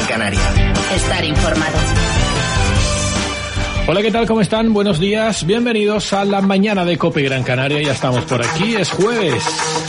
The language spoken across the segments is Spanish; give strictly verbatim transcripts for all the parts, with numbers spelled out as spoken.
Canaria. Estar informado. Hola, ¿qué tal? ¿Cómo están? Buenos días. Bienvenidos a la mañana de COPE Gran Canaria. Ya estamos por aquí. Es jueves.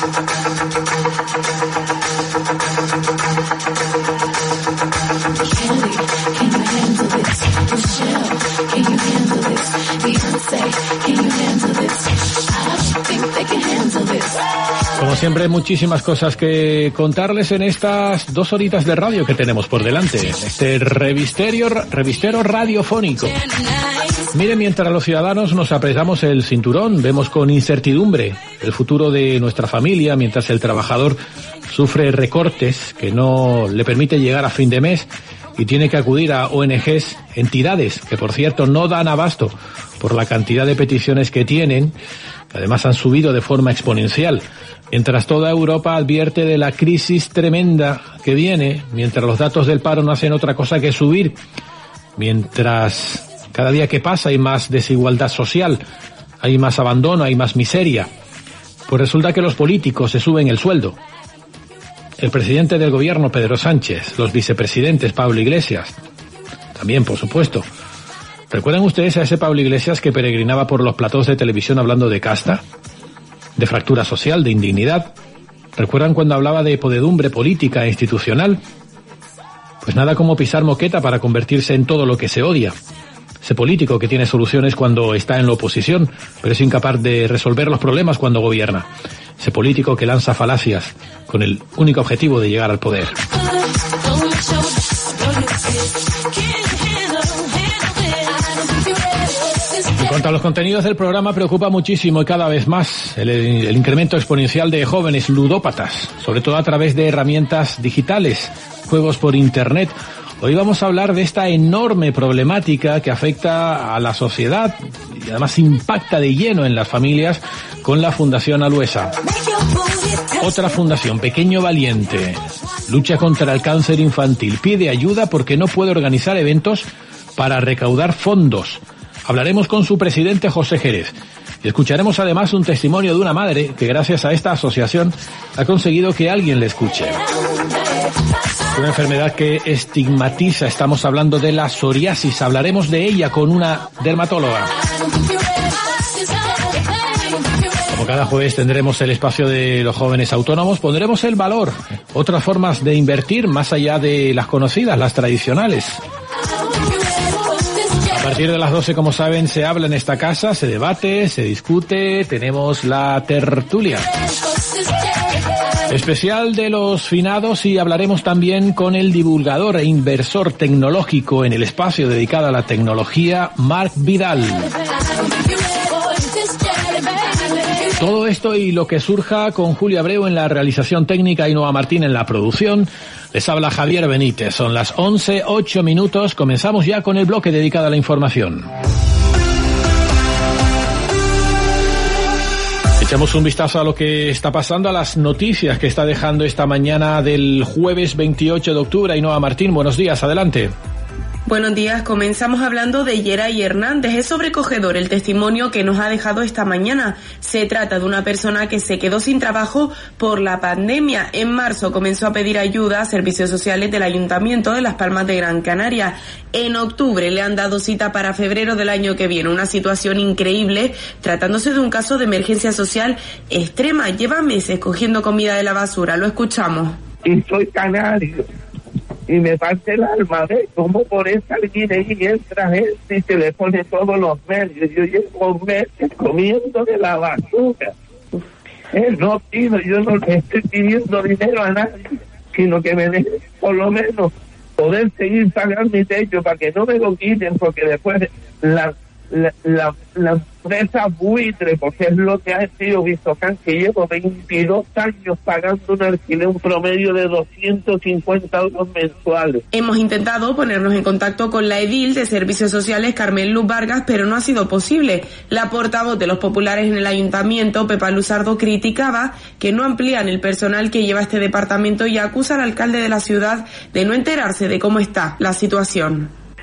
Como siempre, muchísimas cosas que contarles en estas dos horitas de radio que tenemos por delante. Este revisterio, revistero radiofónico. Miren, mientras los ciudadanos nos apretamos el cinturón, vemos con incertidumbre el futuro de nuestra familia, mientras el trabajador sufre recortes que no le permite llegar a fin de mes y tiene que acudir a O N Ges, entidades que, por cierto, no dan abasto por la cantidad de peticiones que tienen, que además han subido de forma exponencial. Mientras toda Europa advierte de la crisis tremenda que viene, mientras los datos del paro no hacen otra cosa que subir, mientras cada día que pasa hay más desigualdad social, hay más abandono, hay más miseria, pues resulta que los políticos se suben el sueldo. El presidente del gobierno, Pedro Sánchez, los vicepresidentes, Pablo Iglesias, también, por supuesto. ¿Recuerdan ustedes a ese Pablo Iglesias que peregrinaba por los platós de televisión hablando de casta, de fractura social, de indignidad? ¿Recuerdan cuando hablaba de podedumbre política e institucional? Pues nada como pisar moqueta para convertirse en todo lo que se odia. Ese político que tiene soluciones cuando está en la oposición, pero es incapaz de resolver los problemas cuando gobierna. Ese político que lanza falacias con el único objetivo de llegar al poder. En cuanto a los contenidos del programa, preocupa muchísimo y cada vez más el, el incremento exponencial de jóvenes ludópatas, sobre todo a través de herramientas digitales, juegos por internet. Hoy vamos a hablar de esta enorme problemática que afecta a la sociedad y además impacta de lleno en las familias con la Fundación Aluesa. Otra fundación, Pequeño Valiente, lucha contra el cáncer infantil, pide ayuda porque no puede organizar eventos para recaudar fondos. Hablaremos con su presidente, José Jerez, y escucharemos además un testimonio de una madre que gracias a esta asociación ha conseguido que alguien le escuche. Una enfermedad que estigmatiza, estamos hablando de la psoriasis, hablaremos de ella con una dermatóloga. Como cada jueves tendremos el espacio de los jóvenes autónomos, pondremos el valor, otras formas de invertir más allá de las conocidas, las tradicionales. A partir de las doce, como saben, se habla en esta casa, se debate, se discute, tenemos la tertulia. Especial de los finados y hablaremos también con el divulgador e inversor tecnológico en el espacio dedicado a la tecnología, Marc Vidal. Todo esto y lo que surja con Julia Abreu en la realización técnica y Noa Martín en la producción. Les habla Javier Benítez. Son las once, ocho minutos. Comenzamos ya con el bloque dedicado a la información. Echamos un vistazo a lo que está pasando, a las noticias que está dejando esta mañana del jueves veintiocho de octubre. Ainhoa Martín, buenos días, adelante. Buenos días, comenzamos hablando de Yeray Hernández. Es sobrecogedor el testimonio que nos ha dejado esta mañana. Se trata de una persona que se quedó sin trabajo por la pandemia. En marzo comenzó a pedir ayuda a servicios sociales del Ayuntamiento de Las Palmas de Gran Canaria. En octubre le han dado cita para febrero del año que viene. Una situación increíble, tratándose de un caso de emergencia social extrema. Lleva meses cogiendo comida de la basura. Lo escuchamos. Y soy canario. Y me parte el alma, ¿ves? Como por esa línea y entra gente y se le pone todos los medios. Yo llevo meses comiendo de la basura. Eh, no pido, yo no le estoy pidiendo dinero a nadie, sino que me dejen por lo menos poder seguir pagando mi techo para que no me lo quiten, porque después la, la, la, la empresa buitre, porque es lo que ha sido Vistocán, que llevo veintidós años pagando un alquiler, un promedio de doscientos cincuenta euros mensuales. Hemos intentado ponernos en contacto con la edil de Servicios Sociales, Carmen Luz Vargas, pero no ha sido posible. La portavoz de los populares en el ayuntamiento, Pepa Luzardo, criticaba que no amplían el personal que lleva este departamento y acusa al alcalde de la ciudad de no enterarse de cómo está la situación.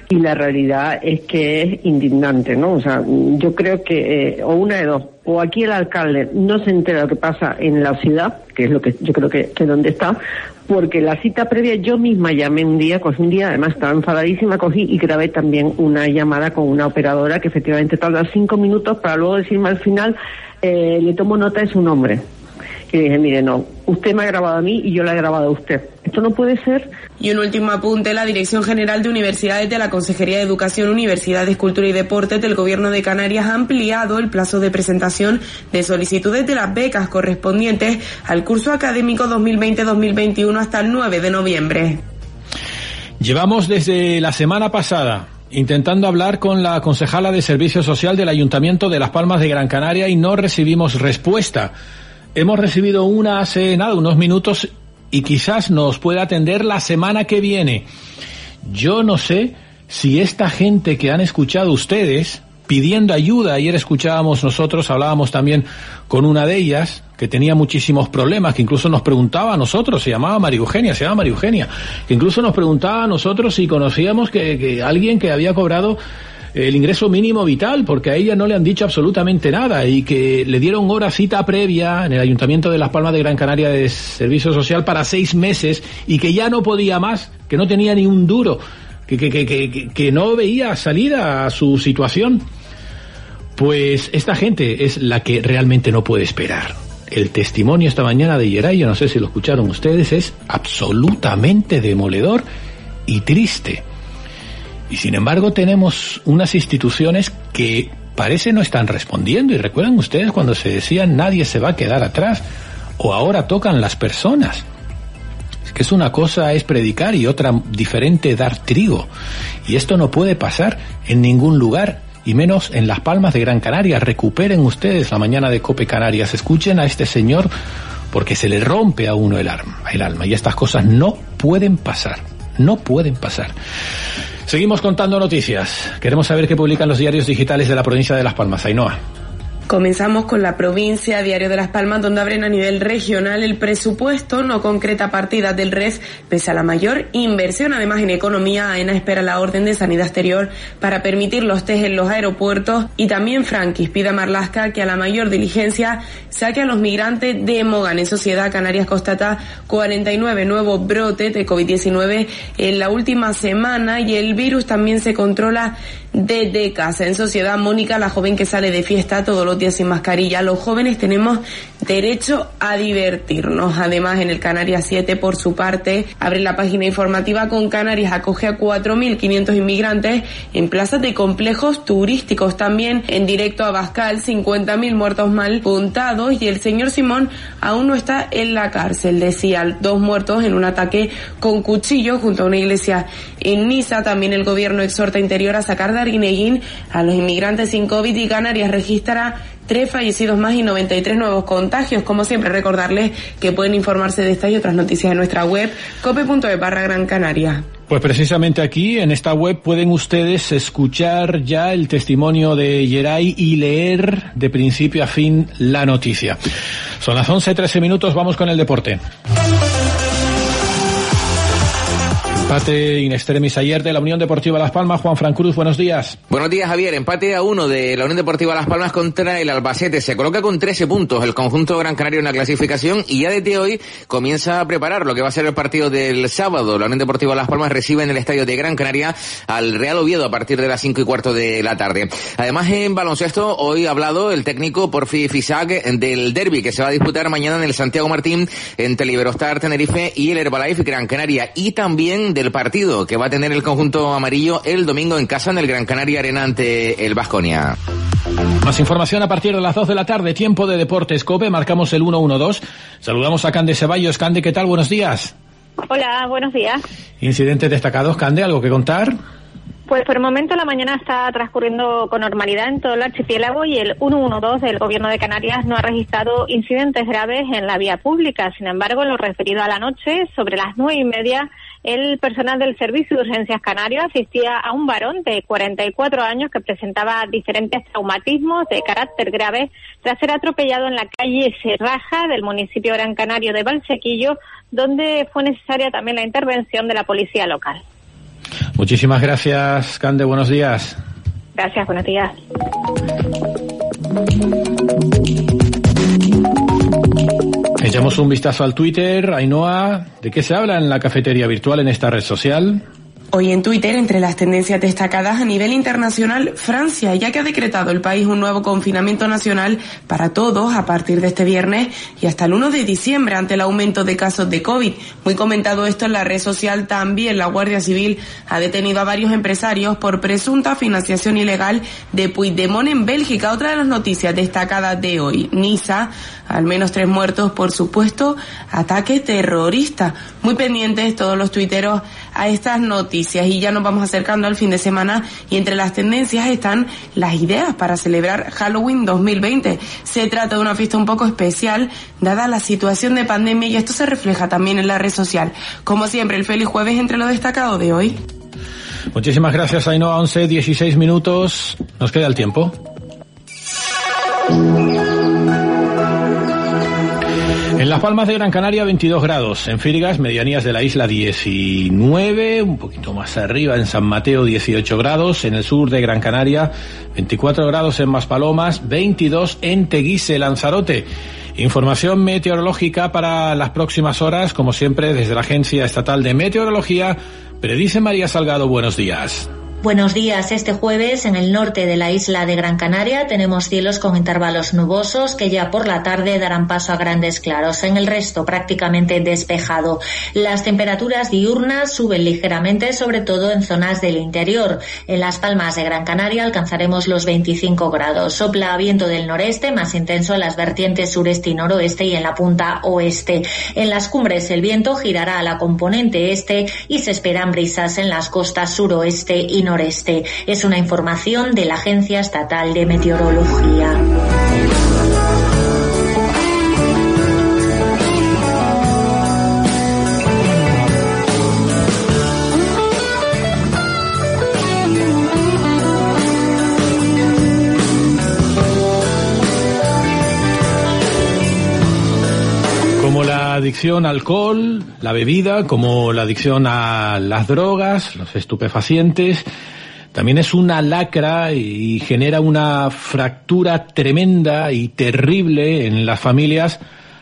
y la realidad es que es indignante, ¿no? O sea, yo creo que, eh, o una de dos, o aquí el alcalde no se entera de lo que pasa en la ciudad, que es lo que yo creo que, que donde está, porque la cita previa yo misma llamé un día, cogí un día, además estaba enfadadísima, cogí y grabé también una llamada con una operadora que efectivamente tarda cinco minutos para luego decirme al final, eh, le tomo nota de su nombre. Y dije, mire, no, usted me ha grabado a mí y yo la he grabado a usted. Esto no puede ser. Y un último apunte, la Dirección General de Universidades de la Consejería de Educación, Universidades, Cultura y Deportes del Gobierno de Canarias ha ampliado el plazo de presentación de solicitudes de las becas correspondientes al curso académico dos mil veinte dos mil veintiuno hasta el nueve de noviembre. Llevamos desde la semana pasada intentando hablar con la concejala de Servicio Social del Ayuntamiento de Las Palmas de Gran Canaria y no recibimos respuesta. Hemos recibido una hace nada, unos minutos, y quizás nos pueda atender la semana que viene. Yo no sé si esta gente que han escuchado ustedes pidiendo ayuda, ayer escuchábamos nosotros, hablábamos también con una de ellas que tenía muchísimos problemas, que incluso nos preguntaba a nosotros, se llamaba María Eugenia, se llama María Eugenia, que incluso nos preguntaba a nosotros si conocíamos que, que alguien que había cobrado el ingreso mínimo vital, porque a ella no le han dicho absolutamente nada y que le dieron hora cita previa en el Ayuntamiento de Las Palmas de Gran Canaria de Servicio Social para seis meses y que ya no podía más, que no tenía ni un duro, que, que, que, que, que no veía salida a su situación. Pues esta gente es la que realmente no puede esperar. El testimonio esta mañana de Yeray, yo no sé si lo escucharon ustedes, es absolutamente demoledor y triste. Y sin embargo tenemos unas instituciones que parece no están respondiendo. Y recuerdan ustedes cuando se decía nadie se va a quedar atrás, o ahora tocan las personas. Es que es una cosa es predicar y otra diferente dar trigo. Y esto no puede pasar en ningún lugar, y menos en Las Palmas de Gran Canaria. Recuperen ustedes la mañana de Cope Canarias, escuchen a este señor, porque se le rompe a uno el alma, el alma. Y estas cosas no pueden pasar, no pueden pasar. Seguimos contando noticias. Queremos saber qué publican los diarios digitales de la provincia de Las Palmas. Ainhoa. Comenzamos con La Provincia, Diario de Las Palmas, donde abren a nivel regional el presupuesto, no concreta partidas del R E S, pese a la mayor inversión. Además, en economía, AENA espera la orden de Sanidad Exterior para permitir los test en los aeropuertos. Y también Franquis pide a Marlaska que a la mayor diligencia saque a los migrantes de Mogán. En Sociedad, Canarias constata cuarenta y nueve nuevos brotes de COVID diecinueve en la última semana y el virus también se controla desde casa. En Sociedad, Mónica, la joven que sale de fiesta todos los días sin mascarilla. Los jóvenes tenemos derecho a divertirnos. Además, en el Canarias siete, por su parte, abre la página informativa con Canarias acoge a cuatro mil quinientos inmigrantes en plazas de complejos turísticos. También en directo a Bascal, cincuenta mil muertos mal contados y el señor Simón aún no está en la cárcel. Decía, dos muertos en un ataque con cuchillo junto a una iglesia en Niza. También el gobierno exhorta a Interior a sacar de Arguineguín a los inmigrantes sin COVID y Canarias registra tres fallecidos más y noventa y tres nuevos contagios. Como siempre, recordarles que pueden informarse de estas y otras noticias en nuestra web cope punto e barra Gran Canaria. Pues precisamente aquí, en esta web, pueden ustedes escuchar ya el testimonio de Yeray y leer de principio a fin la noticia. Son las once trece minutos, vamos con el deporte. Empate in extremis ayer de la Unión Deportiva Las Palmas. Juan Fran Cruz, buenos días. Buenos días, Javier. Empate a uno de la Unión Deportiva Las Palmas contra el Albacete. Se coloca con trece puntos el conjunto gran canario en la clasificación y ya desde hoy comienza a preparar lo que va a ser el partido del sábado. La Unión Deportiva Las Palmas recibe en el estadio de Gran Canaria al Real Oviedo a partir de las cinco y cuarto de la tarde. Además, en baloncesto, hoy ha hablado el técnico Porfi Fisac del derbi que se va a disputar mañana en el Santiago Martín entre Iberostar Tenerife y el Herbalife Gran Canaria, y también del partido que va a tener el conjunto amarillo el domingo en casa en el Gran Canaria Arena ante el Baskonia. Más información a partir de las dos de la tarde, tiempo de Deportes Cope, marcamos el uno uno dos. Saludamos a Cande Ceballos. Cande, ¿qué tal? Buenos días. Hola, buenos días. Incidentes destacados, Cande, ¿algo que contar? Pues por el momento la mañana está transcurriendo con normalidad en todo el archipiélago y el uno uno dos del Gobierno de Canarias no ha registrado incidentes graves en la vía pública. Sin embargo, en lo referido a la noche, sobre las nueve y media, el personal del Servicio de Urgencias Canario asistía a un varón de cuarenta y cuatro años que presentaba diferentes traumatismos de carácter grave tras ser atropellado en la calle Serraja del municipio Gran Canario de Valsequillo, donde fue necesaria también la intervención de la policía local. Muchísimas gracias, Cande, buenos días. Gracias, buenos días. Echamos un vistazo al Twitter. Ainhoa, ¿de qué se habla en la cafetería virtual en esta red social? Hoy en Twitter, entre las tendencias destacadas a nivel internacional, Francia, ya que ha decretado el país un nuevo confinamiento nacional para todos a partir de este viernes y hasta el uno de diciembre ante el aumento de casos de COVID. Muy comentado esto en la red social también. La Guardia Civil ha detenido a varios empresarios por presunta financiación ilegal de Puigdemont en Bélgica. Otra de las noticias destacadas de hoy, Niza, al menos tres muertos por supuesto ataque terrorista. Muy pendientes todos los tuiteros a estas noticias y ya nos vamos acercando al fin de semana y entre las tendencias están las ideas para celebrar Halloween dos mil veinte. Se trata de una fiesta un poco especial dada la situación de pandemia y esto se refleja también en la red social. Como siempre, el feliz jueves entre lo destacado de hoy. Muchísimas gracias, Ainhoa. once, dieciséis minutos. Nos queda el tiempo. En Las Palmas de Gran Canaria, veintidós grados. En Firgas, medianías de la isla, diecinueve. Un poquito más arriba, en San Mateo, dieciocho grados. En el sur de Gran Canaria, veinticuatro grados en Maspalomas, veintidós en Teguise, Lanzarote. Información meteorológica para las próximas horas, como siempre, desde la Agencia Estatal de Meteorología. Predice María Salgado, buenos días. Buenos días. Este jueves en el norte de la isla de Gran Canaria tenemos cielos con intervalos nubosos que ya por la tarde darán paso a grandes claros. En el resto prácticamente despejado. Las temperaturas diurnas suben ligeramente, sobre todo en zonas del interior. En Las Palmas de Gran Canaria alcanzaremos los veinticinco grados. Sopla viento del noreste, más intenso en las vertientes sureste y noroeste y en la punta oeste. En las cumbres el viento girará a la componente este y se esperan brisas en las costas suroeste y noreste. Es una información de la Agencia Estatal de Meteorología. Como la adicción al alcohol, la bebida, como la adicción a las drogas, los estupefacientes, también es una lacra y genera una fractura tremenda y terrible en las familias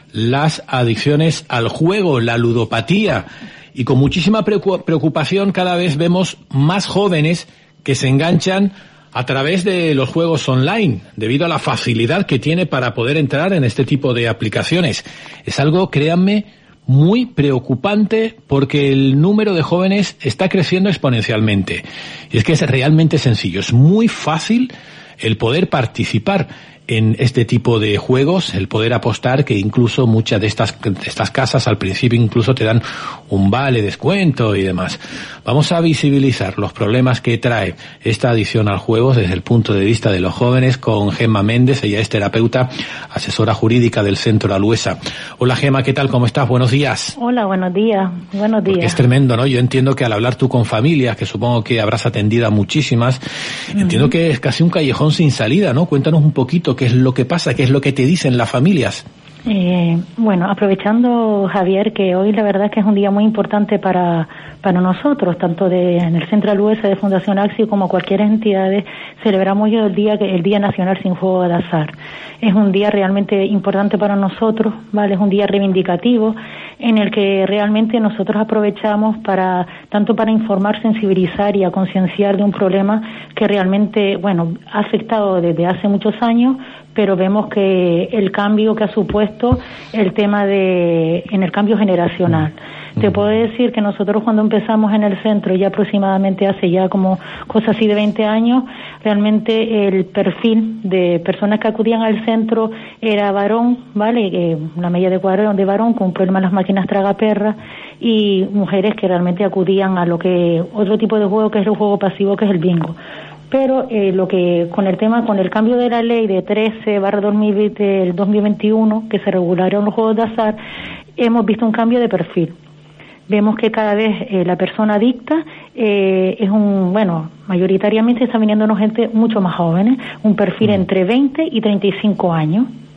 las adicciones al juego, la ludopatía. Y con muchísima preocupación cada vez vemos más jóvenes que se enganchan a través de los juegos online, debido a la facilidad que tiene para poder entrar en este tipo de aplicaciones. Es algo, créanme, muy preocupante porque el número de jóvenes está creciendo exponencialmente. Y es que es realmente sencillo, es muy fácil el poder participar en este tipo de juegos, el poder apostar, que incluso muchas de estas, de estas casas al principio incluso te dan un vale descuento y demás. Vamos a visibilizar los problemas que trae esta adicción al juego desde el punto de vista de los jóvenes con Gemma Méndez. Ella es terapeuta, asesora jurídica del Centro Aluesa. Hola Gemma, ¿qué tal? ¿Cómo estás? Buenos días. Hola, buenos días. Buenos días. Porque es tremendo, ¿no? Yo entiendo que al hablar tú con familias, que supongo que habrás atendido a muchísimas, uh-huh. entiendo que es casi un callejón sin salida, ¿no? Cuéntanos un poquito qué es lo que pasa, qué es lo que te dicen las familias. Eh, bueno, aprovechando, Javier, que hoy la verdad es que es un día muy importante para para nosotros, tanto de en el Centro Aluesa de Fundación Axio como cualquier entidad, celebramos hoy el día que el Día Nacional sin Juego de Azar. Es un día realmente importante para nosotros, ¿vale? Es un día reivindicativo en el que realmente nosotros aprovechamos para tanto para informar, sensibilizar y a concienciar de un problema que realmente, bueno, ha afectado desde hace muchos años, pero vemos que el cambio que ha supuesto el tema de en el cambio generacional. Mm. Te puedo decir que nosotros cuando empezamos en el centro, ya aproximadamente hace ya como cosas así de veinte años, realmente el perfil de personas que acudían al centro era varón, ¿vale? Eh, una media de varón, de varón con un problema en las máquinas tragaperras, y mujeres que realmente acudían a lo que otro tipo de juego que es el juego pasivo, que es el bingo. Pero eh, lo que con el tema, con el cambio de la ley de trece barra dos mil veinte, del dos mil veintiuno, que se regularon los juegos de azar, hemos visto un cambio de perfil. Vemos que cada vez eh, la persona adicta eh, es un, bueno, mayoritariamente está viniéndonos gente mucho más jóvenes, un perfil mm. entre veinte y treinta y cinco años.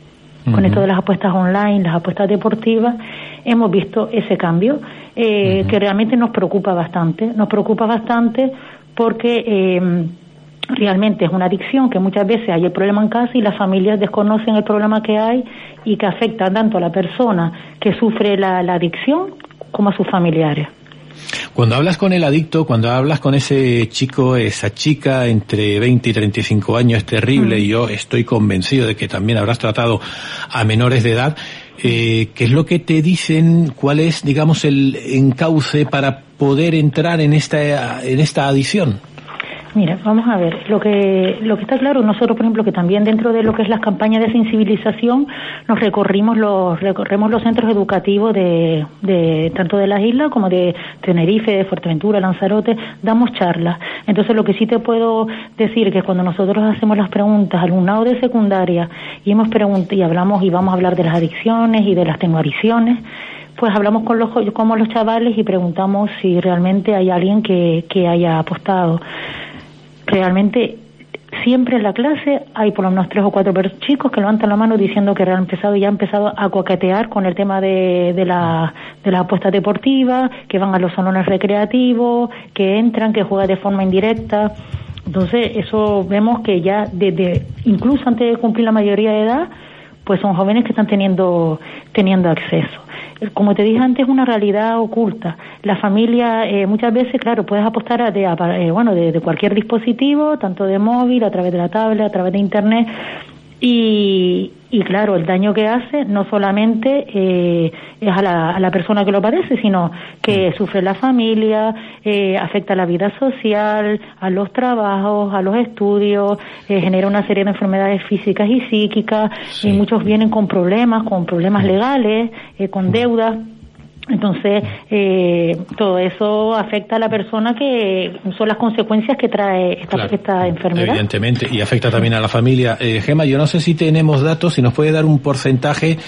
uh-huh. con esto de las apuestas online, las apuestas deportivas, hemos visto ese cambio eh, uh-huh. que realmente nos preocupa bastante, nos preocupa bastante porque eh, realmente es una adicción que muchas veces hay el problema en casa y las familias desconocen el problema que hay y que afecta tanto a la persona que sufre la, la adicción como a sus familiares. Cuando hablas con el adicto, cuando hablas con ese chico, esa chica entre veinte y treinta y cinco años, es terrible, mm. y yo estoy convencido de que también habrás tratado a menores de edad, eh, ¿qué es lo que te dicen? ¿Cuál es, digamos, el encauce para poder entrar en esta, en esta adicción? Mira, vamos a ver, lo que lo que está claro, nosotros, por ejemplo, que también dentro de lo que es las campañas de sensibilización, nos recorrimos los recorremos los centros educativos de, de tanto de las islas como de Tenerife, de Fuerteventura, Lanzarote, damos charlas. Entonces, lo que sí te puedo decir que cuando nosotros hacemos las preguntas al alumnado de secundaria y hemos preguntado y hablamos y vamos a hablar de las adicciones y de las tecnoadicciones, pues hablamos con los como los chavales y preguntamos si realmente hay alguien que que haya apostado. Realmente siempre en la clase hay por lo menos tres o cuatro chicos que levantan la mano diciendo que han empezado y ya han empezado a coquetear con el tema de, de la de las apuestas deportivas, que van a los salones recreativos, que entran, que juegan de forma indirecta. Entonces eso vemos que ya desde incluso antes de cumplir la mayoría de edad, pues son jóvenes que están teniendo teniendo acceso. Como te dije antes, es una realidad oculta. La familia, eh, muchas veces, claro, puedes apostar a de, a, eh, bueno, de, de cualquier dispositivo, tanto de móvil, a través de la tablet, a través de internet, y, y claro, el daño que hace no solamente eh, es a la, a la persona que lo padece, sino que sufre la familia, eh, afecta a la vida social, a los trabajos, a los estudios, eh, genera una serie de enfermedades físicas y psíquicas, sí. y muchos vienen con problemas, con problemas legales, eh, con deudas. Entonces, eh, todo eso afecta a la persona, que son las consecuencias que trae esta, claro, esta enfermedad. Evidentemente, y afecta también a la familia. Eh, Gema, yo no sé si tenemos datos, si nos puede dar un porcentaje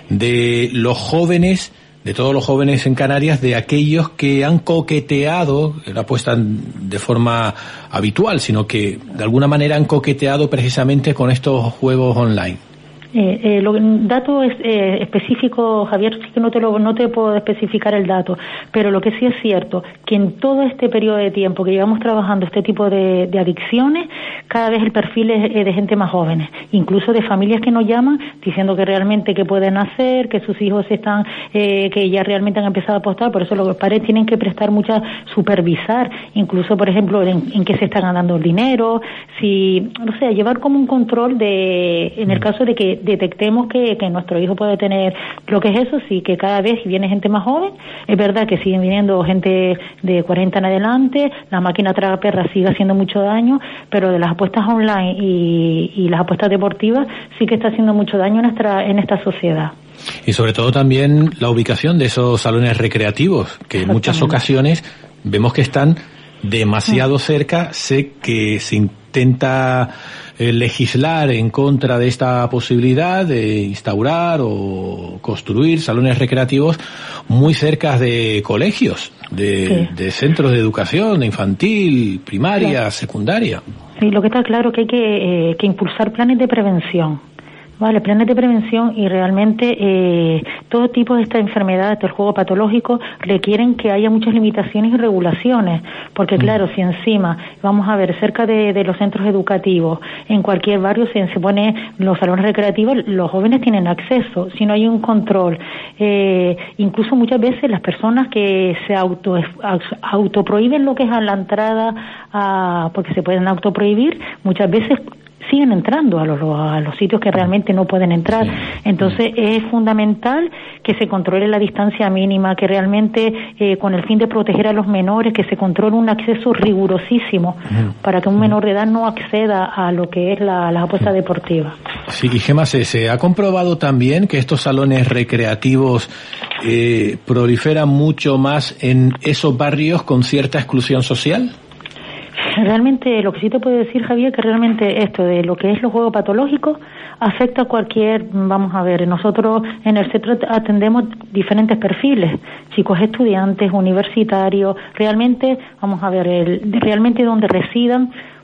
de los jóvenes, de todos los jóvenes en Canarias, de aquellos que han coqueteado, que no apuestan de forma habitual, sino que de alguna manera han coqueteado precisamente con estos juegos online. Eh, eh, lo, dato es, eh, específico, Javier, sí que no te lo, no te puedo especificar el dato, pero lo que sí es cierto, que en todo este periodo de tiempo que llevamos trabajando este tipo de, de adicciones, cada vez el perfil es eh, de gente más jóvenes, incluso de familias que nos llaman diciendo que realmente qué pueden hacer, que sus hijos están, eh, que ya realmente han empezado a apostar. Por eso los padres tienen que prestar mucha, supervisar, incluso, por ejemplo, en, en qué se están ganando el dinero, si, no sé, llevar como un control de, en el caso de que detectemos que, que nuestro hijo puede tener lo que es eso, sí, que cada vez viene gente más joven. Es verdad que siguen viniendo gente de cuarenta en adelante, la máquina traga perra sigue haciendo mucho daño, pero de las apuestas online y, y las apuestas deportivas sí que está haciendo mucho daño en nuestra, en esta sociedad. Y sobre todo también la ubicación de esos salones recreativos, que en muchas ocasiones vemos que están demasiado cerca. Sé que se intenta eh, legislar en contra de esta posibilidad de instaurar o construir salones recreativos muy cerca de colegios, de, sí. de centros de educación, de infantil, primaria, claro. secundaria. Sí, lo que está claro es que hay que, eh, que impulsar planes de prevención. Vale, planes de prevención, y realmente eh, todo tipo de estas enfermedades del juego patológico requieren que haya muchas limitaciones y regulaciones, porque claro, si encima, vamos a ver, cerca de, de los centros educativos, en cualquier barrio se, se pone los salones recreativos, los jóvenes tienen acceso, si no hay un control, eh, incluso muchas veces las personas que se auto autoprohíben lo que es a la entrada, a, porque se pueden autoprohibir, muchas veces siguen entrando a los, a los sitios que realmente no pueden entrar. Sí. Entonces es fundamental que se controle la distancia mínima, que realmente eh, con el fin de proteger a los menores, que se controle un acceso rigurosísimo uh-huh. para que un menor de edad no acceda a lo que es la, la apuesta uh-huh. deportiva. Sí, y Gema, ¿se, se ha comprobado también que estos salones recreativos eh, proliferan mucho más en esos barrios con cierta exclusión social? Realmente lo que sí te puedo decir, Javier, que realmente esto de lo que es los juegos patológicos afecta a cualquier, vamos a ver, nosotros en el centro atendemos diferentes perfiles, chicos estudiantes, universitarios, realmente, vamos a ver, el, realmente donde residan,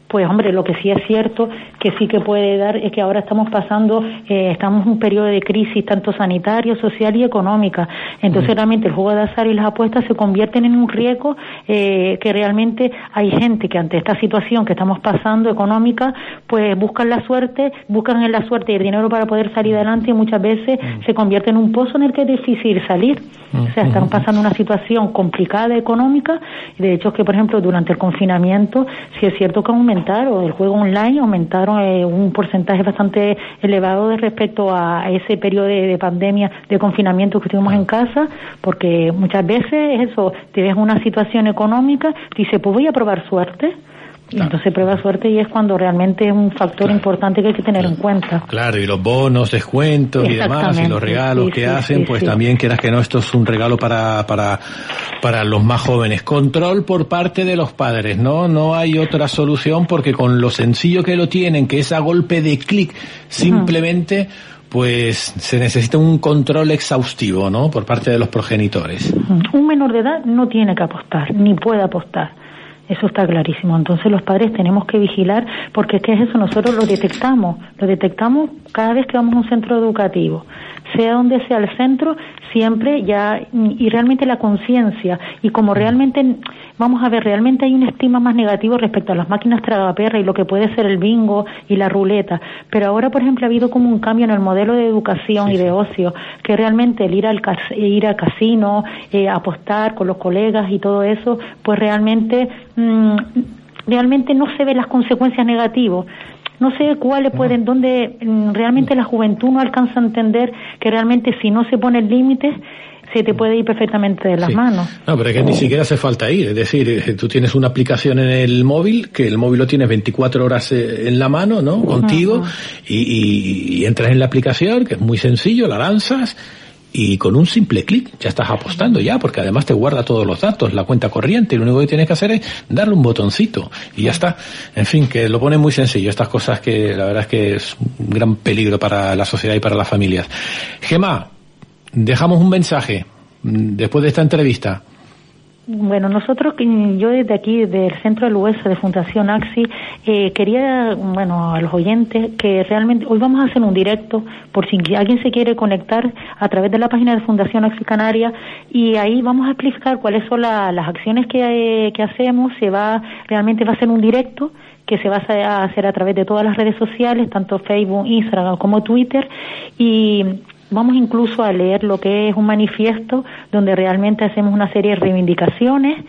pues hombre, lo que sí es cierto que sí que puede dar es que ahora estamos pasando, eh, estamos en un periodo de crisis tanto sanitario, social y económica. Entonces, mm. realmente el juego de azar y las apuestas se convierten en un riesgo eh, que realmente hay gente que ante esta situación que estamos pasando económica, pues buscan la suerte, buscan en la suerte y el dinero para poder salir adelante y muchas veces mm. se convierte en un pozo en el que es difícil salir. Mm. O sea, están pasando una situación complicada económica. De hecho, que por ejemplo, durante el confinamiento, sí es cierto que aumentaron el juego online, aumentaron eh, un porcentaje bastante elevado de respecto a ese periodo de, de pandemia, de confinamiento que estuvimos en casa, porque muchas veces eso, te ves una situación económica, dices, pues voy a probar suerte. Y entonces prueba suerte y es cuando realmente es un factor claro. importante que hay que tener en cuenta. Claro, y los bonos, descuentos y demás, y los regalos sí, que sí, hacen, sí, pues sí. también quieras que no, esto es un regalo para, para, para los más jóvenes. Control por parte de los padres, ¿no? No hay otra solución porque con lo sencillo que lo tienen, que es a golpe de clic, simplemente, uh-huh. pues se necesita un control exhaustivo, ¿no? Por parte de los progenitores. Uh-huh. Un menor de edad no tiene que apostar, ni puede apostar. Eso está clarísimo. Entonces los padres tenemos que vigilar porque ¿qué es eso? Nosotros lo detectamos, lo detectamos cada vez que vamos a un centro educativo, sea donde sea el centro, siempre ya, y realmente la conciencia, y como realmente, vamos a ver, realmente hay un estigma más negativo respecto a las máquinas tragaperra y lo que puede ser el bingo y la ruleta, pero ahora, por ejemplo, ha habido como un cambio en el modelo de educación sí, y de ocio, que realmente el ir al cas- ir al casino, eh, apostar con los colegas y todo eso, pues realmente, mmm, realmente no se ven las consecuencias negativas. No sé cuáles pueden, donde realmente la juventud no alcanza a entender que realmente si no se ponen límites, se te puede ir perfectamente de las sí. manos. No, pero es que ni siquiera hace falta ir. Es decir, tú tienes una aplicación en el móvil, que el móvil lo tienes veinticuatro horas en la mano, ¿no? Contigo, uh-huh. y, y, y entras en la aplicación, que es muy sencillo, la lanzas, y con un simple clic ya estás apostando ya, porque además te guarda todos los datos, la cuenta corriente, y lo único que tienes que hacer es darle un botoncito y ya está. En fin, que lo pone muy sencillo, estas cosas que la verdad es que es un gran peligro para la sociedad y para las familias. Gemma, dejamos un mensaje después de esta entrevista. Bueno, nosotros, yo desde aquí, del Centro del U S A de Fundación AXI, eh, quería, bueno, a los oyentes, que realmente, hoy vamos a hacer un directo, por si alguien se quiere conectar a través de la página de Fundación AXI Canarias, y ahí vamos a explicar cuáles son la, las acciones que, eh, que hacemos. Se va, realmente va a ser un directo, que se va a hacer a través de todas las redes sociales, tanto Facebook, Instagram como Twitter, y vamos incluso a leer lo que es un manifiesto donde realmente hacemos una serie de reivindicaciones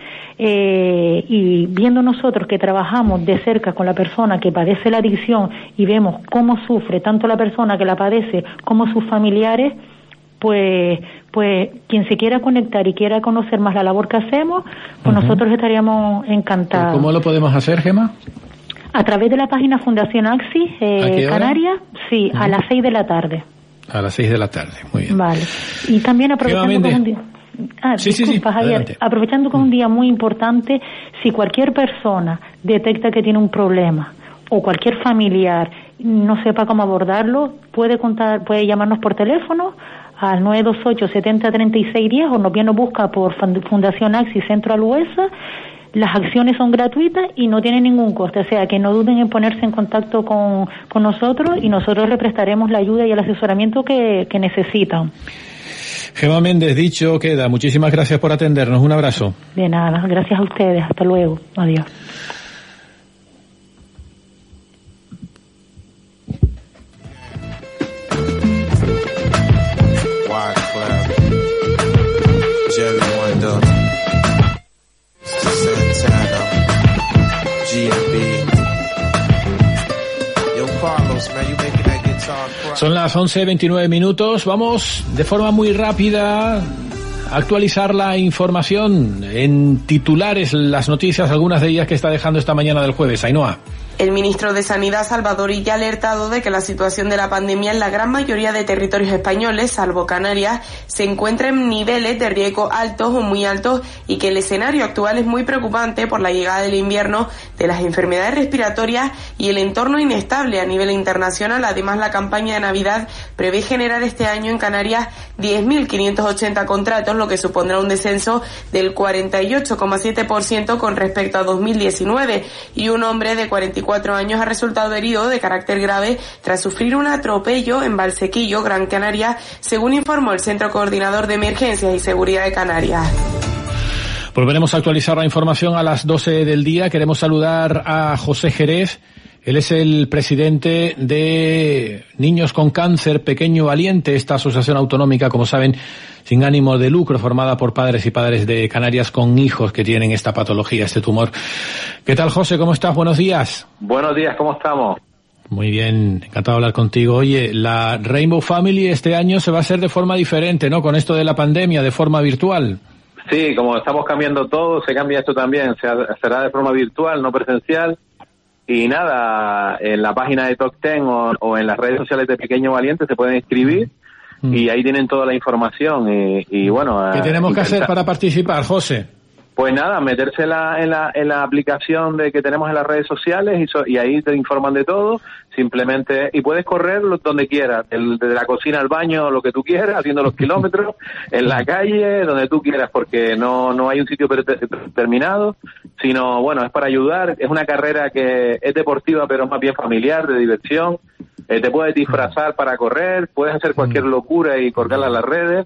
eh, y viendo nosotros que trabajamos de cerca con la persona que padece la adicción y vemos cómo sufre tanto la persona que la padece como sus familiares, pues pues quien se quiera conectar y quiera conocer más la labor que hacemos, pues uh-huh. nosotros estaríamos encantados. ¿Cómo lo podemos hacer, Gemma? A través de la página Fundación AXI eh, Canarias, sí, uh-huh. a las seis de la tarde. A las seis de la tarde, muy bien. Vale. Y también aprovechando que es un día... Ah, sí, disculpa, sí, sí. Javier. Adelante. Aprovechando que es un día muy importante, si cualquier persona detecta que tiene un problema o cualquier familiar no sepa cómo abordarlo, puede contar, puede llamarnos por teléfono al nueve dos ocho, setenta, treinta y seis diez o nos bien nos busca por Fundación AXI Centro del U S A. Las acciones son gratuitas y no tienen ningún coste, o sea que no duden en ponerse en contacto con, con nosotros y nosotros le prestaremos la ayuda y el asesoramiento que, que necesitan. Gemma Méndez, dicho queda. Muchísimas gracias por atendernos. Un abrazo. De nada, gracias a ustedes. Hasta luego. Adiós. Son las once veintinueve minutos. Vamos de forma muy rápida a actualizar la información en titulares, las noticias, algunas de ellas que está dejando esta mañana del jueves. Ainhoa. El ministro de Sanidad, Salvador Illa, ha alertado de que la situación de la pandemia en la gran mayoría de territorios españoles, salvo Canarias, se encuentra en niveles de riesgo altos o muy altos y que el escenario actual es muy preocupante por la llegada del invierno, de las enfermedades respiratorias y el entorno inestable a nivel internacional. Además, la campaña de Navidad prevé generar este año en Canarias diez mil quinientos ochenta contratos, lo que supondrá un descenso del cuarenta y ocho coma siete por ciento con respecto a dos mil diecinueve, y un hombre de cuarenta y cuatro veinticuatro años, ha resultado herido de carácter grave tras sufrir un atropello en Valsequillo, Gran Canaria, según informó el Centro Coordinador de Emergencias y Seguridad de Canarias. Volveremos a actualizar la información a las doce del día. Queremos saludar a José Jerez. Él es el presidente de Niños con Cáncer Pequeño Valiente, esta asociación autonómica, como saben, sin ánimo de lucro, formada por padres y padres de Canarias con hijos que tienen esta patología, este tumor. ¿Qué tal, José? ¿Cómo estás? Buenos días. Buenos días, ¿cómo estamos? Muy bien, encantado de hablar contigo. Oye, la Rainbow Family este año se va a hacer de forma diferente, ¿no? Con esto de la pandemia, de forma virtual. Sí, como estamos cambiando todo, se cambia esto también. Se será de forma virtual, no presencial. Y nada, en la página de Top Ten o, o en las redes sociales de Pequeño Valiente se pueden inscribir mm. y ahí tienen toda la información. Y, y bueno, ¿qué tenemos que hacer para participar, José? Pues nada, meterse la, en, la, en la aplicación de que tenemos en las redes sociales y, so, y ahí te informan de todo. Simplemente, y puedes correr donde quieras, el, desde la cocina al baño, lo que tú quieras, haciendo los kilómetros, en la calle, donde tú quieras, porque no, no hay un sitio determinado, sino, bueno, es para ayudar. Es una carrera que es deportiva, pero más bien familiar, de diversión. Eh, te puedes disfrazar para correr, puedes hacer cualquier locura y colgarla a las redes.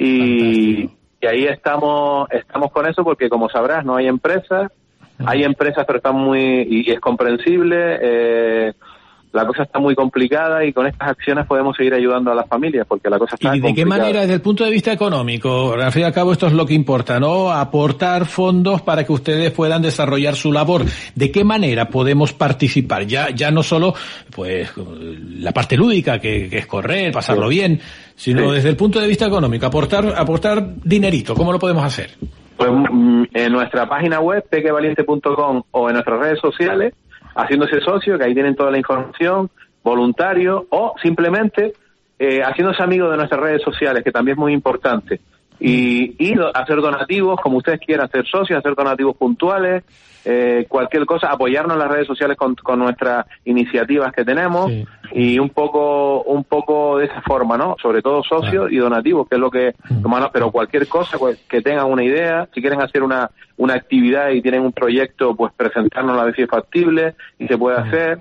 Y, y ahí estamos, estamos con eso, porque como sabrás, no hay empresas. Hay empresas, pero están muy, y es comprensible, eh, la cosa está muy complicada y con estas acciones podemos seguir ayudando a las familias porque la cosa está complicada. ¿Y de qué manera, desde el punto de vista económico? Al fin y al cabo esto es lo que importa, ¿no? Aportar fondos para que ustedes puedan desarrollar su labor. ¿De qué manera podemos participar? Ya ya no solo pues la parte lúdica, que, que es correr, pasarlo sí. bien, sino sí. desde el punto de vista económico, aportar aportar dinerito. ¿Cómo lo podemos hacer? Pues en nuestra página web, pequevaliente punto com, o en nuestras redes sociales, haciéndose socio, que ahí tienen toda la información, voluntario, o simplemente eh, haciéndose amigo de nuestras redes sociales, que también es muy importante. Y, y hacer donativos, como ustedes quieran, hacer socios, hacer donativos puntuales, eh, cualquier cosa, apoyarnos en las redes sociales con, con nuestras iniciativas que tenemos, sí. y un poco un poco de esa forma, ¿no? Sobre todo socios claro. y donativos, que es lo que, hermanos, pero cualquier cosa pues, que tengan una idea, si quieren hacer una una actividad y tienen un proyecto, pues presentarnos a ver si es factible y se puede hacer,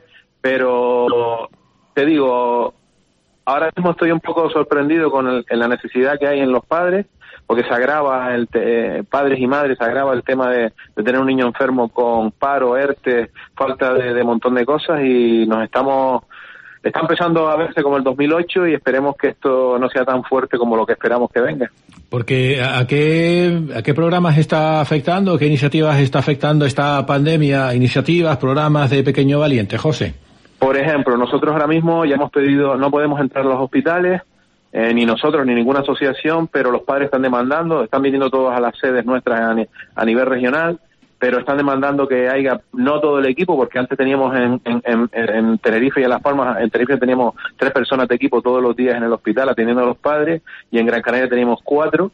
pero te digo, ahora mismo estoy un poco sorprendido con el, en la necesidad que hay en los padres, porque se agrava, el te, eh, padres y madres, se agrava el tema de, de tener un niño enfermo con paro, ERTE, falta de, de montón de cosas, y nos estamos, está empezando a verse como el dos mil ocho y esperemos que esto no sea tan fuerte como lo que esperamos que venga. Porque ¿a qué, a qué programas está afectando, qué iniciativas está afectando esta pandemia? Iniciativas, programas de Pequeño Valiente, José. Por ejemplo, nosotros ahora mismo ya hemos pedido, no podemos entrar a los hospitales, eh, ni nosotros ni ninguna asociación, pero los padres están demandando, están viniendo todos a las sedes nuestras a, a nivel regional, pero están demandando que haya, no todo el equipo, porque antes teníamos en, en, en, en Tenerife y en Las Palmas, en Tenerife teníamos tres personas de equipo todos los días en el hospital atendiendo a los padres, y en Gran Canaria teníamos cuatro,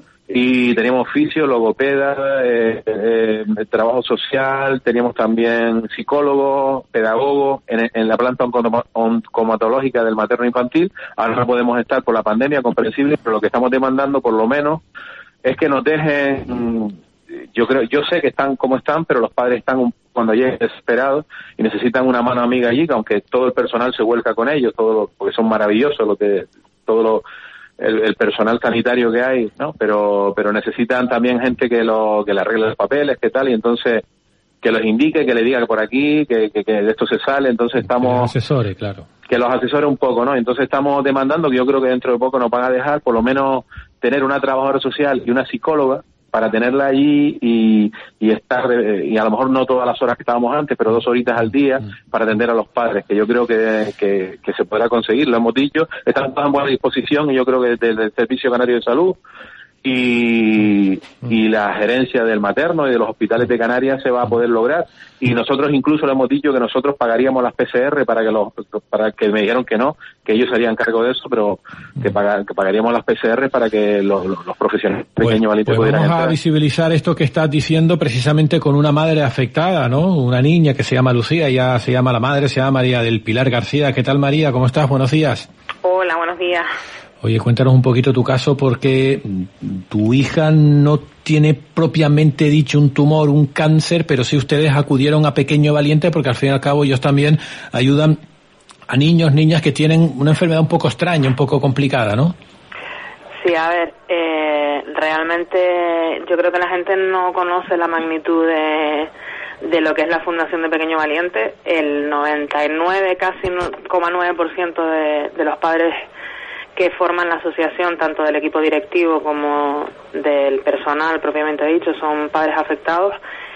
y teníamos fisio, logopeda, eh, eh, trabajo social, teníamos también psicólogos, pedagogos, en, en la planta oncomatológica del materno infantil. Ahora no podemos estar por la pandemia, comprensible, pero lo que estamos demandando, por lo menos, es que nos dejen... Yo creo, yo sé que están como están, pero los padres están un, cuando lleguen desesperados y necesitan una mano amiga allí, que aunque todo el personal se vuelca con ellos, todo lo, porque son maravillosos lo que, todo lo, el, el personal sanitario que hay, ¿no? Pero, pero necesitan también gente que lo, que le arregle los papeles, que tal, y entonces que los indique, que le diga que por aquí, que, que, que de esto se sale, entonces estamos... Que los asesore, claro. Que los asesore un poco, ¿no? Entonces estamos demandando, que yo creo que dentro de poco nos van a dejar, por lo menos tener una trabajadora social y una psicóloga, para tenerla allí y, y estar, y a lo mejor no todas las horas que estábamos antes, pero dos horitas al día para atender a los padres, que yo creo que, que, que se podrá conseguir, lo hemos dicho, están todas en buena disposición, y yo creo que desde el Servicio Canario de Salud y, y la gerencia del materno y de los hospitales de Canarias se va a poder lograr, y nosotros incluso le hemos dicho que nosotros pagaríamos las P C R para que los, para que me dijeron que no, que ellos se harían cargo de eso, pero que, paga, que pagaríamos las P C R para que los, los, los profesionales pequeños pues, valientes pues pudieran vamos entrar. A visibilizar esto que estás diciendo precisamente con una madre afectada, ¿no? Una niña que se llama Lucía, ya se llama la madre, se llama María del Pilar García. ¿Qué tal, María? ¿Cómo estás? Buenos días. Hola, buenos días. Oye, cuéntanos un poquito tu caso, porque tu hija no tiene propiamente dicho un tumor, un cáncer, pero sí ustedes acudieron a Pequeño Valiente, porque al fin y al cabo ellos también ayudan a niños, niñas que tienen una enfermedad un poco extraña, un poco complicada, ¿no? Sí, a ver, eh, realmente yo creo que la gente no conoce la magnitud de, de lo que es la Fundación de Pequeño Valiente. El noventa y nueve, casi coma nueve por ciento de, de los padres que forman la asociación, tanto del equipo directivo como del personal propiamente dicho, son padres afectados.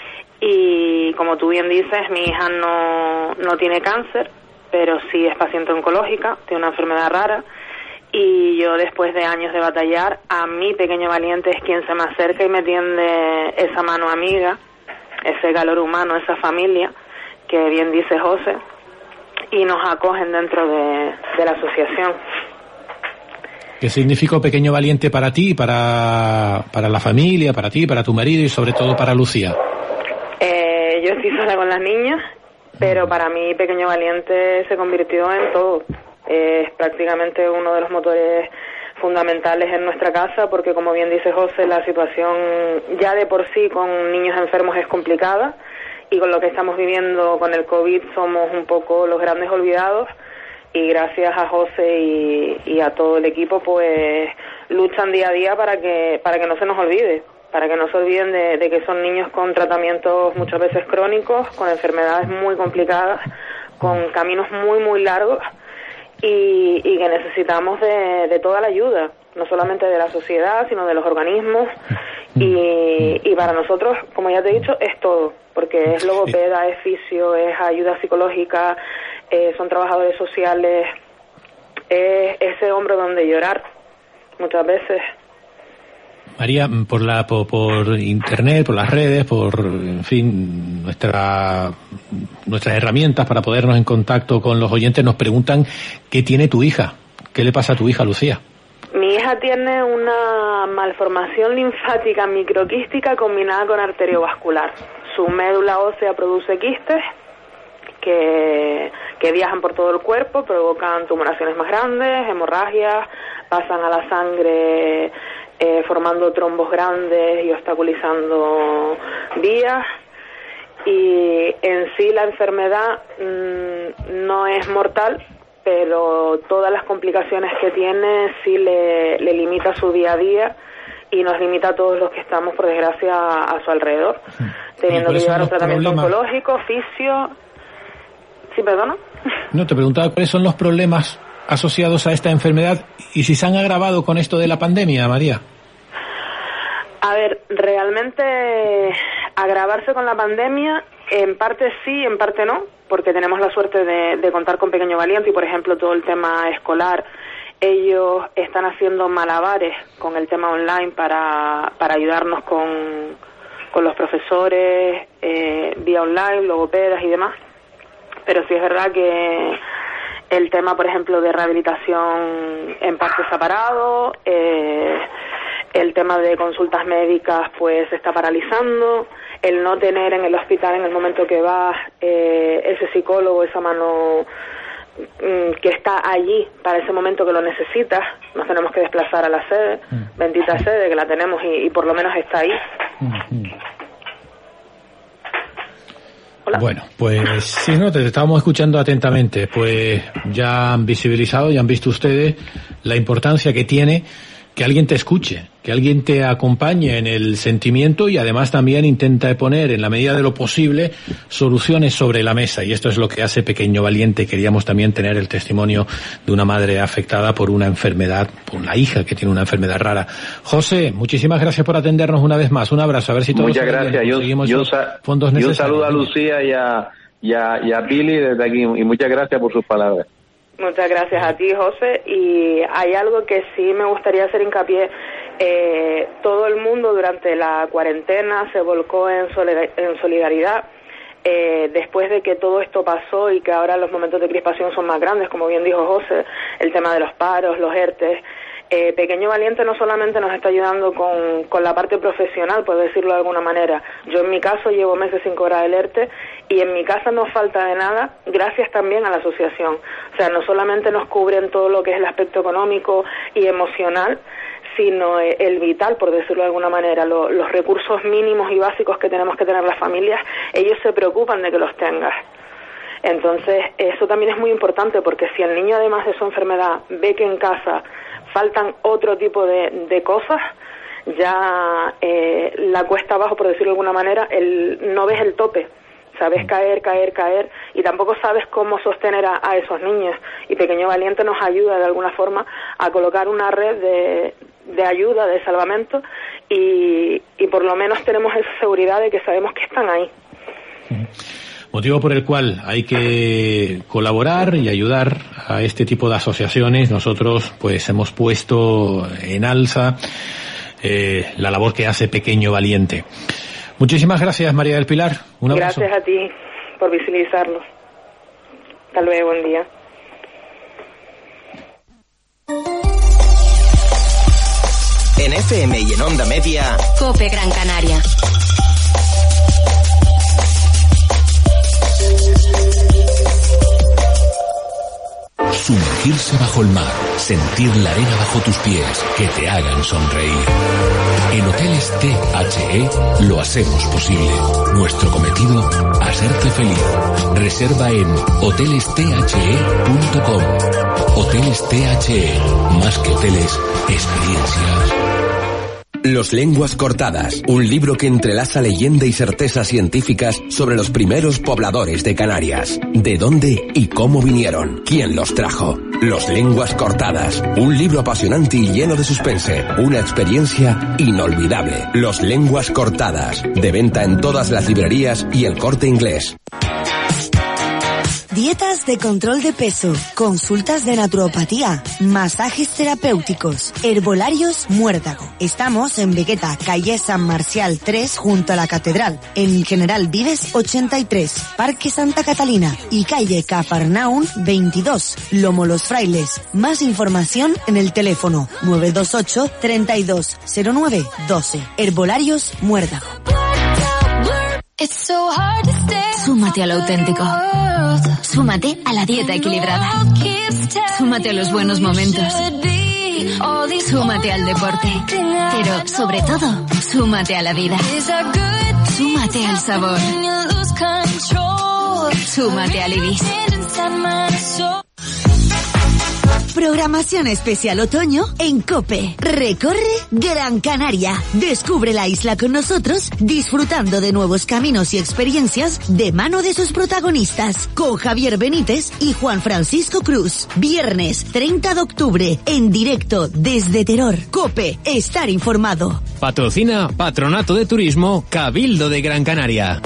Y como tú bien dices, mi hija no, no tiene cáncer, pero sí es paciente oncológica, tiene una enfermedad rara. Y yo, después de años de batallar, a mi Pequeño Valiente es quien se me acerca y me tiende esa mano amiga, ese calor humano, esa familia, que bien dice José, y nos acogen dentro de, de la asociación. ¿Qué significó Pequeño Valiente para ti, para, para la familia, para ti, para tu marido y sobre todo para Lucía? Eh, yo estoy sola con las niñas, pero para mí Pequeño Valiente se convirtió en todo. Es prácticamente uno de los motores fundamentales en nuestra casa, porque como bien dice José, la situación ya de por sí con niños enfermos es complicada, y con lo que estamos viviendo con el COVID somos un poco los grandes olvidados. Y gracias a José y, y a todo el equipo, pues luchan día a día para que para que no se nos olvide, para que no se olviden de, de que son niños con tratamientos muchas veces crónicos, con enfermedades muy complicadas, con caminos muy, muy largos, y, y que necesitamos de, de toda la ayuda, no solamente de la sociedad, sino de los organismos. Y, y para nosotros, como ya te he dicho, es todo, porque es logopeda, es fisio, es ayuda psicológica, eh, son trabajadores sociales, es ese hombro donde llorar muchas veces. María, por la por, por internet, por las redes, por, en fin, nuestra nuestras herramientas para ponernos en contacto con los oyentes, nos preguntan qué tiene tu hija, qué le pasa a tu hija Lucía. Mi hija tiene una malformación linfática microquística combinada con arteriovascular. Su médula ósea produce quistes que, que viajan por todo el cuerpo, provocan tumoraciones más grandes, hemorragias, pasan a la sangre eh, formando trombos grandes y obstaculizando vías. Y en sí la enfermedad mmm, no es mortal, pero todas las complicaciones que tiene sí le, le limita su día a día y nos limita a todos los que estamos, por desgracia, a, a su alrededor, sí. Teniendo que llevar un tratamiento problemas? oncológico, fisio... ¿Sí, perdona? No, te preguntaba cuáles son los problemas asociados a esta enfermedad y si se han agravado con esto de la pandemia, María. A ver, realmente agravarse con la pandemia, en parte sí, en parte no, porque tenemos la suerte de, de contar con Pequeño Valiente y, por ejemplo, todo el tema escolar, ellos están haciendo malabares con el tema online para, para ayudarnos con, con los profesores, eh, vía online, logopedas y demás. Pero sí es verdad que el tema, por ejemplo, de rehabilitación en parte está parado, eh, el tema de consultas médicas pues se está paralizando, el no tener en el hospital en el momento que vas eh, ese psicólogo, esa mano mm, que está allí para ese momento que lo necesitas, nos tenemos que desplazar a la sede, mm. bendita sede que la tenemos y, y por lo menos está ahí. Mm-hmm. Hola. Bueno, pues sí, no, te estábamos escuchando atentamente. Pues ya han visibilizado, ya han visto ustedes la importancia que tiene que alguien te escuche, que alguien te acompañe en el sentimiento y además también intenta poner en la medida de lo posible soluciones sobre la mesa, y esto es lo que hace Pequeño Valiente. Queríamos también tener el testimonio de una madre afectada por una enfermedad, por una hija que tiene una enfermedad rara. José, muchísimas gracias por atendernos una vez más. Un abrazo, a ver si todos Muchas gracias. Yo, yo, fondos yo necesarios. saludo a Lucía y a, y a, y a Pili desde aquí, y muchas gracias por sus palabras. Muchas gracias a ti, José. Y hay algo que sí me gustaría hacer hincapié. Eh, todo el mundo durante la cuarentena se volcó en, solidar- en solidaridad. Eh, después de que todo esto pasó y que ahora los momentos de crispación son más grandes, como bien dijo José, el tema de los paros, los ERTES, Eh, Pequeño Valiente no solamente nos está ayudando con, con la parte profesional, por decirlo de alguna manera. Yo en mi caso llevo meses sin cobrar el ERTE y en mi casa no falta de nada, gracias también a la asociación. O sea, no solamente nos cubren todo lo que es el aspecto económico y emocional, sino el vital, por decirlo de alguna manera, lo, los recursos mínimos y básicos que tenemos que tener las familias, ellos se preocupan de que los tengas. Entonces, eso también es muy importante, porque si el niño, además de su enfermedad, ve que en casa faltan otro tipo de, de cosas, ya eh, la cuesta abajo, por decirlo de alguna manera, el, no ves el tope. Sabes caer, caer, caer, y tampoco sabes cómo sostener a, a esos niños. Y Pequeño Valiente nos ayuda de alguna forma a colocar una red de, de ayuda, de salvamento, y, y por lo menos tenemos esa seguridad de que sabemos que están ahí. Motivo por el cual hay que colaborar y ayudar a este tipo de asociaciones. Nosotros pues hemos puesto en alza eh, la labor que hace Pequeño Valiente. Muchísimas gracias, María del Pilar. Un abrazo. Gracias a ti por visibilizarlo. Hasta luego, buen día. En F M y en Onda Media, COPE Gran Canaria. Sumergirse bajo el mar, sentir la arena bajo tus pies, que te hagan sonreír. En Hoteles T H E lo hacemos posible. Nuestro cometido, hacerte feliz. Reserva en hoteles t h e punto com. Hoteles T H E, más que hoteles, experiencias. Los Lenguas Cortadas, un libro que entrelaza leyenda y certezas científicas sobre los primeros pobladores de Canarias. De dónde y cómo vinieron, quién los trajo. Los Lenguas Cortadas, un libro apasionante y lleno de suspense, una experiencia inolvidable. Los Lenguas Cortadas, de venta en todas las librerías y El Corte Inglés. Dietas de control de peso, consultas de naturopatía, masajes terapéuticos, herbolarios Muérdago. Estamos en Vegueta, calle San Marcial tres, junto a la Catedral, en General Vives ochenta y tres, Parque Santa Catalina y calle Cafarnaún veintidós, Lomo Los Frailes. Más información en el teléfono nueve dos ocho, treinta y dos, cero nueve, doce. Herbolarios Muérdago. Súmate a lo auténtico. Súmate a la dieta equilibrada. Súmate a los buenos momentos. Súmate al deporte. Pero, sobre todo, súmate a la vida. Súmate al sabor. Súmate al Ibis. Programación especial otoño en COPE. Recorre Gran Canaria. Descubre la isla con nosotros, disfrutando de nuevos caminos y experiencias de mano de sus protagonistas, con Javier Benítez y Juan Francisco Cruz. Viernes treinta de octubre, en directo desde Teror. COPE, estar informado. Patrocina Patronato de Turismo Cabildo de Gran Canaria.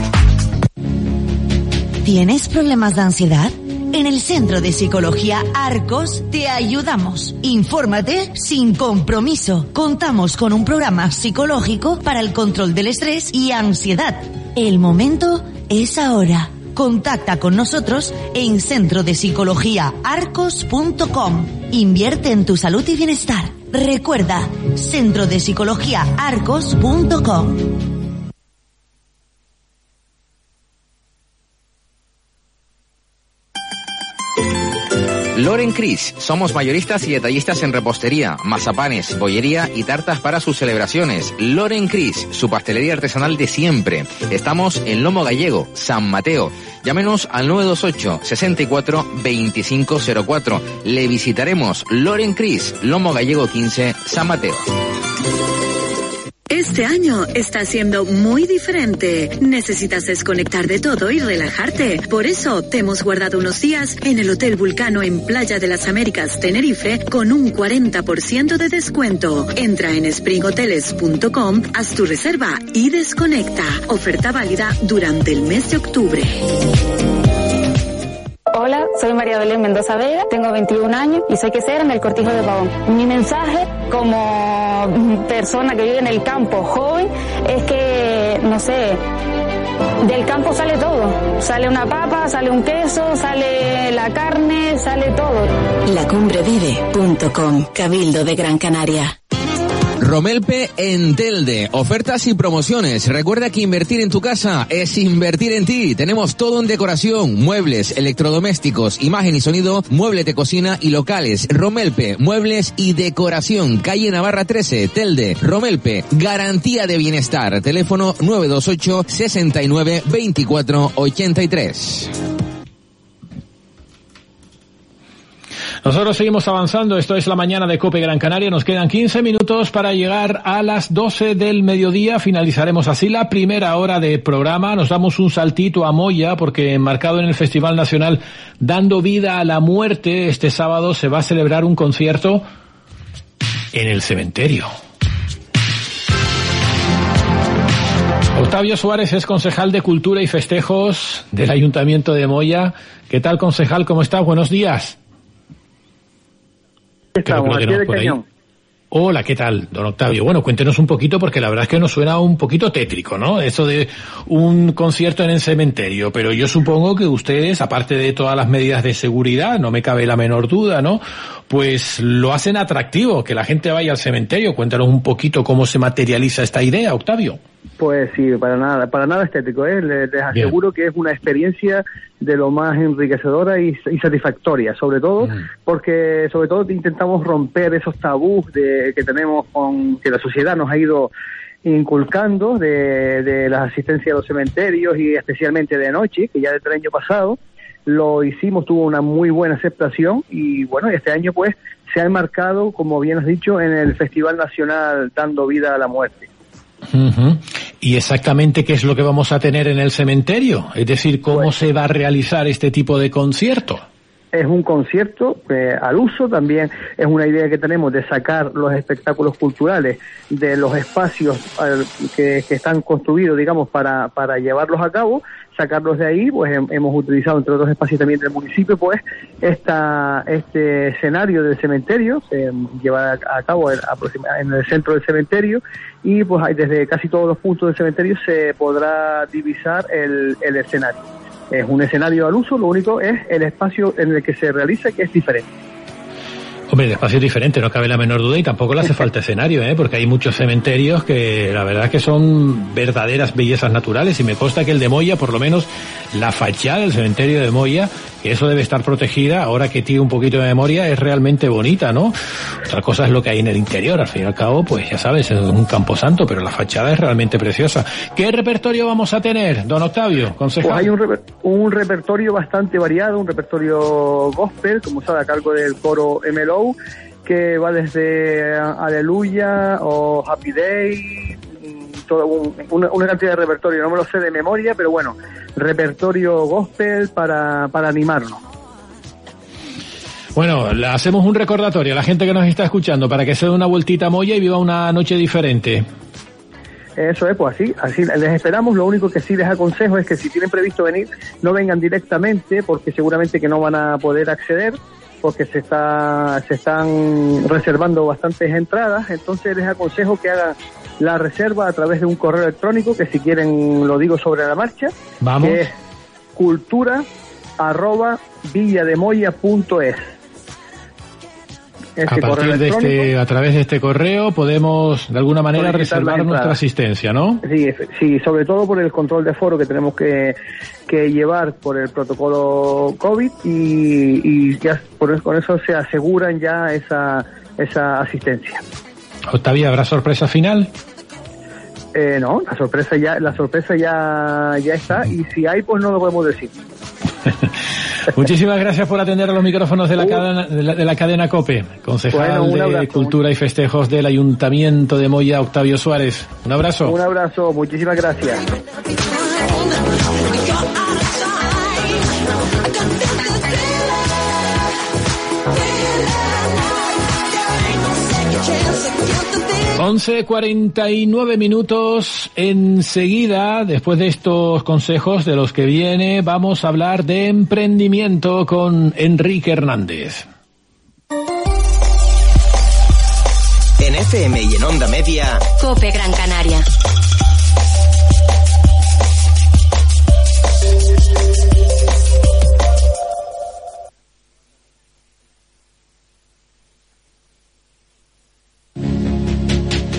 ¿Tienes problemas de ansiedad? En el Centro de Psicología Arcos te ayudamos. Infórmate sin compromiso. Contamos con un programa psicológico para el control del estrés y ansiedad. El momento es ahora. Contacta con nosotros en centro de psicología arcos punto com. Invierte en tu salud y bienestar. Recuerda, centro de psicología arcos punto com. Loren Cris, somos mayoristas y detallistas en repostería, mazapanes, bollería y tartas para sus celebraciones. Loren Cris, su pastelería artesanal de siempre. Estamos en Lomo Gallego, San Mateo. Llámenos al nueve dos ocho, sesenta y cuatro, veinticinco cero cuatro. Le visitaremos. Loren Cris, Lomo Gallego quince, San Mateo. Este año está siendo muy diferente. Necesitas desconectar de todo y relajarte. Por eso te hemos guardado unos días en el Hotel Vulcano en Playa de las Américas, Tenerife, con un cuarenta por ciento de descuento. Entra en spring hoteles punto com, haz tu reserva y desconecta. Oferta válida durante el mes de octubre. Hola, soy María Belén Mendoza Vega, tengo veintiún años y soy quesera en el Cortijo de Pavón. Mi mensaje como persona que vive en el campo joven es que, no sé, del campo sale todo. Sale una papa, sale un queso, sale la carne, sale todo. lacumbre vive punto com, Cabildo de Gran Canaria. Romelpe en Telde. Ofertas y promociones. Recuerda que invertir en tu casa es invertir en ti. Tenemos todo en decoración, muebles, electrodomésticos, imagen y sonido, muebles de cocina y locales. Romelpe, muebles y decoración. Calle Navarra trece, Telde. Romelpe, garantía de bienestar. Teléfono nueve dos ocho, sesenta y nueve, veinticuatro ochenta y tres. Nosotros seguimos avanzando, esto es la mañana de COPE Gran Canaria, nos quedan quince minutos para llegar a las doce del mediodía, finalizaremos así la primera hora de programa, nos damos un saltito a Moya porque enmarcado en el Festival Nacional Dando Vida a la Muerte, este sábado se va a celebrar un concierto en el cementerio. Octavio Suárez es concejal de Cultura y Festejos del Ayuntamiento de Moya. ¿Qué tal, concejal? ¿Cómo estás? Buenos días. Estamos aquí de Cañón. Hola, ¿qué tal, don Octavio? Bueno, cuéntenos un poquito porque la verdad es que nos suena un poquito tétrico, ¿no? Eso de un concierto en el cementerio, pero yo supongo que ustedes, aparte de todas las medidas de seguridad, no me cabe la menor duda, ¿no? Pues lo hacen atractivo, que la gente vaya al cementerio. Cuéntanos un poquito cómo se materializa esta idea, Octavio. Pues sí, para nada, para nada estético, ¿eh? Les, les aseguro Bien. que es una experiencia de lo más enriquecedora y, y satisfactoria, sobre todo, mm. porque sobre todo intentamos romper esos tabús de, que tenemos con, que la sociedad nos ha ido inculcando de, de la asistencia a los cementerios y especialmente de noche, que ya desde el año pasado lo hicimos, tuvo una muy buena aceptación y bueno, este año pues se ha enmarcado, como bien has dicho, en el Festival Nacional Dando Vida a la Muerte. Uh-huh. ¿Y exactamente qué es lo que vamos a tener en el cementerio? Es decir, ¿cómo pues, se va a realizar este tipo de concierto? Es un concierto eh, al uso, también es una idea que tenemos de sacar los espectáculos culturales de los espacios eh, que, que están construidos, digamos, para, para llevarlos a cabo, sacarlos de ahí, pues hem, hemos utilizado entre otros espacios también del municipio, pues esta este escenario del cementerio se lleva a cabo en, en el centro del cementerio y pues hay, desde casi todos los puntos del cementerio se podrá divisar el, el escenario. Es un escenario al uso, lo único es el espacio en el que se realiza que es diferente. Hombre, el espacio es diferente, no cabe la menor duda, y tampoco le hace falta escenario, ¿eh? Porque hay muchos cementerios que la verdad es que son verdaderas bellezas naturales, y me consta que el de Moya, por lo menos la fachada del cementerio de Moya, que eso debe estar protegida, ahora que tiene un poquito de memoria, es realmente bonita, ¿no? Otra cosa es lo que hay en el interior, al fin y al cabo, pues ya sabes, es un camposanto, pero la fachada es realmente preciosa. ¿Qué repertorio vamos a tener, don Octavio, concejal? Pues hay un, reper- un repertorio bastante variado, un repertorio gospel, como sabe, a cargo del coro M L O, que va desde Aleluya o Happy Day, todo un, una, una cantidad de repertorio, no me lo sé de memoria, pero bueno, repertorio gospel para, para animarnos. Bueno, le hacemos un recordatorio a la gente que nos está escuchando para que se dé una vueltita a Moya y viva una noche diferente. Eso es, pues así, así les esperamos. Lo único que sí les aconsejo es que si tienen previsto venir, no vengan directamente, porque seguramente que no van a poder acceder, porque se está se están reservando bastantes entradas. Entonces les aconsejo que hagan la reserva a través de un correo electrónico, que si quieren lo digo sobre la marcha. Vamos. Que es cultura arroba villademoya punto es. Este a partir de este, a través de este correo podemos de alguna manera reservar nuestra asistencia, ¿no? Sí, sí, sobre todo por el control de aforo que tenemos que, que llevar por el protocolo COVID y, y ya por, con eso se aseguran ya esa esa asistencia. Octavio, ¿habrá sorpresa final? Eh, no, la sorpresa ya la sorpresa ya ya está, y si hay pues no lo podemos decir. Muchísimas gracias por atender a los micrófonos de la, uh, cadena, de la, de la cadena COPE. Concejal bueno, de Cultura y Festejos del Ayuntamiento de Moya, Octavio Suárez. Un abrazo. Un abrazo, muchísimas gracias. once cuarenta y nueve minutos. Enseguida, después de estos consejos de los que viene, vamos a hablar de emprendimiento con Enrique Hernández. En F M y en Onda Media, COPE Gran Canaria.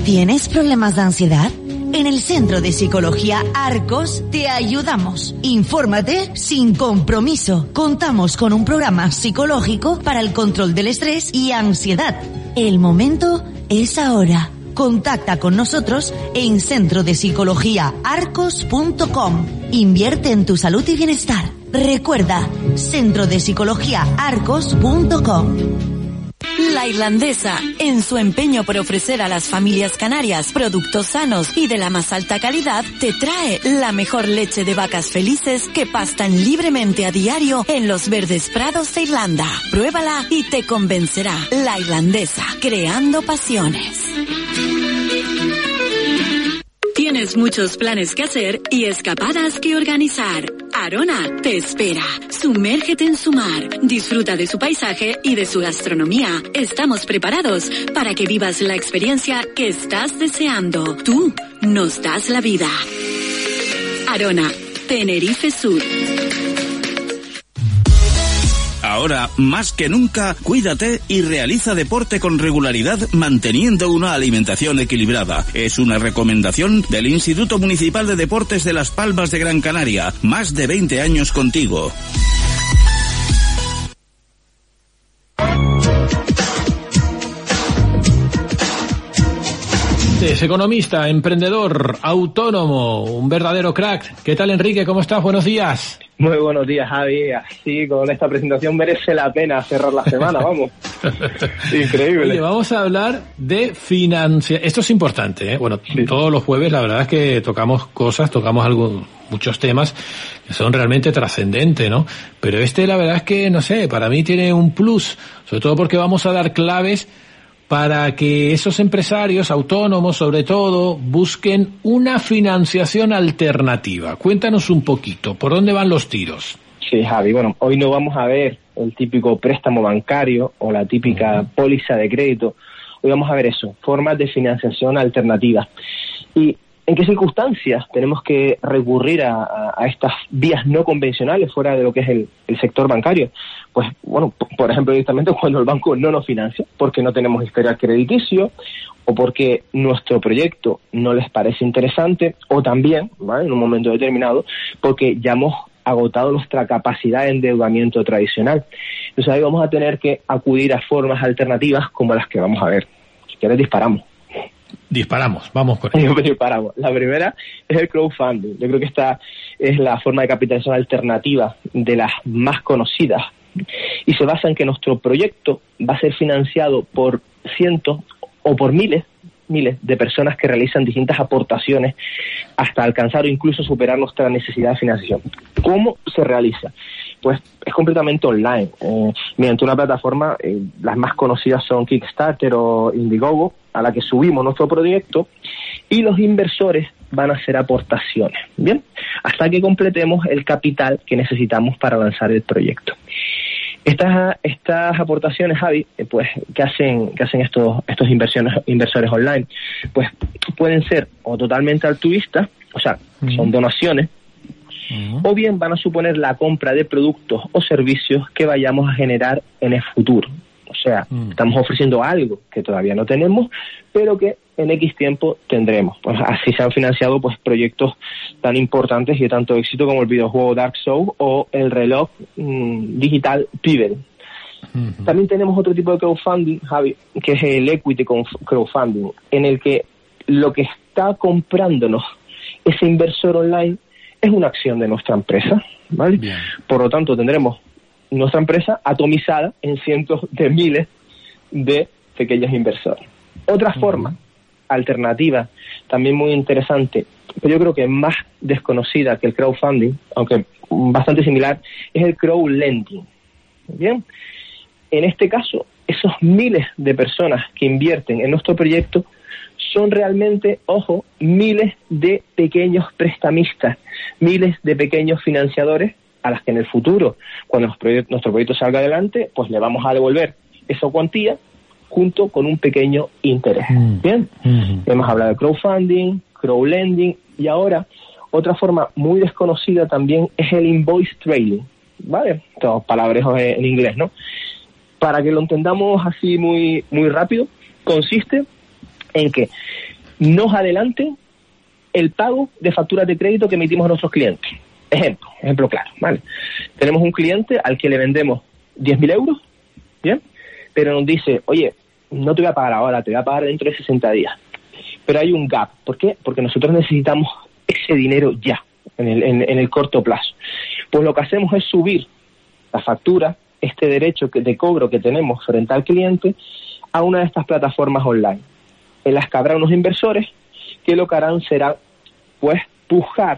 ¿Tienes problemas de ansiedad? En el Centro de Psicología Arcos te ayudamos. Infórmate sin compromiso. Contamos con un programa psicológico para el control del estrés y ansiedad. El momento es ahora. Contacta con nosotros en centro de psicología arcos punto com. Invierte en tu salud y bienestar. Recuerda, centro de psicología arcos punto com. La Irlandesa, en su empeño por ofrecer a las familias canarias productos sanos y de la más alta calidad, te trae la mejor leche de vacas felices que pastan libremente a diario en los verdes prados de Irlanda. Pruébala y te convencerá. La Irlandesa, creando pasiones. Tienes muchos planes que hacer y escapadas que organizar. Arona te espera. Sumérgete en su mar. Disfruta de su paisaje y de su gastronomía. Estamos preparados para que vivas la experiencia que estás deseando. Tú nos das la vida. Arona, Tenerife Sur. Ahora, más que nunca, cuídate y realiza deporte con regularidad manteniendo una alimentación equilibrada. Es una recomendación del Instituto Municipal de Deportes de Las Palmas de Gran Canaria. Más de veinte años contigo. Es economista, emprendedor, autónomo, un verdadero crack. ¿Qué tal, Enrique? ¿Cómo estás? Buenos días. Muy buenos días, Javi. Así, con esta presentación merece la pena cerrar la semana, vamos. Increíble. Oye, vamos a hablar de financiación. Esto es importante, ¿eh? Bueno, sí. Todos los jueves la verdad es que tocamos cosas, tocamos algo, muchos temas que son realmente trascendentes, ¿no? Pero este, la verdad es que, no sé, para mí tiene un plus, sobre todo porque vamos a dar claves para que esos empresarios autónomos, sobre todo, busquen una financiación alternativa. Cuéntanos un poquito, ¿por dónde van los tiros? Sí, Javi, bueno, hoy no vamos a ver el típico préstamo bancario o la típica uh-huh. póliza de crédito. Hoy vamos a ver eso, formas de financiación alternativas. ¿Y en qué circunstancias tenemos que recurrir a, a, a estas vías no convencionales fuera de lo que es el, el sector bancario? Pues, bueno, p- por ejemplo, directamente cuando el banco no nos financia, porque no tenemos historial crediticio, o porque nuestro proyecto no les parece interesante, o también, ¿vale?, en un momento determinado, porque ya hemos agotado nuestra capacidad de endeudamiento tradicional. Entonces ahí vamos a tener que acudir a formas alternativas como las que vamos a ver. Si quieres, disparamos. Disparamos, vamos con ello. Disparamos. La primera es el crowdfunding. Yo creo que esta es la forma de capitalización alternativa de las más conocidas y se basa en que nuestro proyecto va a ser financiado por cientos o por miles, miles de personas que realizan distintas aportaciones hasta alcanzar o incluso superar nuestra necesidad de financiación. ¿Cómo se realiza? Pues es completamente online, eh, mediante una plataforma, eh, las más conocidas son Kickstarter o Indiegogo, a la que subimos nuestro proyecto y los inversores van a hacer aportaciones, ¿bien? Hasta que completemos el capital que necesitamos para lanzar el proyecto. Estas estas aportaciones, Javi, eh, pues, ¿qué hacen qué hacen estos estos inversiones, inversores online? Pues pueden ser o totalmente altruistas, o sea, uh-huh. son donaciones, uh-huh. o bien van a suponer la compra de productos o servicios que vayamos a generar en el futuro. O sea, uh-huh. estamos ofreciendo algo que todavía no tenemos, pero que en X tiempo tendremos. Pues así se han financiado pues proyectos tan importantes y de tanto éxito como el videojuego Dark Souls o el reloj mmm, digital Pibel. Uh-huh. También tenemos otro tipo de crowdfunding, Javi, que es el equity crowdfunding, en el que lo que está comprándonos ese inversor online es una acción de nuestra empresa, ¿vale? Bien. Por lo tanto, tendremos nuestra empresa atomizada en cientos de miles de pequeños inversores. Otra uh-huh. forma alternativa, también muy interesante, pero yo creo que más desconocida que el crowdfunding, aunque bastante similar, es el crowdlending. Bien, en este caso, esos miles de personas que invierten en nuestro proyecto son realmente, ojo, miles de pequeños prestamistas, miles de pequeños financiadores a las que en el futuro, cuando nuestro proyecto, nuestro proyecto salga adelante, pues le vamos a devolver esa cuantía junto con un pequeño interés. Mm. Bien, mm-hmm. hemos hablado de crowdfunding, crowdlending y ahora otra forma muy desconocida también es el invoice trading, ¿vale? Todos palabrejos en inglés, ¿no? Para que lo entendamos así muy muy rápido, consiste en que nos adelanten el pago de facturas de crédito que emitimos a nuestros clientes. Ejemplo, ejemplo claro, ¿vale? Tenemos un cliente al que le vendemos diez mil euros, ¿bien? Pero nos dice, oye, no te voy a pagar ahora, te voy a pagar dentro de sesenta días. Pero hay un gap. ¿Por qué? Porque nosotros necesitamos ese dinero ya, en el, en, en el corto plazo. Pues lo que hacemos es subir la factura, este derecho de cobro que tenemos frente al cliente, a una de estas plataformas online, en las que habrá unos inversores que lo que harán será, pues, pujar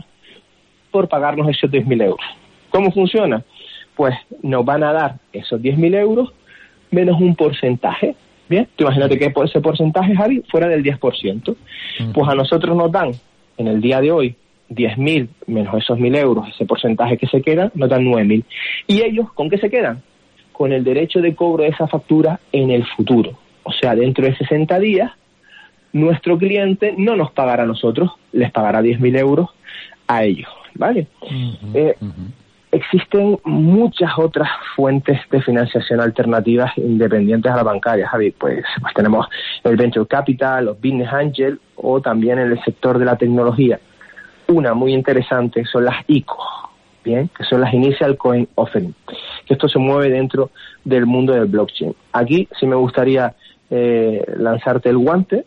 por pagarnos esos diez mil euros. ¿Cómo funciona? Pues nos van a dar esos diez mil euros menos un porcentaje. Bien, tú imagínate que ese porcentaje, Javi, fuera del diez por ciento. Uh-huh. Pues a nosotros nos dan, en el día de hoy, diez mil menos esos mil euros, ese porcentaje que se queda, nos dan nueve mil. ¿Y ellos con qué se quedan? Con el derecho de cobro de esa factura en el futuro. O sea, dentro de sesenta días, nuestro cliente no nos pagará a nosotros, les pagará diez mil euros a ellos, ¿vale? Uh-huh, eh, uh-huh. Existen muchas otras fuentes de financiación alternativas independientes a la bancaria, Javi. Pues, pues tenemos el Venture Capital, los Business Angel, o también en el sector de la tecnología. Una muy interesante son las I C O, ¿bien? Que son las Initial Coin Offering. Que esto se mueve dentro del mundo del blockchain. Aquí sí me gustaría eh, lanzarte el guante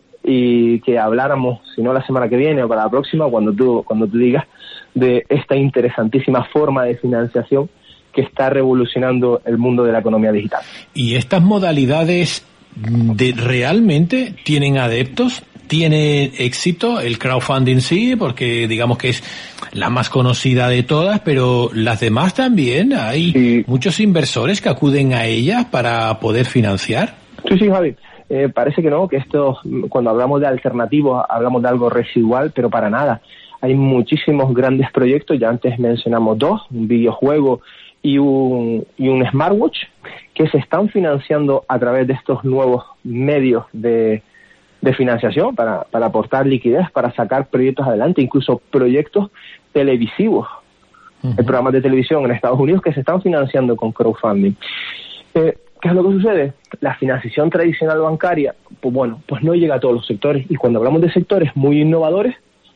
y que habláramos, si no la semana que viene o para la próxima, cuando tú, cuando tú digas, de esta interesantísima forma de financiación que está revolucionando el mundo de la economía digital. ¿Y estas modalidades de realmente tienen adeptos? ¿Tiene éxito el crowdfunding? Sí, porque digamos que es la más conocida de todas, pero las demás también, hay sí. muchos inversores que acuden a ellas para poder financiar. Sí, sí, Javi. Eh, parece que no, que esto, cuando hablamos de alternativos, hablamos de algo residual, pero para nada. Hay muchísimos grandes proyectos, ya antes mencionamos dos, un videojuego y un, y un smartwatch, que se están financiando a través de estos nuevos medios de, de financiación para, para aportar liquidez, para sacar proyectos adelante, incluso proyectos televisivos, uh-huh. de programas de televisión en Estados Unidos que se están financiando con crowdfunding. Eh, ¿Qué es lo que sucede? La financiación tradicional bancaria, pues bueno, pues no llega a todos los sectores. Y cuando hablamos de sectores muy innovadores,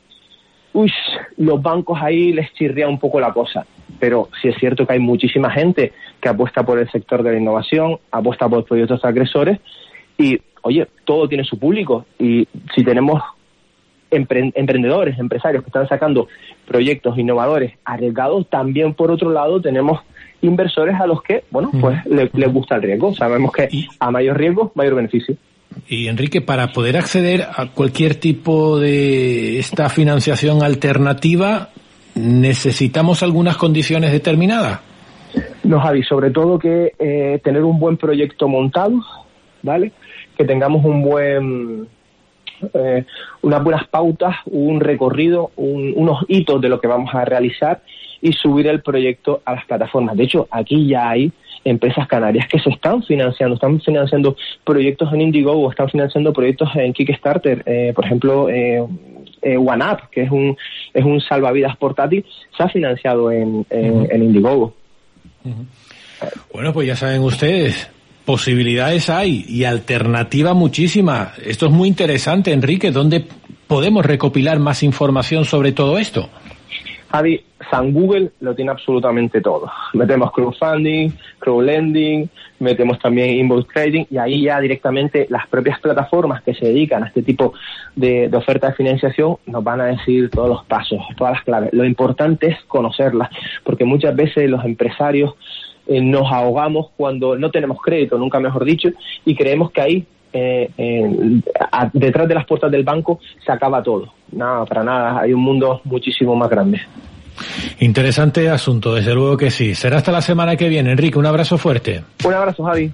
uy, los bancos ahí les chirría un poco la cosa. Pero sí es cierto que hay muchísima gente que apuesta por el sector de la innovación, apuesta por proyectos agresores y, oye, todo tiene su público. Y si tenemos empre- emprendedores, empresarios que están sacando proyectos innovadores arriesgados, también por otro lado tenemos inversores a los que, bueno, pues les le gusta el riesgo. Sabemos que a mayor riesgo, mayor beneficio. Y Enrique, para poder acceder a cualquier tipo de esta financiación alternativa, ¿necesitamos algunas condiciones determinadas? No, Javi, sobre todo que eh, tener un buen proyecto montado, ¿vale? Que tengamos un buen, eh, unas buenas pautas, un recorrido, un, unos hitos de lo que vamos a realizar y subir el proyecto a las plataformas. De hecho, aquí ya hay empresas canarias que se están financiando, están financiando proyectos en Indiegogo, están financiando proyectos en Kickstarter, eh, por ejemplo, eh, eh, OneUp, que es un es un salvavidas portátil, se ha financiado en, en, uh-huh. en Indiegogo. Uh-huh. Bueno, pues ya saben ustedes, posibilidades hay y alternativa muchísima. Esto es muy interesante, Enrique. ¿Dónde podemos recopilar más información sobre todo esto? Javi, San Google lo tiene absolutamente todo. Metemos crowdfunding, crowdlending, metemos también inbound trading y ahí ya directamente las propias plataformas que se dedican a este tipo de, de oferta de financiación nos van a decir todos los pasos, todas las claves. Lo importante es conocerlas, porque muchas veces los empresarios eh, nos ahogamos cuando no tenemos crédito, nunca mejor dicho, y creemos que ahí Eh, eh, a, detrás de las puertas del banco se acaba todo. Nada, para nada, hay un mundo muchísimo más grande. Interesante asunto, desde luego que sí. Será hasta la semana que viene, Enrique, un abrazo fuerte. Un abrazo, Javi.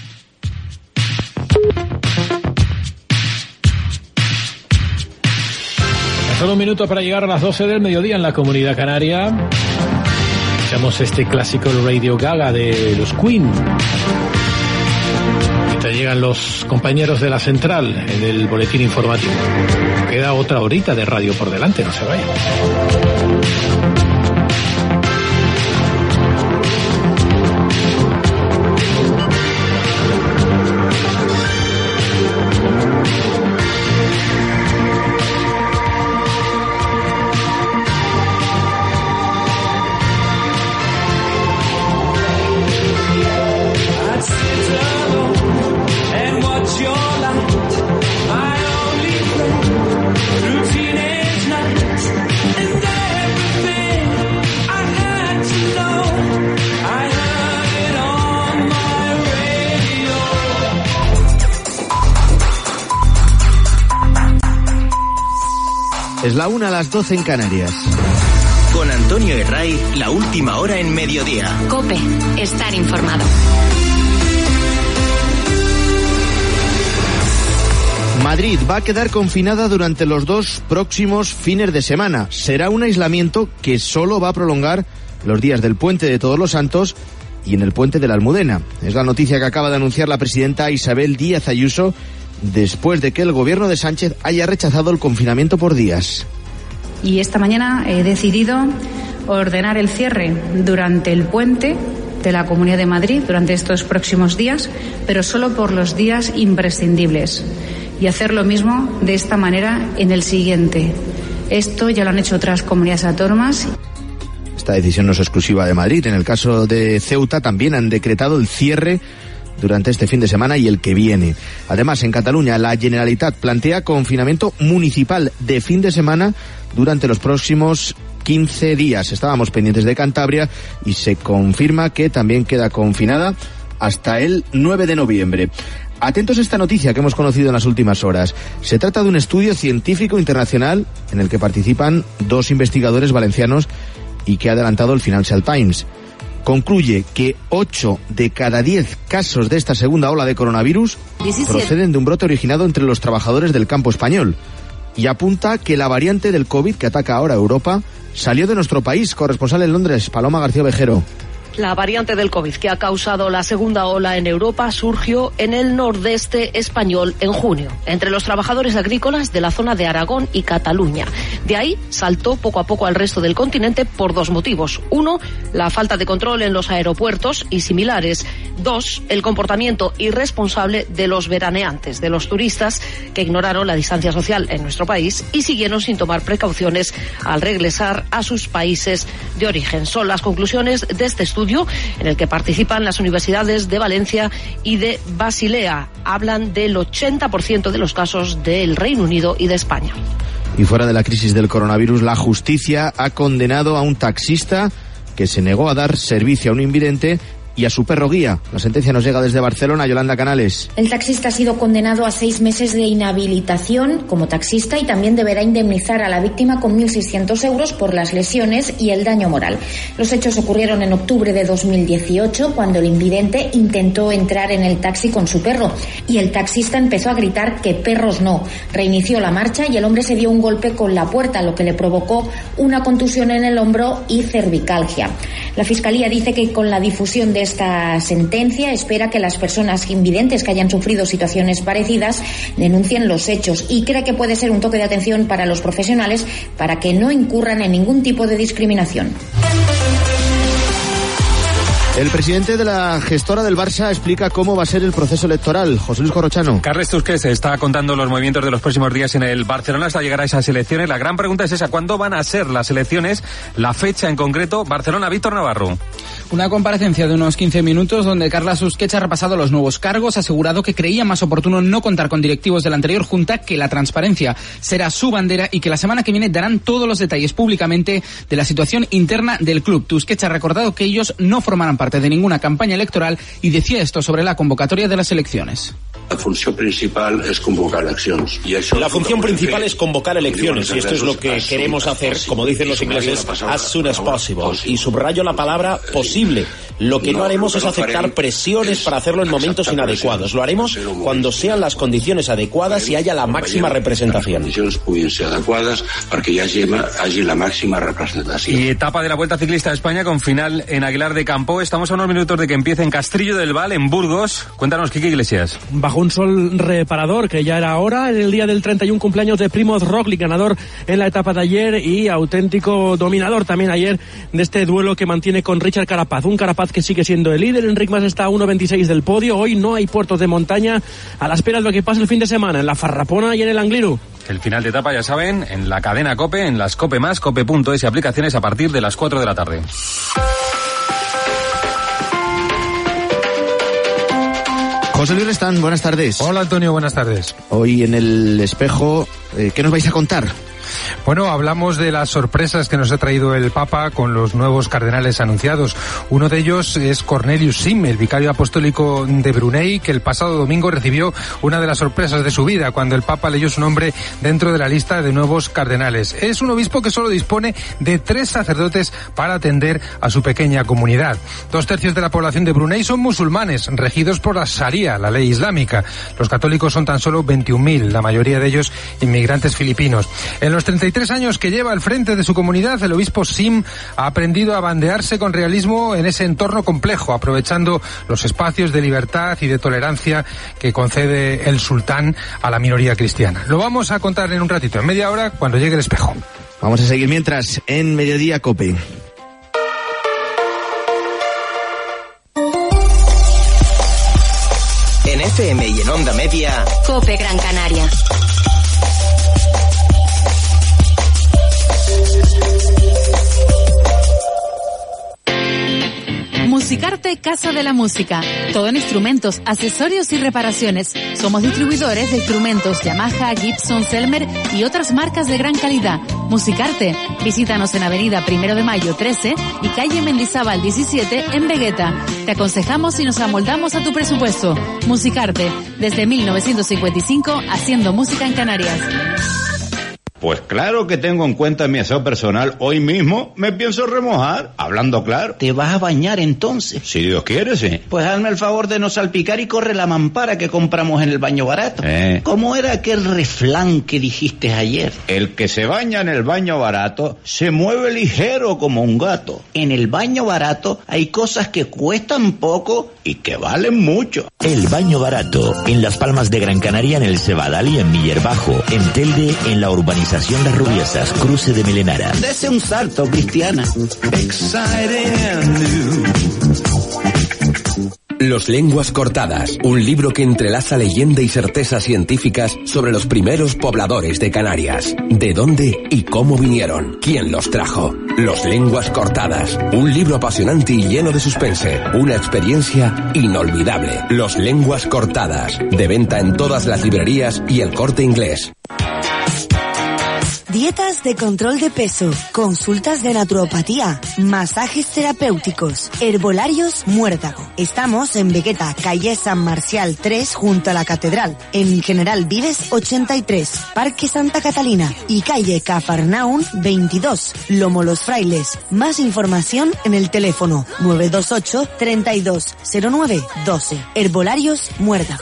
Solo un minuto para llegar a las doce del mediodía en la Comunidad Canaria. Escuchamos este clásico Radio Gaga de los Queen. Ya llegan los compañeros de la central en el boletín informativo. Queda otra horita de radio por delante, no se vayan. Es la una a las doce en Canarias. Con Antonio Herray, la última hora en mediodía. COPE, estar informado. Madrid va a quedar confinada durante los dos próximos fines de semana. Será un aislamiento que solo va a prolongar los días del Puente de Todos los Santos y en el Puente de la Almudena. Es la noticia que acaba de anunciar la presidenta Isabel Díaz Ayuso después de que el gobierno de Sánchez haya rechazado el confinamiento por días. Y esta mañana he decidido ordenar el cierre durante el puente de la Comunidad de Madrid durante estos próximos días, pero solo por los días imprescindibles. Y hacer lo mismo de esta manera en el siguiente. Esto ya lo han hecho otras comunidades autónomas. Esta decisión no es exclusiva de Madrid. En el caso de Ceuta también han decretado el cierre durante este fin de semana y el que viene. Además, en Cataluña, la Generalitat plantea confinamiento municipal de fin de semana durante los próximos quince días. Estábamos pendientes de Cantabria y se confirma que también queda confinada hasta el nueve de noviembre. Atentos a esta noticia que hemos conocido en las últimas horas. Se trata de un estudio científico internacional en el que participan dos investigadores valencianos y que ha adelantado el Financial Times. Concluye que ocho de cada diez casos de esta segunda ola de coronavirus proceden de un brote originado entre los trabajadores del campo español. Y apunta que la variante del COVID que ataca ahora a Europa salió de nuestro país. Corresponsal en Londres, Paloma García Ovejero. La variante del COVID que ha causado la segunda ola en Europa surgió en el nordeste español en junio, entre los trabajadores agrícolas de la zona de Aragón y Cataluña. De ahí saltó poco a poco al resto del continente por dos motivos. Uno, la falta de control en los aeropuertos y similares. Dos, el comportamiento irresponsable de los veraneantes, de los turistas que ignoraron la distancia social en nuestro país y siguieron sin tomar precauciones al regresar a sus países de origen. Son las conclusiones de este estudio en el que participan las universidades de Valencia y de Basilea. Hablan del ochenta por ciento de los casos del Reino Unido y de España. Y fuera de la crisis del coronavirus, la justicia ha condenado a un taxista que se negó a dar servicio a un invidente y a su perro guía. La sentencia nos llega desde Barcelona. Yolanda Canales. El taxista ha sido condenado a seis meses de inhabilitación como taxista y también deberá indemnizar a la víctima con mil seiscientos euros por las lesiones y el daño moral. Los hechos ocurrieron en octubre de dos mil dieciocho, cuando el invidente intentó entrar en el taxi con su perro y el taxista empezó a gritar que perros no. Reinició la marcha y el hombre se dio un golpe con la puerta, lo que le provocó una contusión en el hombro y cervicalgia. La Fiscalía dice que con la difusión de esta sentencia espera que las personas invidentes que hayan sufrido situaciones parecidas denuncien los hechos y cree que puede ser un toque de atención para los profesionales para que no incurran en ningún tipo de discriminación. El presidente de la gestora del Barça explica cómo va a ser el proceso electoral. José Luis Corrochano. Carles Tusquets está contando los movimientos de los próximos días en el Barcelona hasta llegar a esas elecciones. La gran pregunta es esa, ¿cuándo van a ser las elecciones? La fecha en concreto, Barcelona, Víctor Navarro. Una comparecencia de unos quince minutos donde Carles Tusquets ha repasado los nuevos cargos, ha asegurado que creía más oportuno no contar con directivos de la anterior junta, que la transparencia será su bandera y que la semana que viene darán todos los detalles públicamente de la situación interna del club. Tusquets ha recordado que ellos no formarán parte de ninguna campaña electoral y decía esto sobre la convocatoria de las elecciones. La función principal es convocar elecciones. Y eso la función principal es convocar elecciones y esto es lo que queremos hacer, como dicen los ingleses, as soon as possible. Y subrayo la palabra posible. Lo que no haremos es aceptar presiones para hacerlo en momentos inadecuados. Lo haremos cuando sean las condiciones adecuadas y haya la máxima representación. Las condiciones pueden ser adecuadas para que haya la máxima representación. Y etapa de la Vuelta Ciclista a España con final en Aguilar de Campo. Estamos a unos minutos de que empiece en Castrillo del Val, en Burgos. Cuéntanos, Quique Iglesias. Bajo un sol reparador, que ya era hora, en el día del treinta y uno cumpleaños de Primoz Roglic, ganador en la etapa de ayer y auténtico dominador también ayer de este duelo que mantiene con Richard Carapaz. Un Carapaz que sigue siendo el líder. Enric Mas está a uno veintiséis del podio. Hoy no hay puertos de montaña, a la espera de lo que pase el fin de semana en la Farrapona y en el Angliru. El final de etapa, ya saben, en la cadena COPE, en las COPE más, cope punto es y aplicaciones a partir de las cuatro de la tarde. José Luis Restán, buenas tardes. Hola Antonio, buenas tardes. Hoy en El Espejo, eh, ¿qué nos vais a contar? Bueno, hablamos de las sorpresas que nos ha traído el Papa con los nuevos cardenales anunciados. Uno de ellos es Cornelius Sim, el vicario apostólico de Brunei, que el pasado domingo recibió una de las sorpresas de su vida cuando el Papa leyó su nombre dentro de la lista de nuevos cardenales. Es un obispo que solo dispone de tres sacerdotes para atender a su pequeña comunidad. Dos tercios de la población de Brunei son musulmanes, regidos por la Sharia, la ley islámica. Los católicos son tan solo veintiún mil, la mayoría de ellos inmigrantes filipinos. En los treinta y tres años que lleva al frente de su comunidad, el obispo Sim ha aprendido a bandearse con realismo en ese entorno complejo, aprovechando los espacios de libertad y de tolerancia que concede el sultán a la minoría cristiana. Lo vamos a contar en un ratito, en media hora, cuando llegue el espejo. Vamos a seguir mientras en Mediodía COPE. En F M y en Onda Media, COPE Gran Canaria. Musicarte Casa de la Música. Todo en instrumentos, accesorios y reparaciones. Somos distribuidores de instrumentos Yamaha, Gibson, Selmer y otras marcas de gran calidad. Musicarte. Visítanos en Avenida Primero de Mayo trece y calle Mendizábal diecisiete en Vegueta. Te aconsejamos y nos amoldamos a tu presupuesto. Musicarte. Desde mil novecientos cincuenta y cinco, haciendo música en Canarias. Pues claro que tengo en cuenta mi aseo personal. Hoy mismo me pienso remojar, hablando claro. ¿Te vas a bañar entonces? Si Dios quiere, sí. Pues hazme el favor de no salpicar y corre la mampara que compramos en el baño barato. Eh. ¿Cómo era aquel refrán que dijiste ayer? El que se baña en el baño barato se mueve ligero como un gato. En el baño barato hay cosas que cuestan poco y que valen mucho. El baño barato, en Las Palmas de Gran Canaria, en el Cebadal y en Miller Bajo, en Telde, en la urbanización Las Rubiesas, cruce de Melenara. Dese un salto, Cristiana. Los Lenguas Cortadas, un libro que entrelaza leyenda y certezas científicas sobre los primeros pobladores de Canarias. ¿De dónde y cómo vinieron? ¿Quién los trajo? Los Lenguas Cortadas, un libro apasionante y lleno de suspense, una experiencia inolvidable. Los Lenguas Cortadas, de venta en todas las librerías y El Corte Inglés. Dietas de control de peso, consultas de naturopatía, masajes terapéuticos, herbolarios Muérdago. Estamos en Vegueta, calle San Marcial tres, junto a la Catedral, en General Vives ochenta y tres, Parque Santa Catalina y calle Cafarnaún veintidós, Lomo Los Frailes. Más información en el teléfono nueve dos ocho, treinta y dos, cero nueve, doce. Herbolarios Muérdago.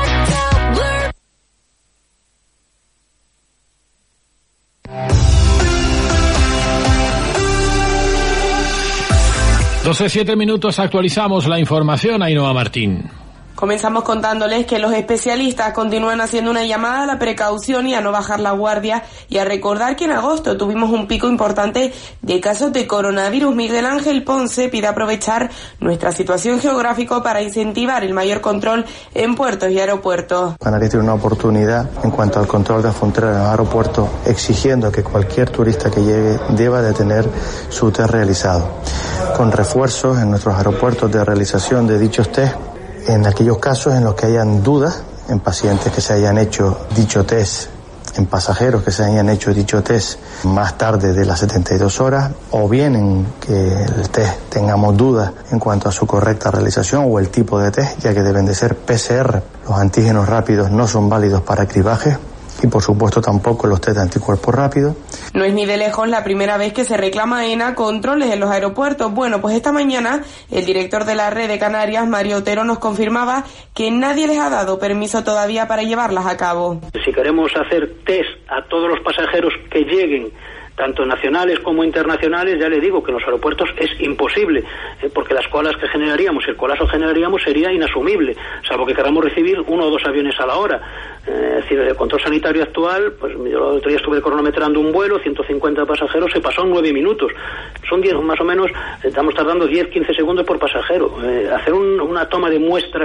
doce, siete minutos, actualizamos la información. Ainhoa Martín. Comenzamos contándoles que los especialistas continúan haciendo una llamada a la precaución y a no bajar la guardia y a recordar que en agosto tuvimos un pico importante de casos de coronavirus. Miguel Ángel Ponce pide aprovechar nuestra situación geográfica para incentivar el mayor control en puertos y aeropuertos. Canarias tiene una oportunidad en cuanto al control de fronteras en los aeropuertos, exigiendo que cualquier turista que llegue deba de tener su test realizado, con refuerzos en nuestros aeropuertos de realización de dichos test. En aquellos casos en los que hayan dudas, en pacientes que se hayan hecho dicho test, en pasajeros que se hayan hecho dicho test más tarde de las setenta y dos horas, o bien en que el test tengamos dudas en cuanto a su correcta realización o el tipo de test, ya que deben de ser P C R. Los antígenos rápidos no son válidos para cribaje y por supuesto tampoco los test de anticuerpos rápidos. No es ni de lejos la primera vez que se reclama a ENA controles en los aeropuertos. Bueno, pues esta mañana el director de la red de Canarias, Mario Otero, nos confirmaba que nadie les ha dado permiso todavía para llevarlas a cabo. Si queremos hacer test a todos los pasajeros que lleguen, tanto nacionales como internacionales, ya le digo que en los aeropuertos es imposible, eh, porque las colas que generaríamos, el colapso que generaríamos sería inasumible, salvo que queramos recibir uno o dos aviones a la hora. Eh, es decir, el control sanitario actual, pues yo el otro día estuve cronometrando un vuelo, ciento cincuenta pasajeros, se pasó en nueve minutos. Son diez, más o menos, estamos tardando diez, quince segundos por pasajero. Eh, hacer un, una toma de muestras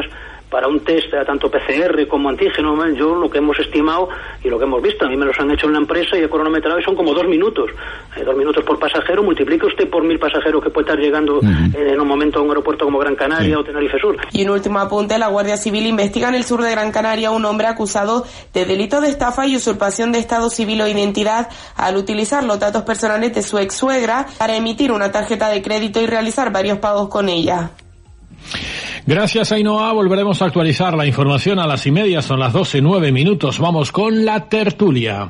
para un test tanto P C R como antígeno, yo lo que hemos estimado y lo que hemos visto, a mí me los han hecho en la empresa y he cronometrado y son como dos minutos, eh, dos minutos por pasajero, multiplique usted por mil pasajeros que puede estar llegando uh-huh. eh, en un momento a un aeropuerto como Gran Canaria sí. o Tenerife Sur. Y un último apunte, la Guardia Civil investiga en el sur de Gran Canaria a un hombre acusado de delito de estafa y usurpación de estado civil o identidad al utilizar los datos personales de su ex suegra para emitir una tarjeta de crédito y realizar varios pagos con ella. Gracias, Ainhoa. Volveremos a actualizar la información a las y media. Son las doce, nueve minutos. Vamos con la tertulia.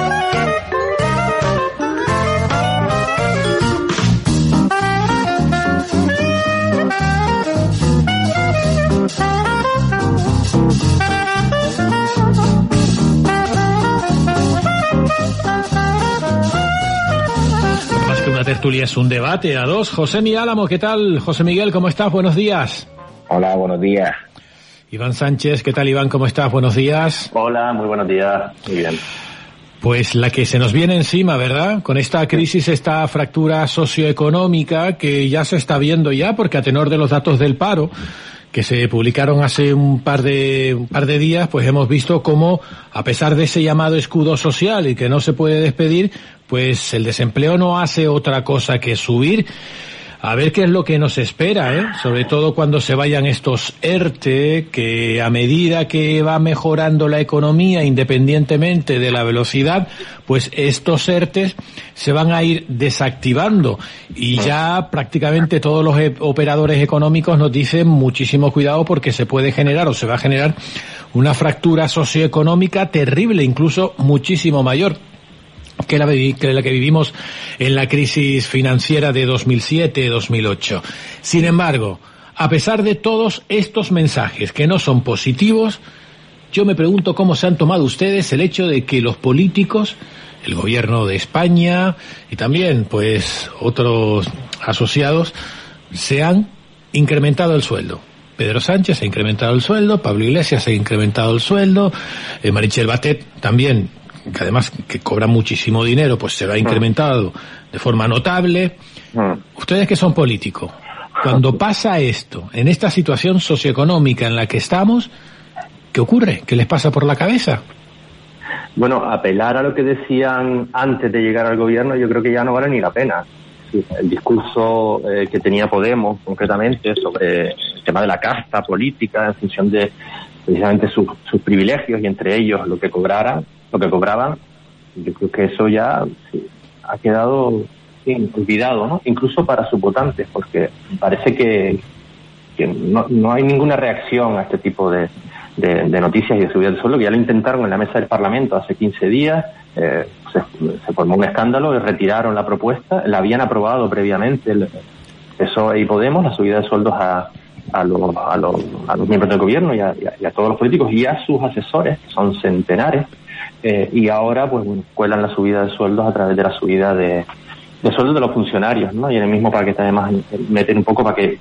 Más que una tertulia es un debate a dos. José Miguel Álamo, ¿qué tal? José Miguel, ¿cómo estás? Buenos días. Hola, buenos días. Iván Sánchez, ¿qué tal, Iván? ¿Cómo estás? Buenos días. Hola, muy buenos días. Muy bien. Pues la que se nos viene encima, ¿verdad? Con esta crisis, esta fractura socioeconómica que ya se está viendo ya, porque a tenor de los datos del paro que se publicaron hace un par de un par de días, pues hemos visto cómo, a pesar de ese llamado escudo social y que no se puede despedir, pues el desempleo no hace otra cosa que subir. A ver qué es lo que nos espera, ¿eh? Sobre todo cuando se vayan estos ERTE, que a medida que va mejorando la economía, independientemente de la velocidad, pues estos ERTEs se van a ir desactivando. Y ya prácticamente todos los operadores económicos nos dicen muchísimo cuidado porque se puede generar o se va a generar una fractura socioeconómica terrible, incluso muchísimo mayor que la, que la que vivimos en la crisis financiera de dos mil siete dos mil ocho. Sin embargo, a pesar de todos estos mensajes que no son positivos, yo me pregunto cómo se han tomado ustedes el hecho de que los políticos, el gobierno de España y también pues otros asociados, se han incrementado el sueldo. Pedro Sánchez ha incrementado el sueldo, Pablo Iglesias ha incrementado el sueldo, eh, Meritxell Batet también, que además que cobra muchísimo dinero, pues se va incrementado de forma notable. Ustedes que son políticos, cuando pasa esto, en esta situación socioeconómica en la que estamos, ¿qué ocurre? ¿Qué les pasa por la cabeza? Bueno, apelar a lo que decían antes de llegar al gobierno, yo creo que ya no vale ni la pena. El discurso eh, que tenía Podemos, concretamente, sobre el tema de la casta política, en función de precisamente sus, sus privilegios y entre ellos lo que cobraran, lo que cobraban, yo creo que eso ya sí, ha quedado sí, olvidado, ¿no? Incluso para sus votantes, porque parece que, que no, no hay ninguna reacción a este tipo de, de, de noticias y de subida del sueldo, que ya lo intentaron en la mesa del Parlamento hace quince días, eh, se, se formó un escándalo y retiraron la propuesta, la habían aprobado previamente el P S O E y Podemos, la subida de sueldos a a los, a los, a los miembros del gobierno y a, y a, y a todos los políticos y a sus asesores, que son centenares, eh, y ahora pues bueno, cuelan la subida de sueldos a través de la subida de, de sueldos de los funcionarios, ¿no? Y en el mismo paquete además meten un poco para que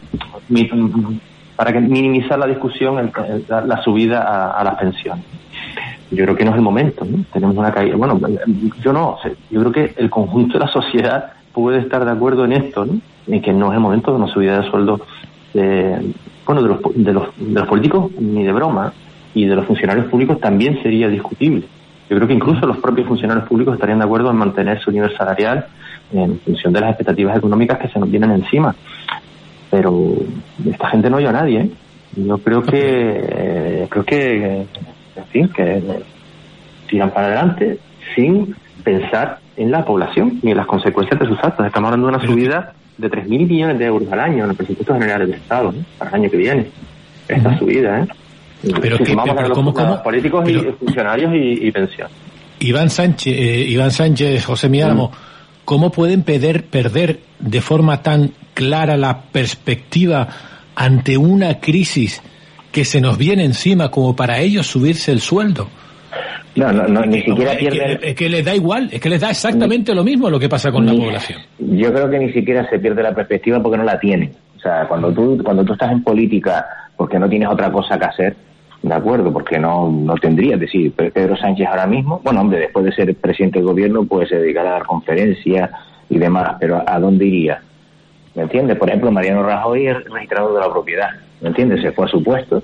para que minimizar la discusión, el, el, la, la subida a, a las pensiones. Yo creo que no es el momento, ¿no? Tenemos una caída, bueno, yo no, o sea, yo creo que el conjunto de la sociedad puede estar de acuerdo en esto, ¿no? En que no es el momento de una subida de sueldos de, bueno, de los, de los de los políticos ni de broma, y de los funcionarios públicos también sería discutible. Yo creo que incluso los propios funcionarios públicos estarían de acuerdo en mantener su nivel salarial en función de las expectativas económicas que se nos vienen encima. Pero esta gente no oyó a nadie, ¿eh? Yo creo que eh, creo que en fin, que tiran para adelante sin pensar en la población ni en las consecuencias de sus actos. Estamos hablando de una subida de tres mil millones de euros al año en los presupuestos generales del Estado, ¿no? Para el año que viene. Esta uh-huh. subida, ¿eh? Pero, si que, pero, pero los, ¿cómo, cómo? políticos pero, y funcionarios y, y pensión. Iván Sánchez, eh, Iván Sánchez, José Miáramo, uh-huh. ¿cómo pueden perder, perder de forma tan clara la perspectiva ante una crisis que se nos viene encima como para ellos subirse el sueldo? No, no, no ni siquiera es pierden... que, es que les da igual, es que les da exactamente lo mismo lo que pasa con ni, la población. Yo creo que ni siquiera se pierde la perspectiva porque no la tienen. O sea, cuando tú cuando tú estás en política porque no tienes otra cosa que hacer, de acuerdo, porque no no tendrías, es decir, Pedro Sánchez ahora mismo, bueno, hombre, después de ser presidente del gobierno, pues se dedicará a dar conferencias y demás, pero ¿a dónde iría? ¿Me entiendes? Por ejemplo, Mariano Rajoy es registrado de la propiedad, ¿me entiendes? Se fue a su puesto,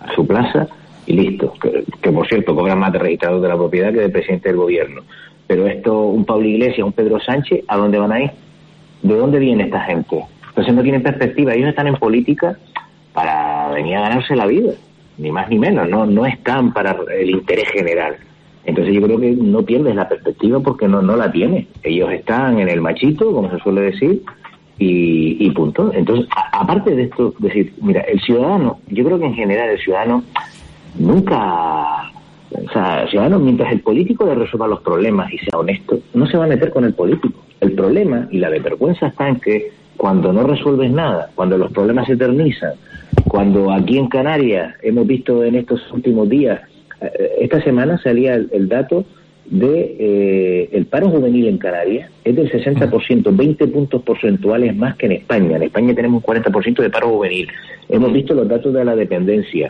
a su plaza y listo. Que, que por cierto cobran más de registrador de la propiedad que del presidente del gobierno. Pero esto, un Pablo Iglesias, un Pedro Sánchez, ¿a dónde van a ir? ¿De dónde viene esta gente? Entonces no tienen perspectiva. Ellos están en política para venir a ganarse la vida, ni más ni menos. No, no están para el interés general. Entonces yo creo que no pierdes la perspectiva porque no, no la tienes. Ellos están en el machito, como se suele decir, y, y punto. Entonces, a, aparte de esto, decir, mira, el ciudadano, yo creo que en general el ciudadano nunca... O sea, el ciudadano, mientras el político le resuelva los problemas y sea honesto, no se va a meter con el político. El problema y la desvergüenza está en que cuando no resuelves nada, cuando los problemas se eternizan, cuando aquí en Canarias hemos visto en estos últimos días, esta semana salía el, el dato de eh, el paro juvenil en Canarias es del sesenta por ciento, veinte puntos porcentuales más que en España. En España tenemos un cuarenta por ciento de paro juvenil. Hemos visto los datos de la dependencia.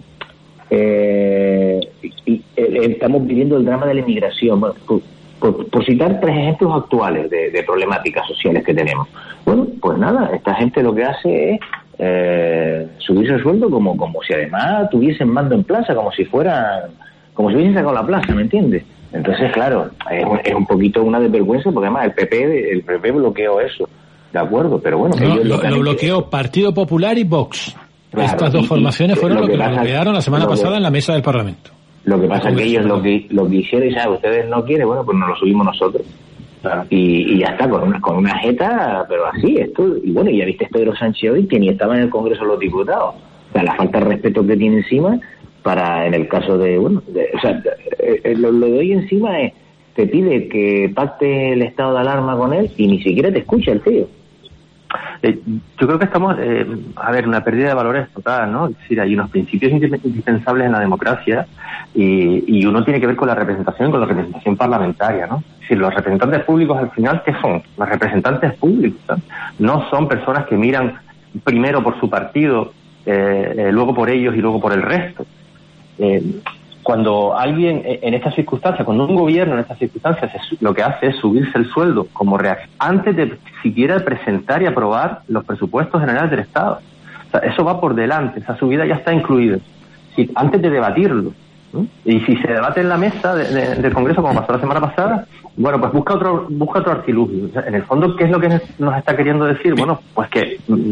Eh, y, y eh, estamos viviendo el drama de la inmigración. Bueno, por, por, por citar tres ejemplos actuales de, de problemáticas sociales que tenemos. Bueno, pues nada, esta gente lo que hace es eh, subirse el sueldo como como si además tuviesen mando en plaza, como si fueran, como si hubiesen sacado la plaza, ¿me entiendes? Entonces, claro, es, es un poquito una desvergüenza porque además el P P el P P bloqueó eso, de acuerdo, pero bueno, no, ellos lo, lo, lo bloqueó Partido Popular y Vox. Claro, estas dos y, formaciones fueron lo que, lo que bloquearon la semana que, pasada en la mesa del Parlamento. Lo que pasa es que ellos lo que lo que hicieron y saben, ustedes no quieren, bueno, pues nos lo subimos nosotros. Claro. Y, y ya está, con una con una jeta, pero así, esto, y bueno, ya viste Pedro Sánchez hoy, que ni estaba en el Congreso de los Diputados. O sea, la falta de respeto que tiene encima para, en el caso de, bueno, de, o sea, eh, lo, lo de hoy encima es, te pide que pacte el estado de alarma con él y ni siquiera te escucha el tío. Eh, yo creo que estamos, eh, a ver, una pérdida de valores total, ¿no? Es decir, hay unos principios indispensables en la democracia y, y uno tiene que ver con la representación y con la representación parlamentaria, ¿no? Es decir, los representantes públicos al final, ¿qué son? Los representantes públicos, ¿no? No son personas que miran primero por su partido, eh, eh, luego por ellos y luego por el resto. Eh, Cuando alguien en estas circunstancias, cuando un gobierno en estas circunstancias lo que hace es subirse el sueldo como reacción, antes de siquiera presentar y aprobar los presupuestos generales del Estado. O sea, eso va por delante, esa subida ya está incluida. Si, antes de debatirlo, ¿no? Y si se debate en la mesa de, de, del Congreso, como pasó la semana pasada, bueno, pues busca otro busca otro artilugio. O sea, en el fondo, ¿qué es lo que nos está queriendo decir? Bueno, pues que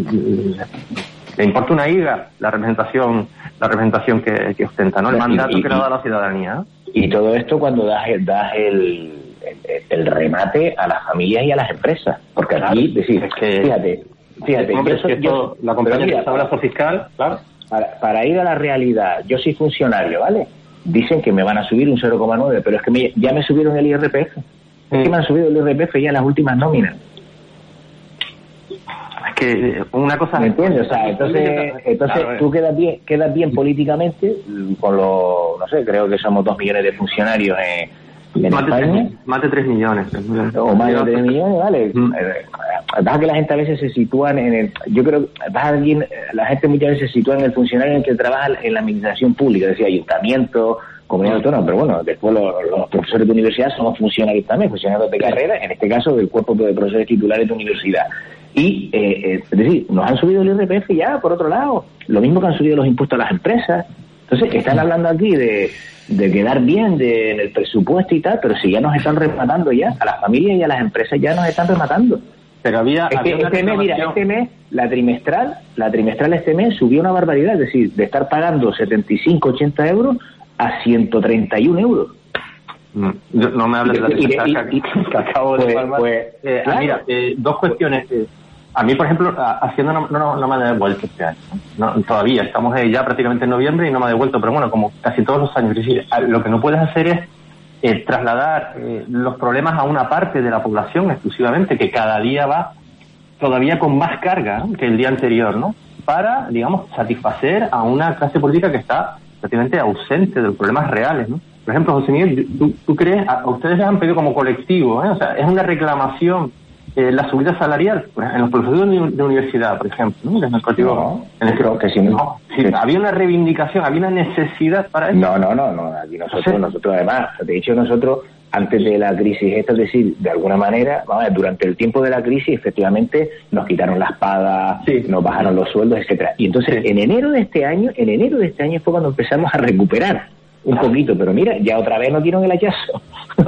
le importa una higa la representación la representación que, que ostenta, ¿no? El mandato y, y, que le da a la ciudadanía, ¿no? Y todo esto cuando das, das el, el, el remate a las familias y a las empresas, porque aquí, decir, es que, fíjate, fíjate, hombre, yo, que yo, la compañía mira, que está brazo fiscal, claro. Para, para ir a la realidad, yo soy funcionario, ¿vale? Dicen que me van a subir un cero coma nueve, pero es que me, ya me subieron el I R P F. Es que me han subido el I R P F ya en las últimas nóminas. Es que una cosa... ¿Me entiendes? O sea, entonces, entonces claro, tú quedas bien, quedas bien políticamente con los, no sé, creo que somos dos millones de funcionarios en, en más España. De tres, más de tres millones. O más de tres millones, vale. Mm. Pasa que la gente a veces se sitúa en el... Yo creo que alguien, la gente muchas veces se sitúa en el funcionario en el que trabaja en la administración pública, es decir, ayuntamiento, comunidad autónoma, pero bueno, después los, los profesores de universidad somos funcionarios también, funcionarios de carrera, en este caso del cuerpo de profesores titulares de universidad. Y, eh, eh, es decir, nos han subido el I R P F ya, por otro lado, lo mismo que han subido los impuestos a las empresas. Entonces, están hablando aquí de, de quedar bien de, en el presupuesto y tal, pero si ya nos están rematando ya, a las familias y a las empresas ya nos están rematando. Pero había, este, había este mes, mira, este mes, la trimestral, la trimestral este mes subió una barbaridad, es decir, de estar pagando setenta y cinco, ochenta euros a ciento treinta y uno euros. Yo, no me hables de la trimestral que, que acabo de palmar. Pues, eh, claro. Mira, eh, dos cuestiones. Eh, a mí, por ejemplo, Hacienda no, no, no me ha devuelto este año. No, todavía, estamos eh, ya prácticamente en noviembre y no me ha devuelto, pero bueno, como casi todos los años. Es decir, lo que no puedes hacer es eh, trasladar eh, los problemas a una parte de la población exclusivamente, que cada día va todavía con más carga, ¿no?, que el día anterior, ¿no?, para, digamos, satisfacer a una clase política que está prácticamente ausente de los problemas reales, ¿no? Por ejemplo, José Miguel, ¿tú, tú crees, a, a ustedes les han pedido como colectivo, ¿eh? O sea, es una reclamación eh, la subida salarial en los profesores de, de universidad, por ejemplo, ¿no? Desde el colectivo, no, en el creo que sí, no. Sí, sí. Había una reivindicación, había una necesidad para eso. No, no, no, no. Aquí nosotros, ¿sí? nosotros además, de hecho nosotros antes de la crisis esta, es decir, de alguna manera, vamos a ver, durante el tiempo de la crisis, efectivamente, nos quitaron las pagas, sí. nos bajaron los sueldos, etcétera. Y entonces, sí. en enero de este año, en enero de este año fue cuando empezamos a recuperar un poquito, pero mira, ya otra vez nos dieron el hachazo.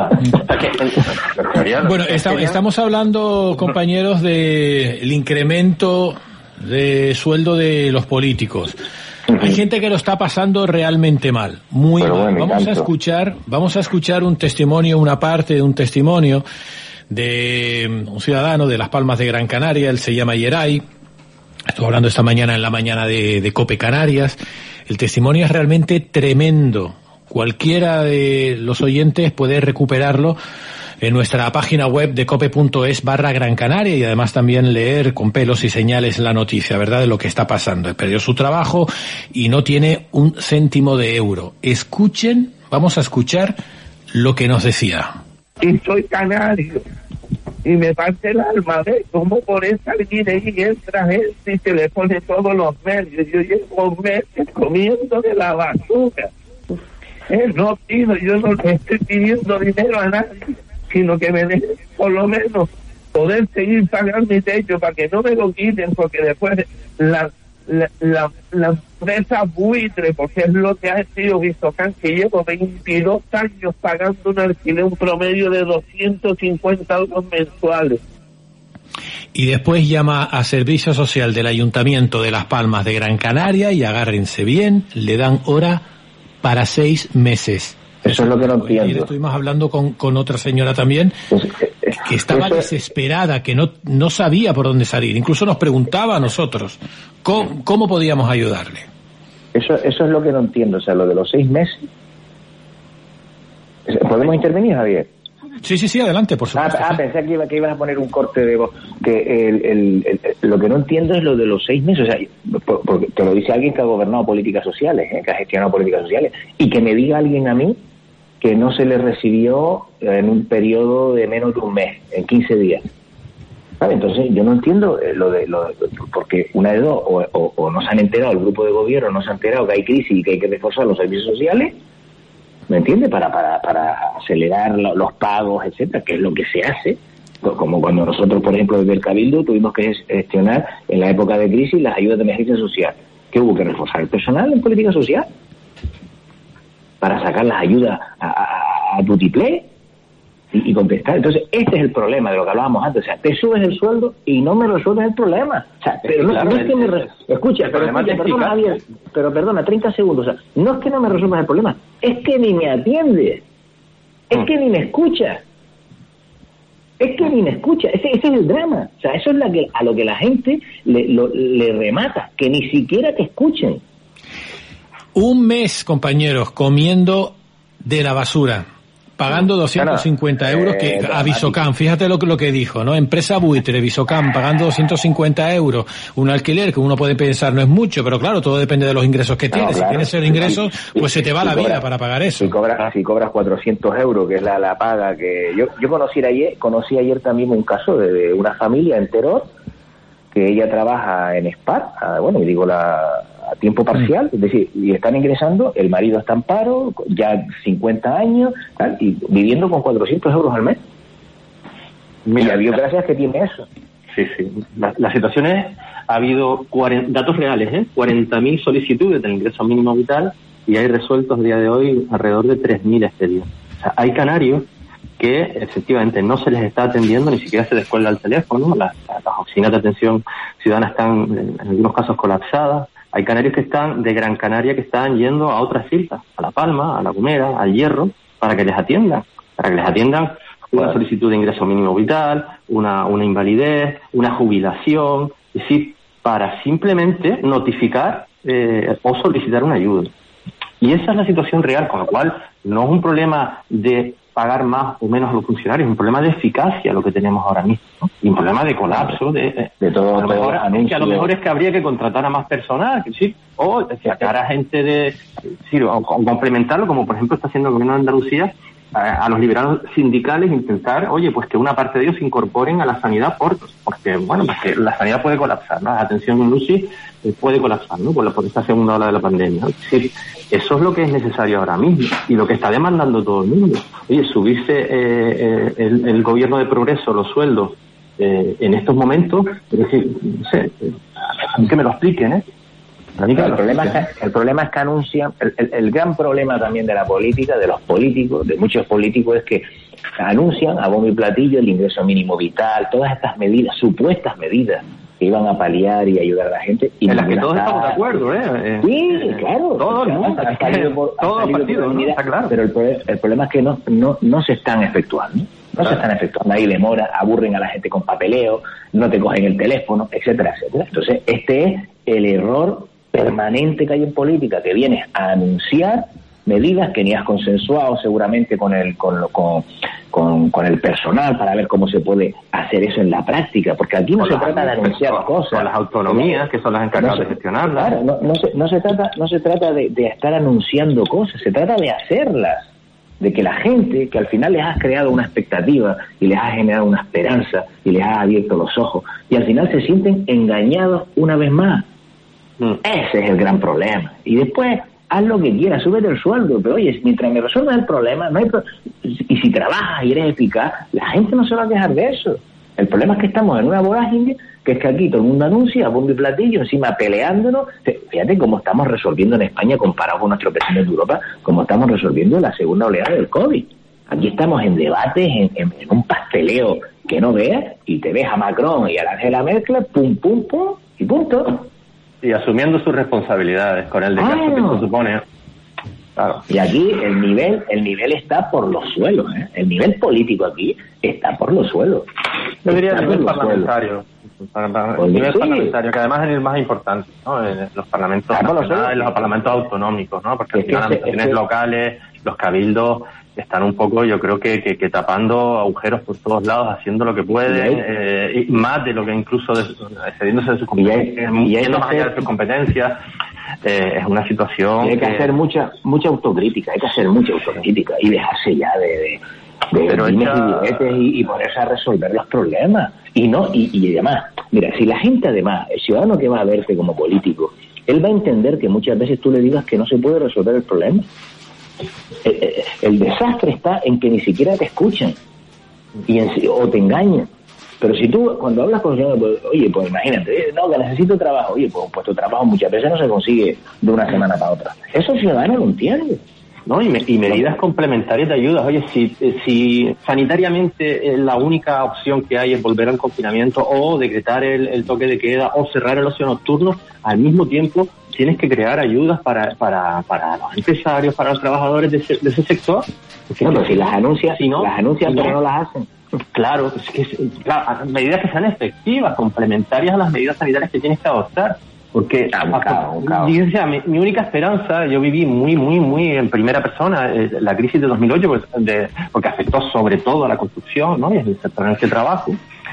Bueno, está, estamos hablando, compañeros, del incremento de sueldo de los políticos. Hay gente que lo está pasando realmente mal, muy Pero mal. Bueno, vamos tanto. a escuchar, vamos a escuchar un testimonio, una parte de un testimonio de un ciudadano de Las Palmas de Gran Canaria. Él se llama Yeray. Estuve hablando esta mañana en la mañana de, de COPE Canarias. El testimonio es realmente tremendo. Cualquiera de los oyentes puede recuperarlo en nuestra página web de cope.es barra Gran Canaria y además también leer con pelos y señales la noticia, ¿verdad?, de lo que está pasando. Perdió su trabajo y no tiene un céntimo de euro. Escuchen, vamos a escuchar lo que nos decía. Y soy canario y me parte el alma de cómo por esa línea y entra gente y se le pone todos los medios. Yo llevo meses comiendo de la basura. Eh, no pido, yo no le estoy pidiendo dinero a nadie, sino que me dejen por lo menos poder seguir pagando mi techo para que no me lo quiten, porque después la la, la, la empresa buitre, porque es lo que ha sido Visocán, que llevo veintidós años pagando un alquiler, un promedio de doscientos cincuenta euros mensuales. Y después llama a Servicio Social del Ayuntamiento de Las Palmas de Gran Canaria y agárrense bien, le dan hora para seis meses. Eso es lo que no entiendo. Ayer estuvimos hablando con, con otra señora también que estaba eso desesperada, que no, no sabía por dónde salir. Incluso nos preguntaba a nosotros cómo, cómo podíamos ayudarle. Eso, eso es lo que no entiendo. O sea, lo de los seis meses. ¿Podemos intervenir, Javier? Sí, sí, sí, adelante, por supuesto. Ah, ah pensé que, iba, que ibas a poner un corte de voz. Que el, el, el, lo que no entiendo es lo de los seis meses. O sea, porque te lo dice alguien que ha gobernado políticas sociales, ¿eh? que ha gestionado políticas sociales, y que me diga alguien a mí que no se le recibió en un periodo de menos de un mes, en quince días. ¿Vale? Entonces, yo no entiendo lo de, lo de porque una de dos, o, o, o no se han enterado, el grupo de gobierno no se ha enterado que hay crisis y que hay que reforzar los servicios sociales, ¿me entiende? Para, para, para acelerar lo, los pagos, etcétera, que es lo que se hace, como cuando nosotros, por ejemplo, desde el Cabildo tuvimos que gestionar en la época de crisis las ayudas de emergencia social, que hubo que reforzar el personal en política social para sacar las ayudas a, a, a tutiplé y, y contestar. Entonces, este es el problema de lo que hablábamos antes. O sea, te subes el sueldo y no me resuelves el problema. O sea, pero no, no es que me... Re... Escucha, pero, escucha, perdona, Javier, pero perdona, treinta segundos. O sea, no es que no me resuelvas el problema, es que ni me atiendes. Es que ni me escuchas. Es que ni me escucha. Ese, ese es el drama. O sea, eso es la que, a lo que la gente le, lo, le remata, que ni siquiera te escuchen. Un mes, compañeros, comiendo de la basura, pagando doscientos cincuenta euros que eh, a Visocán, fíjate lo, lo que dijo, ¿no? Empresa buitre, Visocán, pagando doscientos cincuenta euros, un alquiler que uno puede pensar no es mucho, pero claro, todo depende de los ingresos que tienes. No, claro. Si tienes esos ingresos, pues se te va si la cobras, vida para pagar eso. Si cobras, si cobras cuatrocientos euros, que es la, la paga que... Yo yo conocí ayer, conocí ayer también un caso de, de una familia en Teror, que ella trabaja en Spar, a, bueno, y digo la... a tiempo parcial, es decir, y están ingresando, el marido está en paro, ya cincuenta años, tal, y viviendo con cuatrocientos euros al mes. Mira, y gracias que tiene eso. Sí, sí. La, la situación es, ha habido cuarenta, datos reales, ¿eh? cuarenta mil solicitudes del ingreso mínimo vital y hay resueltos a día de hoy alrededor de tres mil expedientes. O sea, hay canarios que efectivamente no se les está atendiendo, ni siquiera se les cuelga el teléfono, las, las oficinas de atención ciudadana están en, en algunos casos colapsadas. Hay canarios que están de Gran Canaria que están yendo a otras islas, a La Palma, a La Gomera, al Hierro, para que les atiendan, para que les atiendan una solicitud de ingreso mínimo vital, una, una invalidez, una jubilación, es decir, para simplemente notificar eh, o solicitar una ayuda. Y esa es la situación real, con lo cual no es un problema de pagar más o menos a los funcionarios, es un problema de eficacia lo que tenemos ahora mismo, ¿no? Y un problema de colapso, de, de, de todo, a lo mejor, todo que a lo mejor es que habría que contratar a más personal, ¿sí? O sacar a gente de, sí, o, o complementarlo, como por ejemplo está haciendo el gobierno de Andalucía, a, a los liberados sindicales intentar, oye, pues que una parte de ellos se incorporen a la sanidad por, porque, bueno, porque la sanidad puede colapsar, ¿no? La atención en U C I eh, puede colapsar, ¿no? Por, la, por esta segunda ola de la pandemia, ¿no? Es decir, eso es lo que es necesario ahora mismo y lo que está demandando todo el mundo. Oye, subirse eh, eh, el, el gobierno de progreso, los sueldos, eh, en estos momentos, pero es que, no sé, eh, que me lo expliquen, ¿eh? El problema, es que, el problema es que anuncian, el, el, el gran problema también de la política, de los políticos, de muchos políticos, es que anuncian a bombo y platillo el ingreso mínimo vital, todas estas medidas, supuestas medidas que iban a paliar y ayudar a la gente. Y en las que todos estamos de acuerdo, ¿eh? Sí, eh, claro. Todo el mundo. Han salido por, todos los partidos, ¿no? Está claro. Pero el, el problema es que no, no, no se están efectuando. No claro. se están efectuando. Hay demora, aburren a la gente con papeleo, no te cogen el teléfono, etcétera, etcétera. Entonces, este es el error permanente que hay en política, que vienes a anunciar medidas que ni has consensuado seguramente con el con, con, con, con el personal para ver cómo se puede hacer eso en la práctica, porque aquí no con se trata de anunciar con, cosas. Con las autonomías, que son las encargadas no se, de gestionarlas. Claro, no, no, se, no se trata, no se trata de, de estar anunciando cosas, se trata de hacerlas, de que la gente, que al final les has creado una expectativa y les has generado una esperanza y les has abierto los ojos, y al final se sienten engañados una vez más. Ese es el gran problema. Y después, haz lo que quieras, súbete el sueldo, pero oye, mientras me resuelvas el problema, no hay pro... y si trabajas y eres eficaz, la gente no se va a quejar de eso. El problema es que estamos en una vorágine, que es que aquí todo el mundo anuncia, bombo y platillo, encima peleándonos. Fíjate cómo estamos resolviendo en España, comparado con nuestros vecinos de Europa, cómo estamos resolviendo la segunda oleada del COVID. Aquí estamos en debates, en, en, en un pasteleo que no veas, y te ves a Macron y a la Angela Merkel, pum, pum, pum, y punto. Y asumiendo sus responsabilidades con el desgaste ah, que se supone. Claro. Y aquí el nivel el nivel está por los suelos, ¿eh? El nivel político aquí está por los suelos. Yo diría el nivel parlamentario. Para, para, el nivel sí. parlamentario, que además es el más importante, ¿no? En los parlamentos ah, nacionales, los, los parlamentos autonómicos, ¿no? Porque al final las administraciones locales, los cabildos están un poco, yo creo que, que, que tapando agujeros por todos lados, haciendo lo que pueden, eh, y más de lo que incluso de, excediéndose de sus competencias, y yendo más allá de sus competencias. Eh, es una situación y hay que, que hacer mucha mucha autocrítica, hay que hacer mucha autocrítica y dejarse ya de de, de Pero dimes esa... y diretes y, y ponerse a resolver los problemas y no y, y además, mira, si la gente además, el ciudadano que va a verte como político, él va a entender que muchas veces tú le digas que no se puede resolver el problema. El, el, el desastre está en que ni siquiera te escuchan y en, o te engañan. Pero si tú, cuando hablas con el ciudadano, pues, oye, pues imagínate, no, que necesito trabajo, oye, pues, pues tu trabajo muchas veces no se consigue de una semana para otra. Eso el ciudadano lo entiende. ¿No? Y, me, y medidas complementarias de ayudas. Oye, si, si sanitariamente la única opción que hay es volver al confinamiento o decretar el, el toque de queda o cerrar el ocio nocturno, al mismo tiempo tienes que crear ayudas para para para los empresarios, para los trabajadores de ese, de ese sector. Porque no, pero si las anuncian, si no, las anuncian, pero no, no las hacen. Claro, es que claro, medidas que sean efectivas, complementarias a las medidas sanitarias que tienes que adoptar. Porque ah, un caos, un caos. O sea, mi, mi única esperanza, yo viví muy, muy, muy en primera persona eh, la crisis de dos mil ocho, pues, de, porque afectó sobre todo a la construcción, ¿no? Y es el sector en el que trabajo.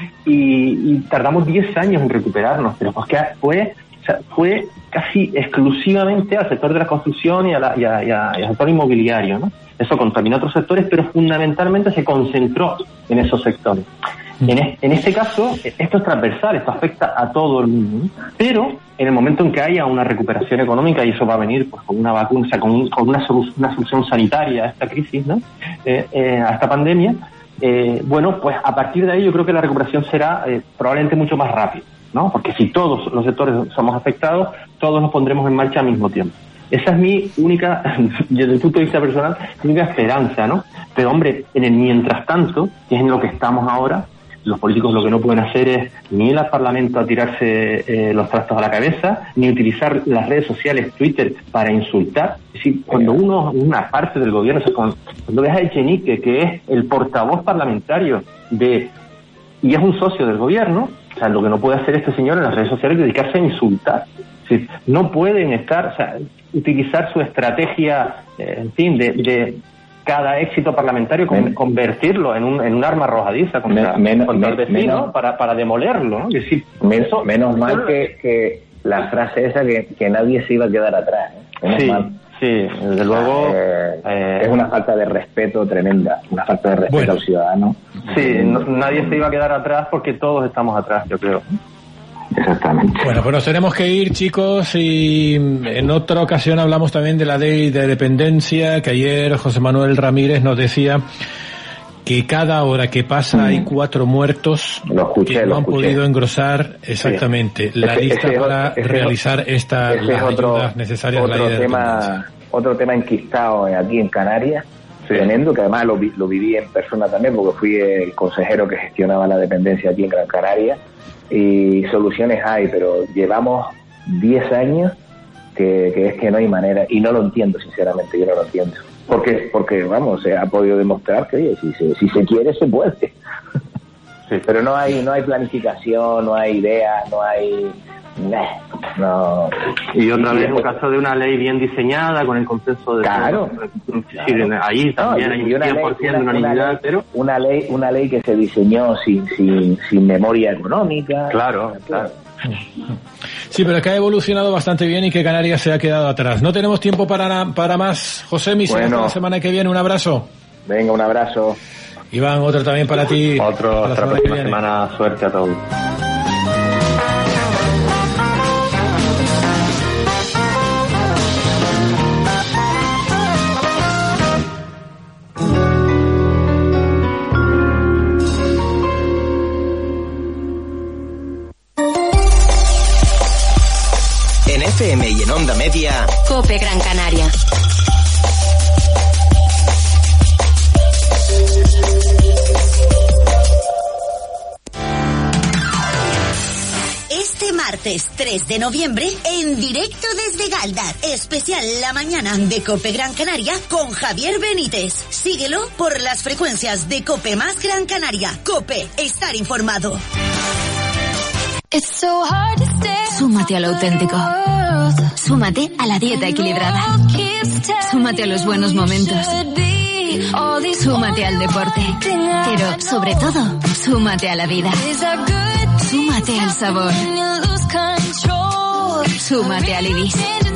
Y, y tardamos diez años en recuperarnos, pero pues que fue, o sea, fue casi exclusivamente al sector de la construcción y, a la, y, a, y, a, y al sector inmobiliario, ¿no? Eso contaminó otros sectores, pero fundamentalmente se concentró en esos sectores. En, es, en este caso, esto es transversal, esto afecta a todo el mundo, ¿no? Pero en el momento en que haya una recuperación económica, y eso va a venir pues con una vacuna, o sea, con, un, con una, solu- una solución sanitaria a esta crisis, ¿no? Eh, eh, a esta pandemia, eh, bueno, pues a partir de ahí yo creo que la recuperación será eh, probablemente mucho más rápida, ¿no? Porque si todos los sectores somos afectados, todos nos pondremos en marcha al mismo tiempo. Esa es mi única, desde el punto de vista personal, mi única esperanza, ¿no? Pero hombre, en el mientras tanto, que es en lo que estamos ahora, los políticos lo que no pueden hacer es ni ir al Parlamento a tirarse eh, los trastos a la cabeza, ni utilizar las redes sociales, Twitter, para insultar. Es decir, cuando uno, una parte del gobierno, o sea, cuando, cuando ves a Echenique, que es el portavoz parlamentario de y es un socio del gobierno, o sea, lo que no puede hacer este señor en las redes sociales es dedicarse a insultar. Es decir, no pueden estar, o sea, utilizar su estrategia, eh, en fin, de, de cada éxito parlamentario, con, convertirlo en un, en un arma arrojadiza contra, men, contra el men, vecino, menos, para, para demolerlo, ¿no? Es decir, menos, eso, menos mal eso, que, que la frase esa que, que nadie se iba a quedar atrás, ¿eh? Menos sí, mal. Sí, desde luego. Eh, eh, es una falta de respeto tremenda, una falta de respeto bueno. al ciudadano. Sí, no, nadie se iba a quedar atrás porque todos estamos atrás, yo creo. Exactamente. Bueno, pues nos tenemos que ir, chicos, y en otra ocasión hablamos también de la ley de dependencia, que ayer José Manuel Ramírez nos decía que cada hora que pasa mm. hay cuatro muertos lo escuché, que no lo han escuché. podido engrosar exactamente sí. la ese, lista ese, para ese, realizar esta ese las otro, ayudas necesarias otro a la ley de tema, otro tema enquistado aquí en Canarias, sí. tremendo, que además lo, lo viví en persona también, porque fui el consejero que gestionaba la dependencia aquí en Gran Canaria, y soluciones hay, pero llevamos diez años que, que es que no hay manera, y no lo entiendo, sinceramente, yo no lo entiendo. Porque, porque vamos, se ha podido demostrar que, oye, si se, si se quiere, se puede. Sí. Pero no hay no hay planificación, no hay idea, no hay... No. Y otra y vez un caso de una ley bien diseñada, con el consenso de... Claro. Todo, claro. Ahí también no, hay un cien por ciento de unanimidad, pero... Una ley, una ley que se diseñó sin, sin, sin memoria económica. Claro, claro. Sí, pero que ha evolucionado bastante bien y que Canarias se ha quedado atrás. No tenemos tiempo para, para más. José, mi bueno. la semana que viene. Un abrazo. Venga, un abrazo. Iván, otro también para ti. Otro, para otra próxima semana. Suerte a todos. F M y en Onda Media, COPE Gran Canaria. Este martes tres de noviembre, en directo desde Galdar, especial La Mañana de COPE Gran Canaria con Javier Benítez. Síguelo por las frecuencias de COPE más Gran Canaria. COPE, estar informado. Súmate a lo auténtico. Súmate a la dieta equilibrada. Súmate a los buenos momentos. Súmate al deporte. Pero, sobre todo, súmate a la vida. Súmate al sabor. Súmate al Ibis.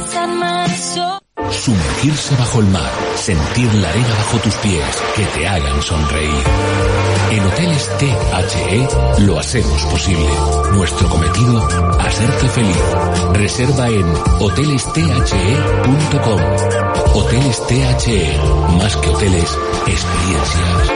Sumergirse bajo el mar, sentir la arena bajo tus pies, que te hagan sonreír. En Hoteles T H E lo hacemos posible. Nuestro cometido, hacerte feliz. Reserva en hoteles t h e punto com. Hoteles T H E, más que hoteles, experiencias.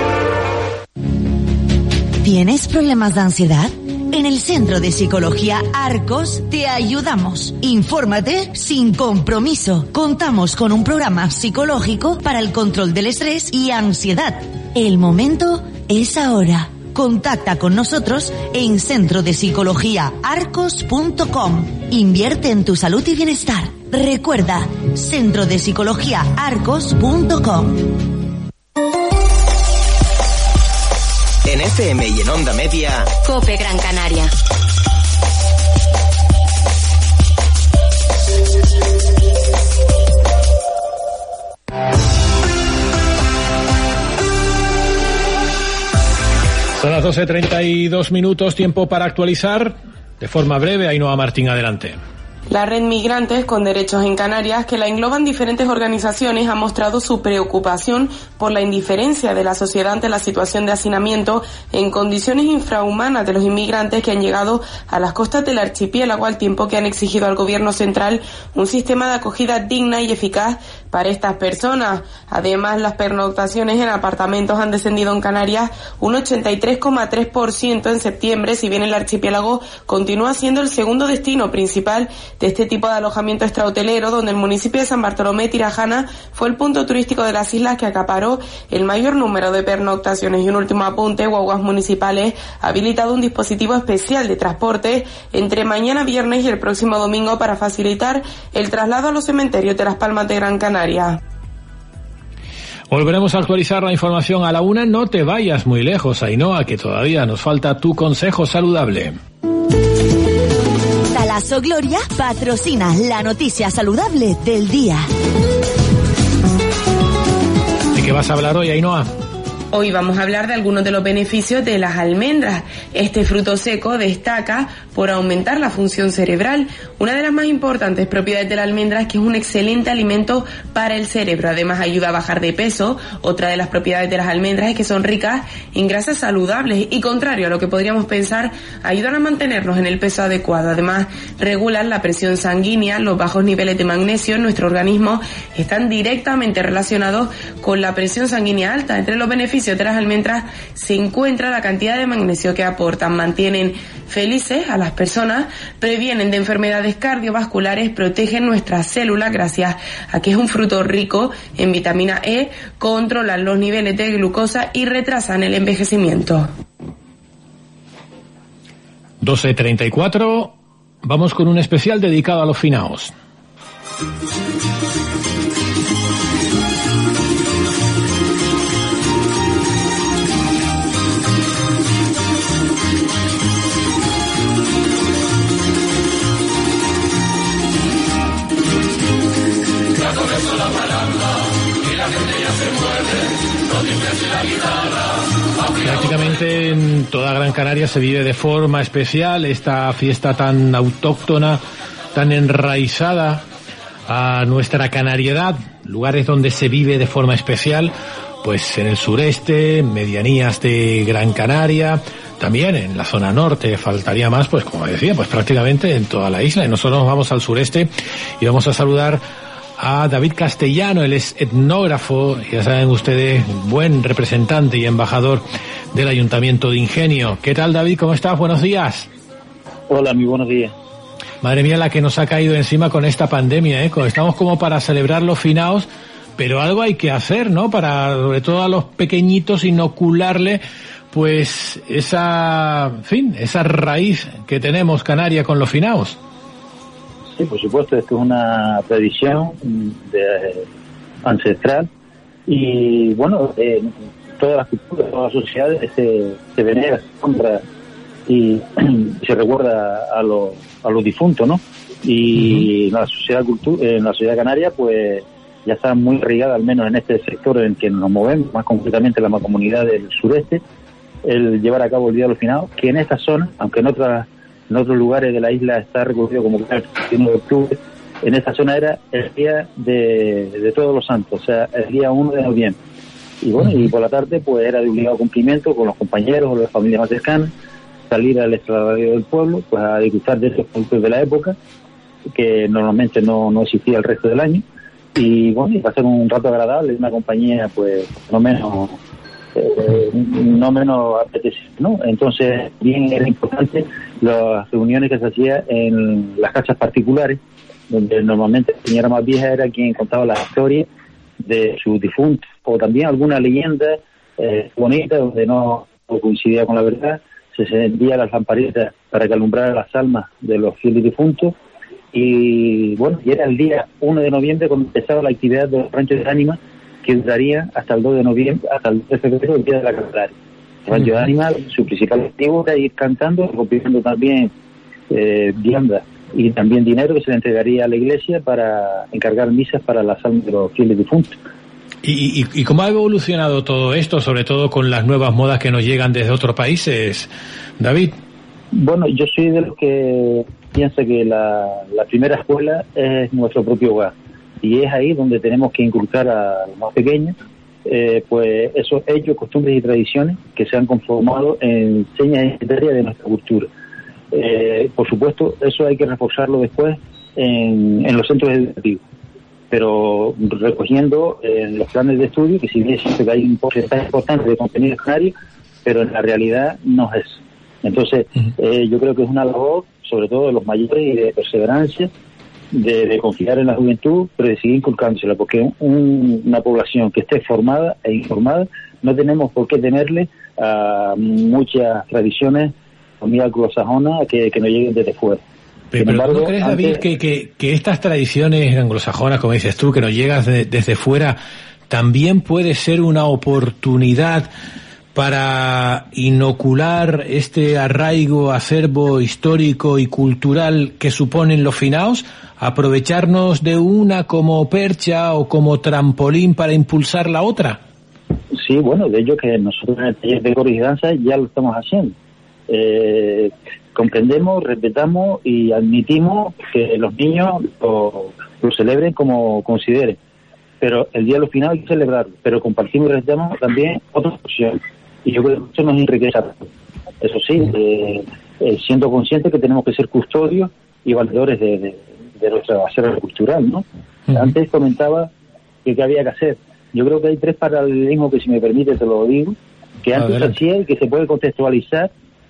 ¿Tienes problemas de ansiedad? En el Centro de Psicología Arcos te ayudamos. Infórmate sin compromiso. Contamos con un programa psicológico para el control del estrés y ansiedad. El momento es ahora. Contacta con nosotros en centro de psicología arcos punto com. Invierte en tu salud y bienestar. Recuerda, centro de psicología arcos punto com. En F M y en Onda Media, COPE Gran Canaria. Son las doce treinta y dos minutos, tiempo para actualizar de forma breve. Ainhoa Martín, adelante. La red Migrantes con Derechos en Canarias, que la engloban diferentes organizaciones, ha mostrado su preocupación por la indiferencia de la sociedad ante la situación de hacinamiento en condiciones infrahumanas de los inmigrantes que han llegado a las costas del archipiélago, al tiempo que han exigido al gobierno central un sistema de acogida digna y eficaz para estas personas. Además, las pernoctaciones en apartamentos han descendido en Canarias un ochenta y tres coma tres por ciento en septiembre, si bien el archipiélago continúa siendo el segundo destino principal de este tipo de alojamiento extrahotelero, donde el municipio de San Bartolomé Tirajana fue el punto turístico de las islas que acaparó el mayor número de pernoctaciones. Y un último apunte: Guaguas Municipales ha habilitado un dispositivo especial de transporte entre mañana viernes y el próximo domingo para facilitar el traslado a los cementerios de Las Palmas de Gran Canaria. Volveremos a actualizar la información a la una. No te vayas muy lejos, Ainhoa, que todavía nos falta tu consejo saludable. Talaso Gloria patrocina la noticia saludable del día. ¿De qué vas a hablar hoy, Ainhoa? Hoy vamos a hablar de algunos de los beneficios de las almendras. Este fruto seco destaca por aumentar la función cerebral. Una de las más importantes propiedades de la almendra es que es un excelente alimento para el cerebro. Además, ayuda a bajar de peso. Otra de las propiedades de las almendras es que son ricas en grasas saludables y, contrario a lo que podríamos pensar, ayudan a mantenernos en el peso adecuado. Además, regulan la presión sanguínea. Los bajos niveles de magnesio en nuestro organismo están directamente relacionados con la presión sanguínea alta. Entre los beneficios de las almendras se encuentra la cantidad de magnesio que aportan. Mantienen felices a las personas, previenen de enfermedades cardiovasculares, protegen nuestras células gracias a que es un fruto rico en vitamina E, controlan los niveles de glucosa y retrasan el envejecimiento. doce treinta y cuatro, vamos con un especial dedicado a los finaos. Prácticamente en toda Gran Canaria se vive de forma especial esta fiesta tan autóctona, tan enraizada a nuestra canariedad, lugares donde se vive de forma especial, pues en el sureste, medianías de Gran Canaria, también en la zona norte, faltaría más, pues como decía, pues prácticamente en toda la isla. Y nosotros nos vamos al sureste y vamos a saludar a David Castellano. Él es etnógrafo, ya saben ustedes, buen representante y embajador del Ayuntamiento de Ingenio. ¿Qué tal, David? ¿Cómo estás? Buenos días. Hola, muy buenos días. Madre mía, la que nos ha caído encima con esta pandemia, ¿eh? Estamos como para celebrar los finaos, pero algo hay que hacer, ¿no? Para, sobre todo a los pequeñitos, inocularle, pues, esa, en fin, esa raíz que tenemos Canaria con los finaos. Sí, por supuesto, esto es una tradición de, ancestral y, bueno, eh, todas las culturas, todas las sociedades se, se venera, se honra y se recuerda a los a los difuntos, ¿no? Y uh-huh. la sociedad cultu- en la sociedad canaria, pues, ya está muy arraigada, al menos en este sector en el que nos movemos, más concretamente la comunidad del sureste, el llevar a cabo el Día de los Finados, que en esta zona, aunque en otras en otros lugares de la isla está recorrido como el veintiuno de octubre, en esta zona era el día de, de todos los santos, o sea, el día uno de noviembre. Y bueno, uh-huh. y por la tarde pues era de obligado cumplimiento con los compañeros o las familias más cercanas, salir al extrarradio del pueblo, pues a disfrutar de esos productos de la época, que normalmente no, no existía el resto del año, y bueno, y pasar un rato agradable, una compañía pues no menos Eh, no menos apetecible, ¿no? Entonces, bien era importante las reuniones que se hacían en las casas particulares, donde normalmente la señora más vieja era quien contaba la historia de sus difuntos, o también alguna leyenda eh, bonita donde no coincidía con la verdad. Se encendía las lamparitas para que alumbrara las almas de los fieles difuntos, y bueno, y era el día uno de noviembre cuando empezaba la actividad de los ranchos de ánimas, que duraría hasta el dos de noviembre, hasta el dos de febrero, el día de la Candelaria. El rancho de ánimas, su principal objetivo era ir cantando, recopiendo también eh, viandas y también dinero que se le entregaría a la iglesia para encargar misas para las almas de los fieles difuntos. ¿Y, y, y cómo ha evolucionado todo esto, sobre todo con las nuevas modas que nos llegan desde otros países, David? Bueno, yo soy de los que piensa que la, la primera escuela es nuestro propio hogar. Y es ahí donde tenemos que inculcar a los más pequeños, eh, pues esos hechos, costumbres y tradiciones que se han conformado en señas identitarias de nuestra cultura. Eh, por supuesto, eso hay que reforzarlo después en, en los centros educativos, pero recogiendo eh, los planes de estudio, que si bien siempre que hay un porcentaje importante de contenido canario, pero en la realidad no es. Entonces, eh, yo creo que es una labor, sobre todo de los mayores, y de perseverancia, De, de confiar en la juventud, pero de seguir inculcándosela, porque un, una población que esté formada e informada, no tenemos por qué temerle a muchas tradiciones, comida anglosajona, que, que nos lleguen desde fuera. Pero, embargo, ¿no crees, antes... David, que, que, que estas tradiciones anglosajonas, como dices tú, que nos llegan de, desde fuera, también puede ser una oportunidad para inocular este arraigo, acervo histórico y cultural que suponen los finaos? ¿Aprovecharnos de una como percha o como trampolín para impulsar la otra? Sí, bueno, de ello que nosotros en el taller de coro y danza ya lo estamos haciendo. Eh, comprendemos, respetamos y admitimos que los niños lo, lo celebren como consideren, pero el día de los finales hay que celebrarlo, pero compartimos y respetamos también otras opciones, y yo creo que eso nos enriquece. Eso sí, eh, eh, siendo conscientes que tenemos que ser custodios y valedores de, de, de nuestra acervo cultural, ¿no? Uh-huh. Antes comentaba que qué había que hacer. Yo creo que hay tres paralelismos que, si me permite, te lo digo, que antes se hacía y que se puede contextualizar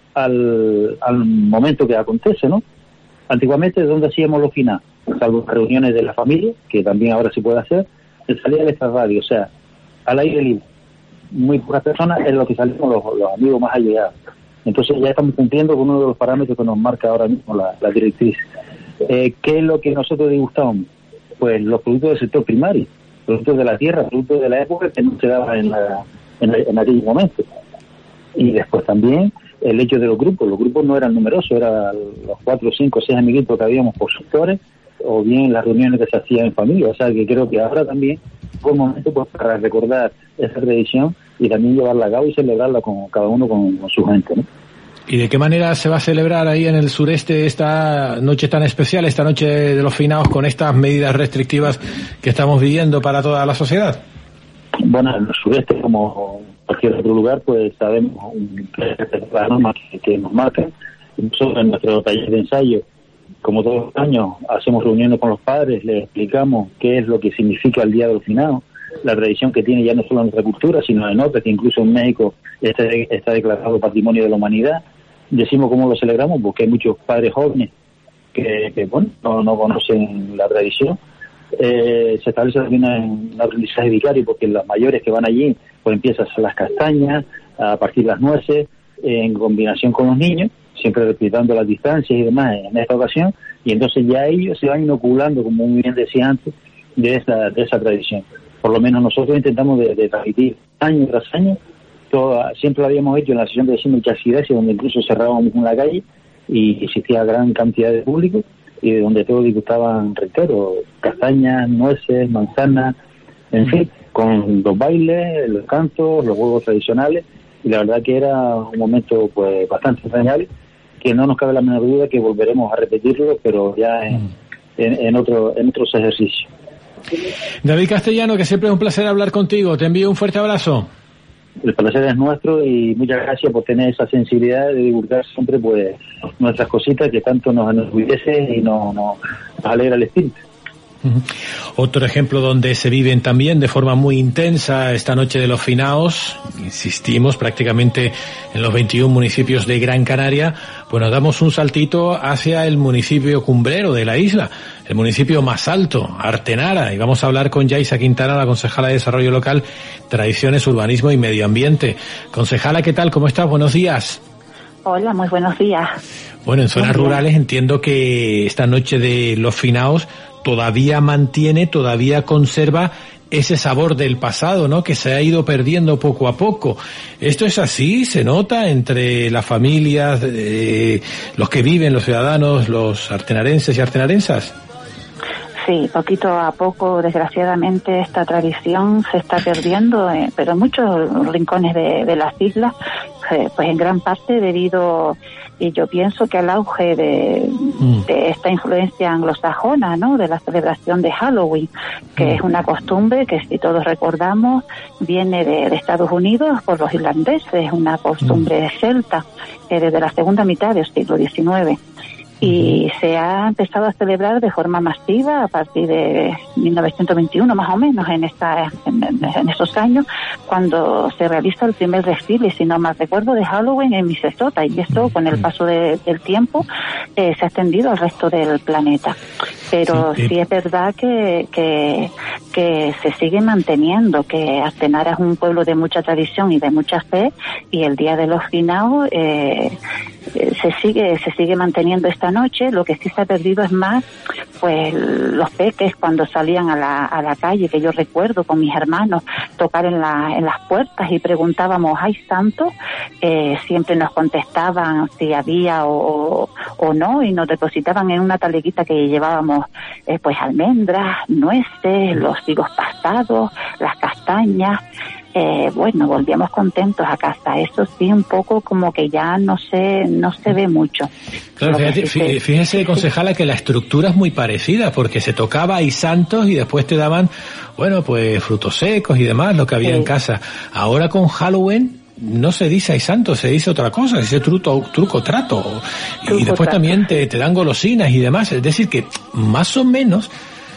al, al momento que acontece, ¿no? Antiguamente, ¿de dónde hacíamos los finales? Salvo reuniones de la familia, que también ahora se puede hacer, se salía de esta radio, o sea, al aire libre. Muy pocas personas es lo que salimos los, los amigos más allegados. Entonces ya estamos cumpliendo con uno de los parámetros que nos marca ahora mismo la, la directriz. Eh, ¿Qué es lo que nosotros disgustamos? Pues los productos del sector primario, productos de la tierra, productos de la época que no se daban en, la, en, en aquel momento. Y después también el hecho de los grupos. Los grupos no eran numerosos, eran los cuatro, cinco, seis amiguitos que habíamos por sectores, o bien las reuniones que se hacían en familia. O sea, que creo que ahora también fue un momento pues para recordar esa tradición y también llevarla a cabo y celebrarla con cada uno con, con su gente, ¿no? ¿Y de qué manera se va a celebrar ahí en el sureste esta noche tan especial, esta noche de los finados, con estas medidas restrictivas que estamos viviendo para toda la sociedad? Bueno, en el sureste, como cualquier otro lugar, pues sabemos las normas que, que nos marcan. Nosotros en nuestro taller de ensayo, como todos los años, hacemos reuniones con los padres, les explicamos qué es lo que significa el Día de los Finados, la tradición que tiene ya no solo en nuestra cultura, sino en otras, que incluso en México está, está declarado Patrimonio de la Humanidad. Decimos cómo lo celebramos, porque hay muchos padres jóvenes que, que bueno, no, no conocen la tradición. Eh, se establece también un aprendizaje vicario, porque los mayores que van allí, pues empiezan a hacer las castañas, a partir las nueces, en combinación con los niños, siempre respetando las distancias y demás en esta ocasión, y entonces ya ellos se van inoculando, como muy bien decía antes, de esa, de esa tradición. Por lo menos nosotros intentamos de, de transmitir año tras año. Toda, siempre lo habíamos hecho en la sesión de vecinos de Chasidacia, donde incluso cerrábamos una calle y existía gran cantidad de público, y de donde todos disfrutaban reiteros, castañas, nueces, manzanas, en fin, con los bailes, los cantos, los juegos tradicionales, y la verdad que era un momento pues bastante entrañable, que no nos cabe la menor duda que volveremos a repetirlo, pero ya en, en, en, otro, en otros ejercicios. David Castellano, que siempre es un placer hablar contigo, te envío un fuerte abrazo. El placer es nuestro y muchas gracias por tener esa sensibilidad de divulgar siempre pues nuestras cositas que tanto nos enorgullece y nos, nos alegra el espíritu. Uh-huh. Otro ejemplo donde se viven también de forma muy intensa esta noche de los finaos, insistimos, prácticamente en los veintiún municipios de Gran Canaria, pues nos damos un saltito hacia el municipio cumbrero de la isla, el municipio más alto, Artenara, y vamos a hablar con Yaisa Quintana, la concejala de Desarrollo Local, Tradiciones, Urbanismo y Medio Ambiente. Concejala, ¿qué tal? ¿Cómo estás? Buenos días. Hola, muy buenos días. Bueno, en zonas rurales entiendo que esta noche de los finaos todavía mantiene, todavía conserva ese sabor del pasado, ¿no?, que se ha ido perdiendo poco a poco. ¿Esto es así? ¿Se nota entre las familias, eh, los que viven, los ciudadanos, los artenarenses y artenarensas? Sí, poquito a poco, desgraciadamente, esta tradición se está perdiendo, eh, pero en muchos rincones de, de las islas, eh, pues en gran parte debido, y yo pienso que al auge de, mm. de esta influencia anglosajona, ¿no?, de la celebración de Halloween, que mm. es una costumbre que, si todos recordamos, viene de, de Estados Unidos por los irlandeses, una costumbre mm. celta, eh, desde la segunda mitad del siglo diecinueve. Y se ha empezado a celebrar de forma masiva a partir de mil novecientos veintiuno, más o menos, en esta en, en esos años, cuando se realiza el primer desfile, si no mal recuerdo, de Halloween en Minnesota, y esto con el paso de, del tiempo eh, se ha extendido al resto del planeta. Pero sí, sí es verdad que, que, que se sigue manteniendo, que Artenara es un pueblo de mucha tradición y de mucha fe, y el Día de los Finaos eh, se sigue se sigue manteniendo esta noche. Lo que sí se ha perdido es más pues los peques cuando salían a la a la calle, que yo recuerdo con mis hermanos tocar en la en las puertas y preguntábamos, ¿hay santos? Eh, siempre nos contestaban si había o, o no, y nos depositaban en una taleguita que llevábamos eh, pues almendras, nueces, los higos pasados, las castañas. eh, bueno, volvíamos contentos a casa. Eso sí, un poco como que ya no se, no se ve mucho. Claro, fíjate, fíjese, fíjese, concejala, que la estructura es muy parecida, porque se tocaba y santos y después te daban, bueno, pues frutos secos y demás, lo que había sí. en casa. Ahora con Halloween no se dice hay santos, se dice otra cosa, se dice truco, truco trato. Truco, y después trato. también te, te dan golosinas y demás. Es decir, que más o menos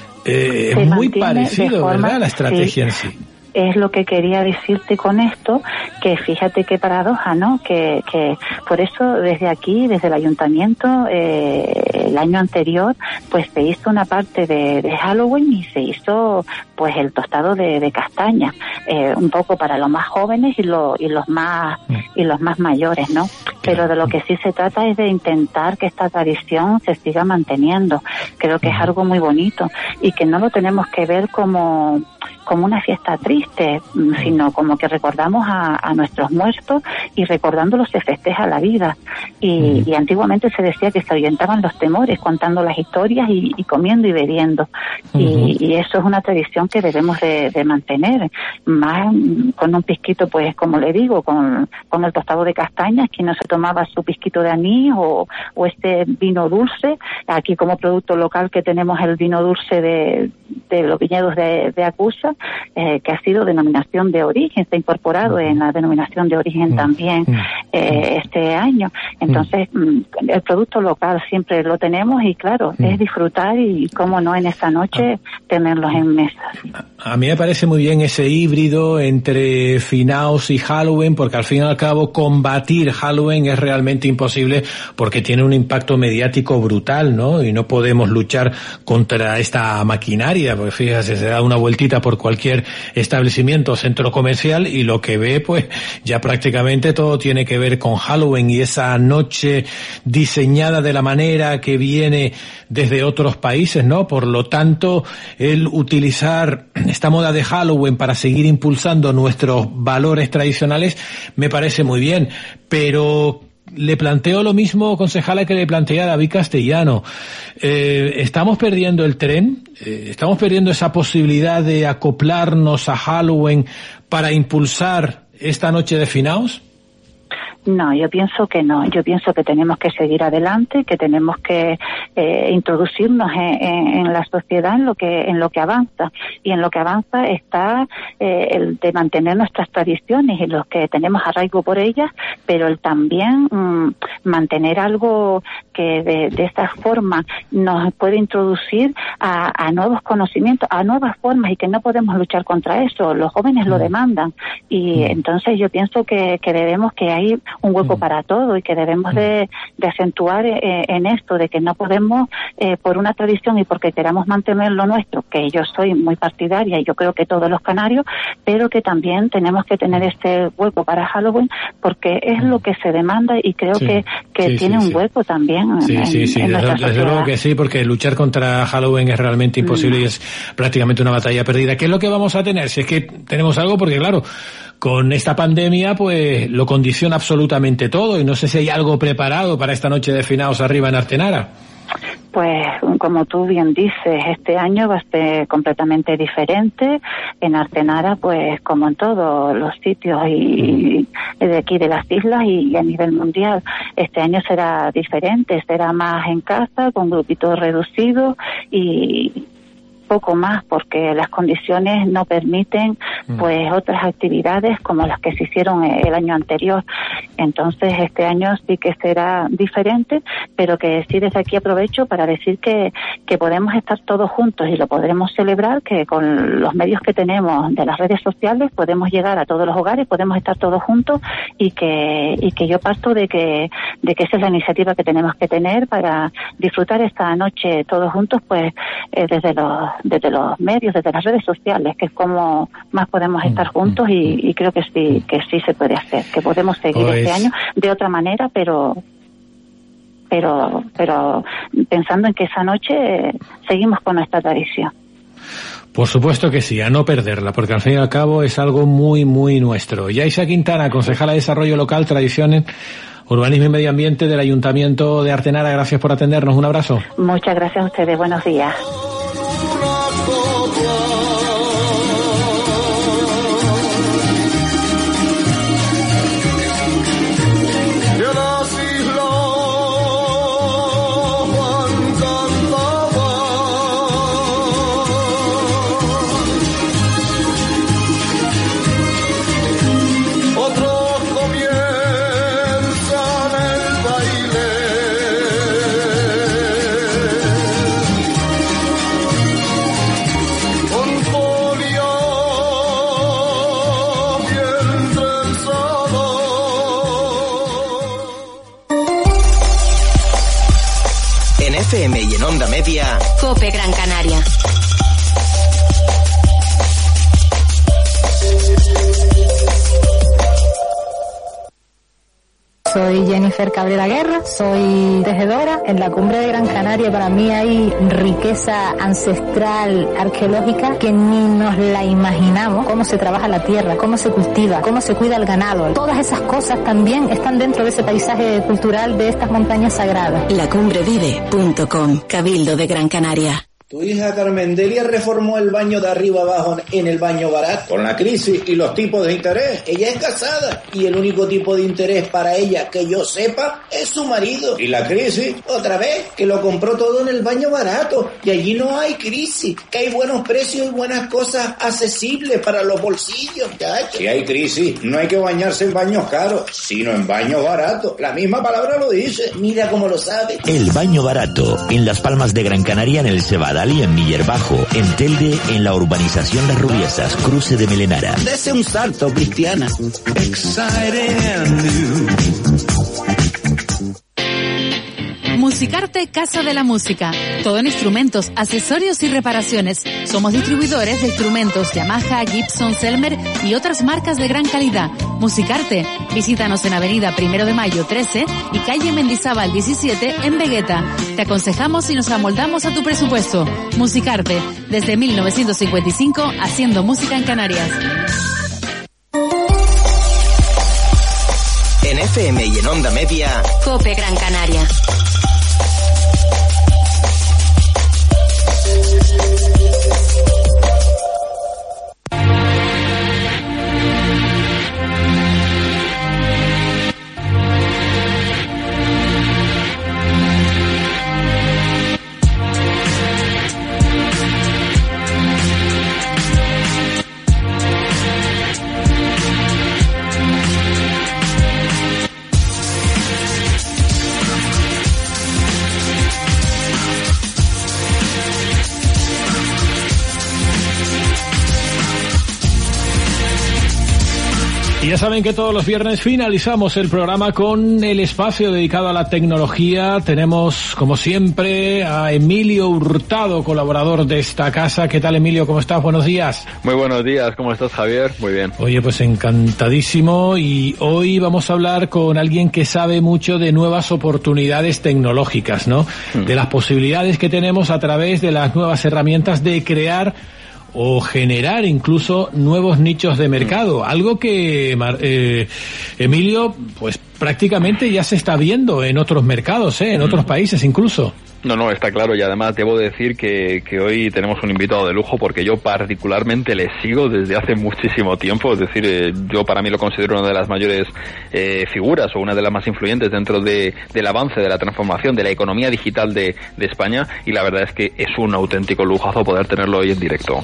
eh, es muy parecido, forma, ¿verdad?, la estrategia sí. en sí. Es lo que quería decirte con esto, que fíjate qué paradoja, ¿no? Que, que por eso desde aquí, desde el ayuntamiento, eh, el año anterior, pues se hizo una parte de, de Halloween y se hizo pues el tostado de, de castaña, eh, un poco para los más jóvenes y, lo, y los más y los más mayores, ¿no? Pero de lo que sí se trata es de intentar que esta tradición se siga manteniendo. Creo que es algo muy bonito y que no lo tenemos que ver como como una fiesta triste, sino como que recordamos a, a nuestros muertos y recordándolos se festeja la vida. Y, y antiguamente se decía que se ahuyentaban los temores contando las historias y, y comiendo y bebiendo. Uh-huh. Y, y eso es una tradición que debemos de, de mantener, más con un pizquito, pues como le digo, con, con el tostado de castañas, quien no se tomaba su pizquito de anís o, o este vino dulce. Aquí como producto local que tenemos el vino dulce de, de los viñedos de, de Acusa, Eh, que ha sido denominación de origen, está incorporado en la denominación de origen también eh, este año. Entonces, mm. el producto local siempre lo tenemos y claro, mm. es disfrutar y cómo no en esta noche tenerlos en mesas. A mí me parece muy bien ese híbrido entre finaos y Halloween, porque al fin y al cabo combatir Halloween es realmente imposible porque tiene un impacto mediático brutal, ¿no? Y no podemos luchar contra esta maquinaria, porque fíjate, se da una vueltita por cualquier establecimiento o centro comercial y lo que ve, pues ya prácticamente todo tiene que ver con Halloween y esa noche diseñada de la manera que viene desde otros países, ¿no? Por lo tanto, el utilizar esta moda de Halloween para seguir impulsando nuestros valores tradicionales me parece muy bien, pero le planteo lo mismo, concejala, que le planteé a David Castellano. Eh, ¿Estamos perdiendo el tren? Eh, ¿Estamos perdiendo esa posibilidad de acoplarnos a Halloween para impulsar esta noche de finaos? No, yo pienso que no. Yo pienso que tenemos que seguir adelante, que tenemos que eh, introducirnos en, en, en la sociedad en lo que en lo que avanza. Y en lo que avanza está eh, el de mantener nuestras tradiciones y los que tenemos arraigo por ellas, pero el también mmm, mantener algo que de, de esta forma nos puede introducir a, a nuevos conocimientos, a nuevas formas, y que no podemos luchar contra eso. Los jóvenes mm. lo demandan. Y mm. entonces yo pienso que, que debemos que hay un hueco mm. para todo y que debemos de, de acentuar eh, en esto, de que no podemos eh, por una tradición y porque queramos mantener lo nuestro, que yo soy muy partidaria y yo creo que todos los canarios, pero que también tenemos que tener este hueco para Halloween porque es lo que se demanda y creo sí. que, que sí, tiene sí, un sí. hueco también sí, en, sí, sí. en desde, nuestra desde luego que sí, porque luchar contra Halloween es realmente imposible mm. y es prácticamente una batalla perdida. ¿Qué es lo que vamos a tener? Si es que tenemos algo, porque claro, con esta pandemia pues lo condiciona absolutamente todo y no sé si hay algo preparado para esta noche de finaos arriba en Artenara. Pues como tú bien dices, este año va a ser completamente diferente. En Artenara, pues como en todos los sitios y, y de aquí de las islas y, y a nivel mundial, este año será diferente, será más en casa, con grupitos reducidos y poco más porque las condiciones no permiten pues otras actividades como las que se hicieron el año anterior. Entonces este año sí que será diferente, pero que sí desde aquí aprovecho para decir que, que podemos estar todos juntos y lo podremos celebrar, que con los medios que tenemos de las redes sociales podemos llegar a todos los hogares, podemos estar todos juntos y que y que yo parto de que de que esa es la iniciativa que tenemos que tener para disfrutar esta noche todos juntos, pues eh, desde los desde los medios, desde las redes sociales, que es como más podemos estar juntos y, y creo que sí, que sí se puede hacer, que podemos seguir pues... este año de otra manera, pero pero pero pensando en que esa noche seguimos con nuestra tradición. Por supuesto que sí, a no perderla, porque al fin y al cabo es algo muy, muy nuestro. Yaisa Quintana, concejala de Desarrollo Local, Tradiciones, Urbanismo y Medio Ambiente del Ayuntamiento de Artenara, gracias por atendernos, un abrazo. Muchas gracias a ustedes, buenos días. F M y en Onda Media, COPE Gran Canaria. Soy Jennifer Cabrera Guerra, soy tejedora. En la cumbre de Gran Canaria para mí hay riqueza ancestral arqueológica que ni nos la imaginamos. Cómo se trabaja la tierra, cómo se cultiva, cómo se cuida el ganado. Todas esas cosas también están dentro de ese paisaje cultural de estas montañas sagradas. lacumbre punto com, Cabildo de Gran Canaria. Tu hija Carmen Delia reformó el baño de arriba abajo en el baño barato. Con la crisis y los tipos de interés, ella es casada y el único tipo de interés para ella que yo sepa es su marido. Y la crisis, otra vez, que lo compró todo en el baño barato y allí no hay crisis, que hay buenos precios y buenas cosas accesibles para los bolsillos. ¿Tacho? Si hay crisis, no hay que bañarse en baños caros, sino en baños baratos. La misma palabra lo dice. Mira cómo lo sabe. El baño barato, en Las Palmas de Gran Canaria, en el Cebadal y en Miller Bajo, en Telde, en la urbanización Las Rubiesas, cruce de Melenara. Dese un salto, Cristiana. Musicarte Casa de la Música. Todo en instrumentos, accesorios y reparaciones. Somos distribuidores de instrumentos Yamaha, Gibson, Selmer y otras marcas de gran calidad. Musicarte. Visítanos en Avenida Primero de Mayo trece y calle Mendizábal diecisiete en Vegueta. Te aconsejamos y nos amoldamos a tu presupuesto. Musicarte. Desde mil novecientos cincuenta y cinco, haciendo música en Canarias. En F M y en Onda Media, COPE Gran Canaria. Y ya saben que todos los viernes finalizamos el programa con el espacio dedicado a la tecnología. Tenemos, como siempre, a Emilio Hurtado, colaborador de esta casa. ¿Qué tal, Emilio? ¿Cómo estás? Buenos días. Muy buenos días. ¿Cómo estás, Javier? Muy bien. Oye, pues encantadísimo. Y hoy vamos a hablar con alguien que sabe mucho de nuevas oportunidades tecnológicas, ¿no? Mm. De las posibilidades que tenemos a través de las nuevas herramientas de crear o generar incluso nuevos nichos de mercado, algo que eh, Emilio, pues prácticamente ya se está viendo en otros mercados, ¿eh? En otros países incluso. No, no, está claro, y además debo decir que, que hoy tenemos un invitado de lujo porque yo particularmente le sigo desde hace muchísimo tiempo, es decir, eh, yo para mí lo considero una de las mayores eh, figuras o una de las más influyentes dentro de, del avance, de la transformación, de la economía digital de, de España, y la verdad es que es un auténtico lujazo poder tenerlo hoy en directo.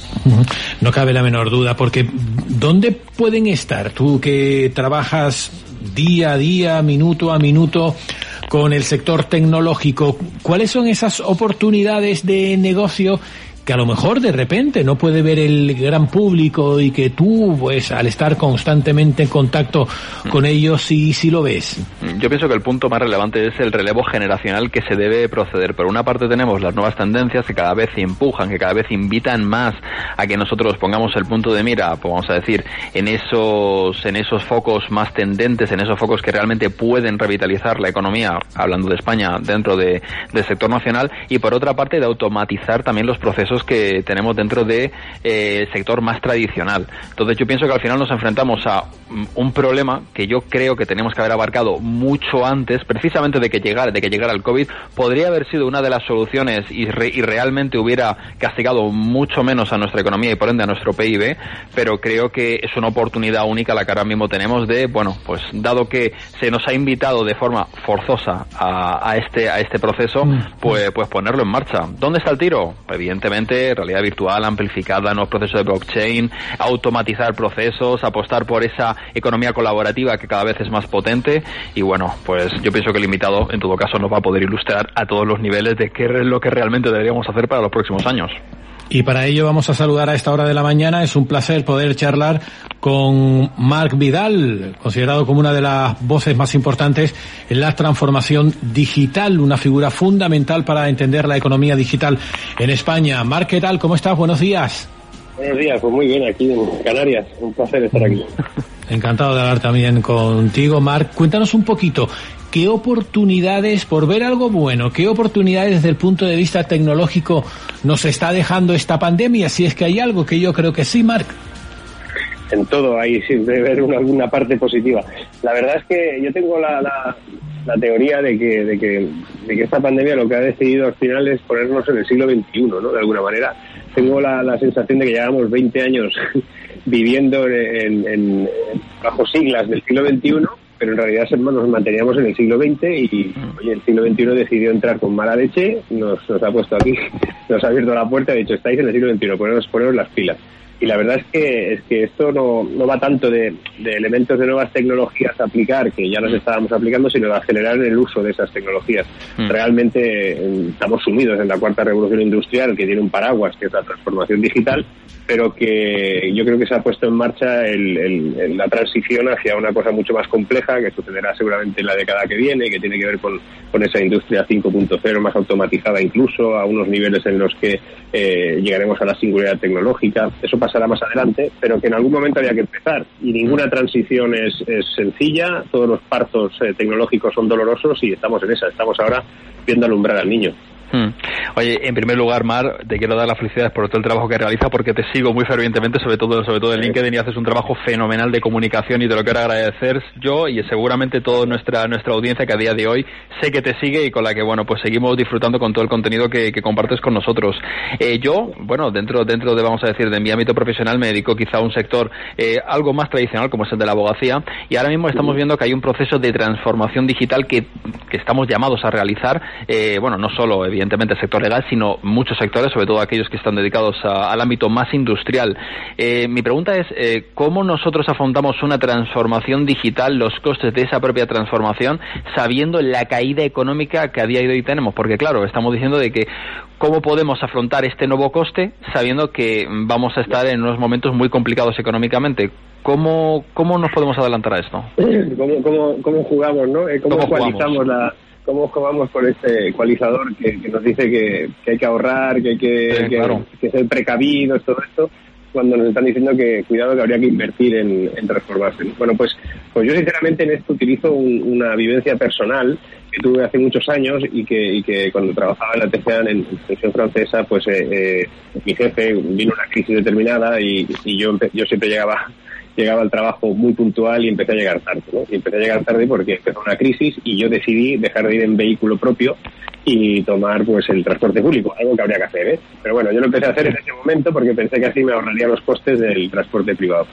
No cabe la menor duda, porque ¿dónde pueden estar? Tú que trabajas día a día, minuto a minuto con el sector tecnológico, ¿cuáles son esas oportunidades de negocio que a lo mejor de repente no puede ver el gran público y que tú, pues, al estar constantemente en contacto con ellos, sí, sí lo ves? Yo pienso que el punto más relevante es el relevo generacional que se debe proceder. Por una parte tenemos las nuevas tendencias que cada vez empujan, que cada vez invitan más a que nosotros pongamos el punto de mira, pues vamos a decir, en esos, en esos focos más tendentes, en esos focos que realmente pueden revitalizar la economía, hablando de España, dentro de, del sector nacional, y por otra parte de automatizar también los procesos que tenemos dentro de eh, el sector más tradicional. Entonces yo pienso que al final nos enfrentamos a un problema que yo creo que tenemos que haber abarcado mucho antes, precisamente de que llegara, de que llegara el COVID. Podría haber sido una de las soluciones y, re, y realmente hubiera castigado mucho menos a nuestra economía y por ende a nuestro P I B, pero creo que es una oportunidad única la que ahora mismo tenemos de, bueno, pues dado que se nos ha invitado de forma forzosa a, a este a este proceso, pues, pues ponerlo en marcha. ¿Dónde está el tiro? Evidentemente realidad virtual amplificada, nuevos procesos de blockchain, automatizar procesos, apostar por esa economía colaborativa que cada vez es más potente, y bueno, pues yo pienso que el invitado en todo caso nos va a poder ilustrar a todos los niveles de qué es lo que realmente deberíamos hacer para los próximos años. Y para ello vamos a saludar a esta hora de la mañana. Es un placer poder charlar con Marc Vidal, considerado como una de las voces más importantes en la transformación digital, una figura fundamental para entender la economía digital en España. Marc, ¿qué tal? ¿Cómo estás? Buenos días. Buenos días, pues muy bien, aquí en Canarias. Un placer estar aquí. Encantado de hablar también contigo, Marc. Cuéntanos un poquito, ¿qué oportunidades, por ver algo bueno, qué oportunidades desde el punto de vista tecnológico nos está dejando esta pandemia? Si es que hay algo, que yo creo que sí, Marc. En todo hay siempre ver una, alguna parte positiva. La verdad es que yo tengo la, la, la teoría de que, de, que, de que esta pandemia lo que ha decidido al final es ponernos en el siglo veintiuno, ¿no? De alguna manera. Tengo la, la sensación de que llevamos veinte años viviendo en, en, en, bajo siglas del siglo veintiuno, pero en realidad nos manteníamos en el siglo veinte y oye, el siglo veintiuno decidió entrar con mala leche, nos, nos ha puesto aquí, nos ha abierto la puerta y ha dicho, estáis en el siglo veintiuno, poneros, poneros las pilas. Y la verdad es que es que esto no, no va tanto de, de elementos de nuevas tecnologías a aplicar, que ya las estábamos aplicando, sino de acelerar el uso de esas tecnologías. Mm. Realmente eh, estamos sumidos en la cuarta revolución industrial, que tiene un paraguas, que es la transformación digital, pero que yo creo que se ha puesto en marcha el, el, el, la transición hacia una cosa mucho más compleja, que sucederá seguramente en la década que viene, que tiene que ver con, con esa industria cinco punto cero más automatizada incluso, a unos niveles en los que eh, llegaremos a la singularidad tecnológica. Eso pasará más adelante, pero que en algún momento había que empezar. Y ninguna transición es, es sencilla, todos los partos eh, tecnológicos son dolorosos y estamos en esa, estamos ahora viendo alumbrar al niño. Hmm. Oye, en primer lugar, Mar, te quiero dar las felicidades por todo el trabajo que realiza, porque te sigo muy fervientemente, sobre todo sobre todo en LinkedIn, y haces un trabajo fenomenal de comunicación y te lo quiero agradecer yo y seguramente toda nuestra nuestra audiencia que a día de hoy sé que te sigue y con la que, bueno, pues seguimos disfrutando con todo el contenido que, que compartes con nosotros. Eh, yo, bueno, dentro dentro de, vamos a decir, de mi ámbito profesional me dedico quizá a un sector eh, algo más tradicional como es el de la abogacía, y ahora mismo estamos viendo que hay un proceso de transformación digital que, que estamos llamados a realizar, eh, bueno, no solo evidentemente el sector legal, sino muchos sectores, sobre todo aquellos que están dedicados a, al ámbito más industrial. Eh, mi pregunta es, eh, ¿cómo nosotros afrontamos una transformación digital, los costes de esa propia transformación, sabiendo la caída económica que a día de hoy tenemos? Porque claro, estamos diciendo de que ¿cómo podemos afrontar este nuevo coste sabiendo que vamos a estar en unos momentos muy complicados económicamente? ¿Cómo, cómo nos podemos adelantar a esto? ¿Cómo, cómo, cómo jugamos, no? ¿Cómo, ¿Cómo ecualizamos la... ¿Cómo jugamos con este ecualizador que, que nos dice que, que hay que ahorrar, que hay que, sí, que, claro. que ser precavidos, todo esto, cuando nos están diciendo que cuidado, que habría que invertir en, en transformarse? Bueno, pues pues yo sinceramente en esto utilizo un, una vivencia personal que tuve hace muchos años y que, y que cuando trabajaba en la T C A en, en extensión francesa, pues eh, eh, mi jefe vino una crisis determinada y, y yo, yo siempre llegaba... llegaba al trabajo muy puntual y empecé a llegar tarde, ¿no? Y empecé a llegar tarde porque empezó una crisis y yo decidí dejar de ir en vehículo propio y tomar pues el transporte público, algo que habría que hacer, ¿eh? Pero bueno, yo lo empecé a hacer en ese momento porque pensé que así me ahorraría los costes del transporte privado.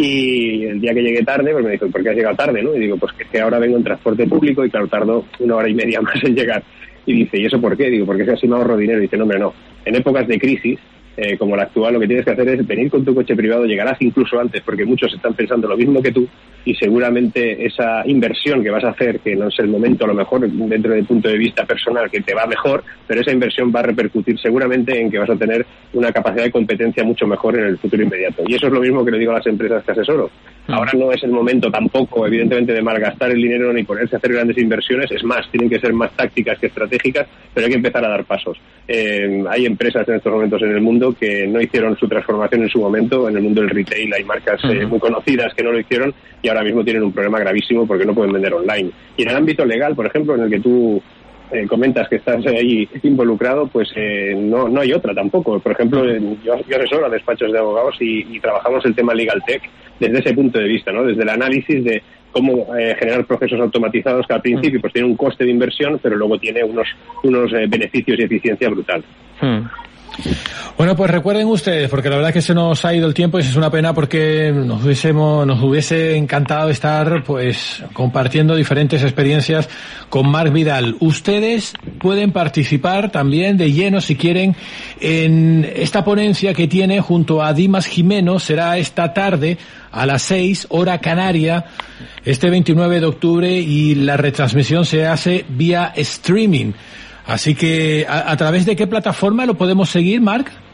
Y el día que llegué tarde, pues me dijo, ¿por qué has llegado tarde, no? Y digo, pues que es que ahora vengo en transporte público y claro, tardo una hora y media más en llegar. Y dice, ¿y eso por qué? Digo, porque es que así me ahorro dinero. Y dice, no, hombre, no. En épocas de crisis, Eh, como la actual, lo que tienes que hacer es venir con tu coche privado, llegarás incluso antes, porque muchos están pensando lo mismo que tú, y seguramente esa inversión que vas a hacer, que no es el momento a lo mejor dentro del punto de vista personal que te va mejor, pero esa inversión va a repercutir seguramente en que vas a tener una capacidad de competencia mucho mejor en el futuro inmediato. Y eso es lo mismo que le digo a las empresas que asesoro. Ahora no es el momento tampoco, evidentemente, de malgastar el dinero ni ponerse a hacer grandes inversiones, es más, tienen que ser más tácticas que estratégicas, pero hay que empezar a dar pasos. Eh, hay empresas en estos momentos en el mundo que no hicieron su transformación en su momento. En el mundo del retail hay marcas eh, muy conocidas que no lo hicieron y ahora mismo tienen un problema gravísimo porque no pueden vender online. Y en el ámbito legal, por ejemplo, en el que tú eh, comentas que estás ahí involucrado, pues eh, no no hay otra tampoco. Por ejemplo, yo, yo asesoro a despachos de abogados y, y trabajamos el tema Legal Tech desde ese punto de vista, ¿no? Desde el análisis de cómo eh, generar procesos automatizados que al principio pues tiene un coste de inversión, pero luego tiene unos unos eh, beneficios y eficiencia brutal. Hmm. Bueno, pues recuerden ustedes, porque la verdad es que se nos ha ido el tiempo y es una pena porque nos hubiésemos, nos hubiese encantado estar pues compartiendo diferentes experiencias con Marc Vidal. Ustedes pueden participar también de lleno si quieren en esta ponencia que tiene junto a Dimas Jimeno. Será esta tarde a las seis, hora canaria, este veintinueve de octubre, y la retransmisión se hace vía streaming. Así que, ¿a, a través de qué plataforma lo podemos seguir, Marc?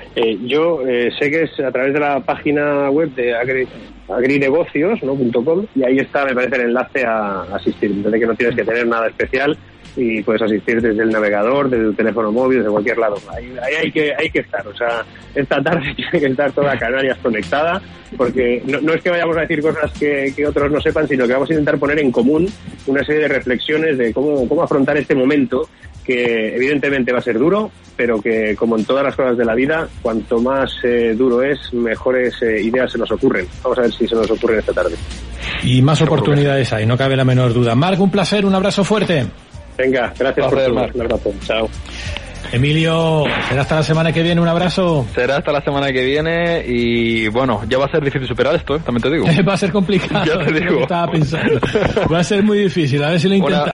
Eh, yo eh, sé que es a través de la página web de Agri, agrinegocios, ¿no? .com, y ahí está, me parece, el enlace a asistir. Desde que no tienes que tener nada especial y puedes asistir desde el navegador, desde el teléfono móvil, desde cualquier lado. Ahí, ahí hay que hay que estar. O sea, esta tarde tiene que estar toda Canarias conectada, porque no, no es que vayamos a decir cosas que, que otros no sepan, sino que vamos a intentar poner en común una serie de reflexiones de cómo, cómo afrontar este momento, que evidentemente va a ser duro, pero que, como en todas las cosas de la vida, cuanto más eh, duro es, mejores eh, ideas se nos ocurren. Vamos a ver si se nos ocurren esta tarde. Y más oportunidades hay, no cabe la menor duda. Marc, un placer, un abrazo fuerte. Venga, gracias por todo. Un abrazo. Chao. Emilio, será hasta la semana que viene, un abrazo. Será hasta la semana que viene y bueno, ya va a ser difícil superar esto, ¿eh? También te digo. Va a ser complicado. Ya te digo. Estaba pensando. Va a ser muy difícil, a ver si lo intentamos.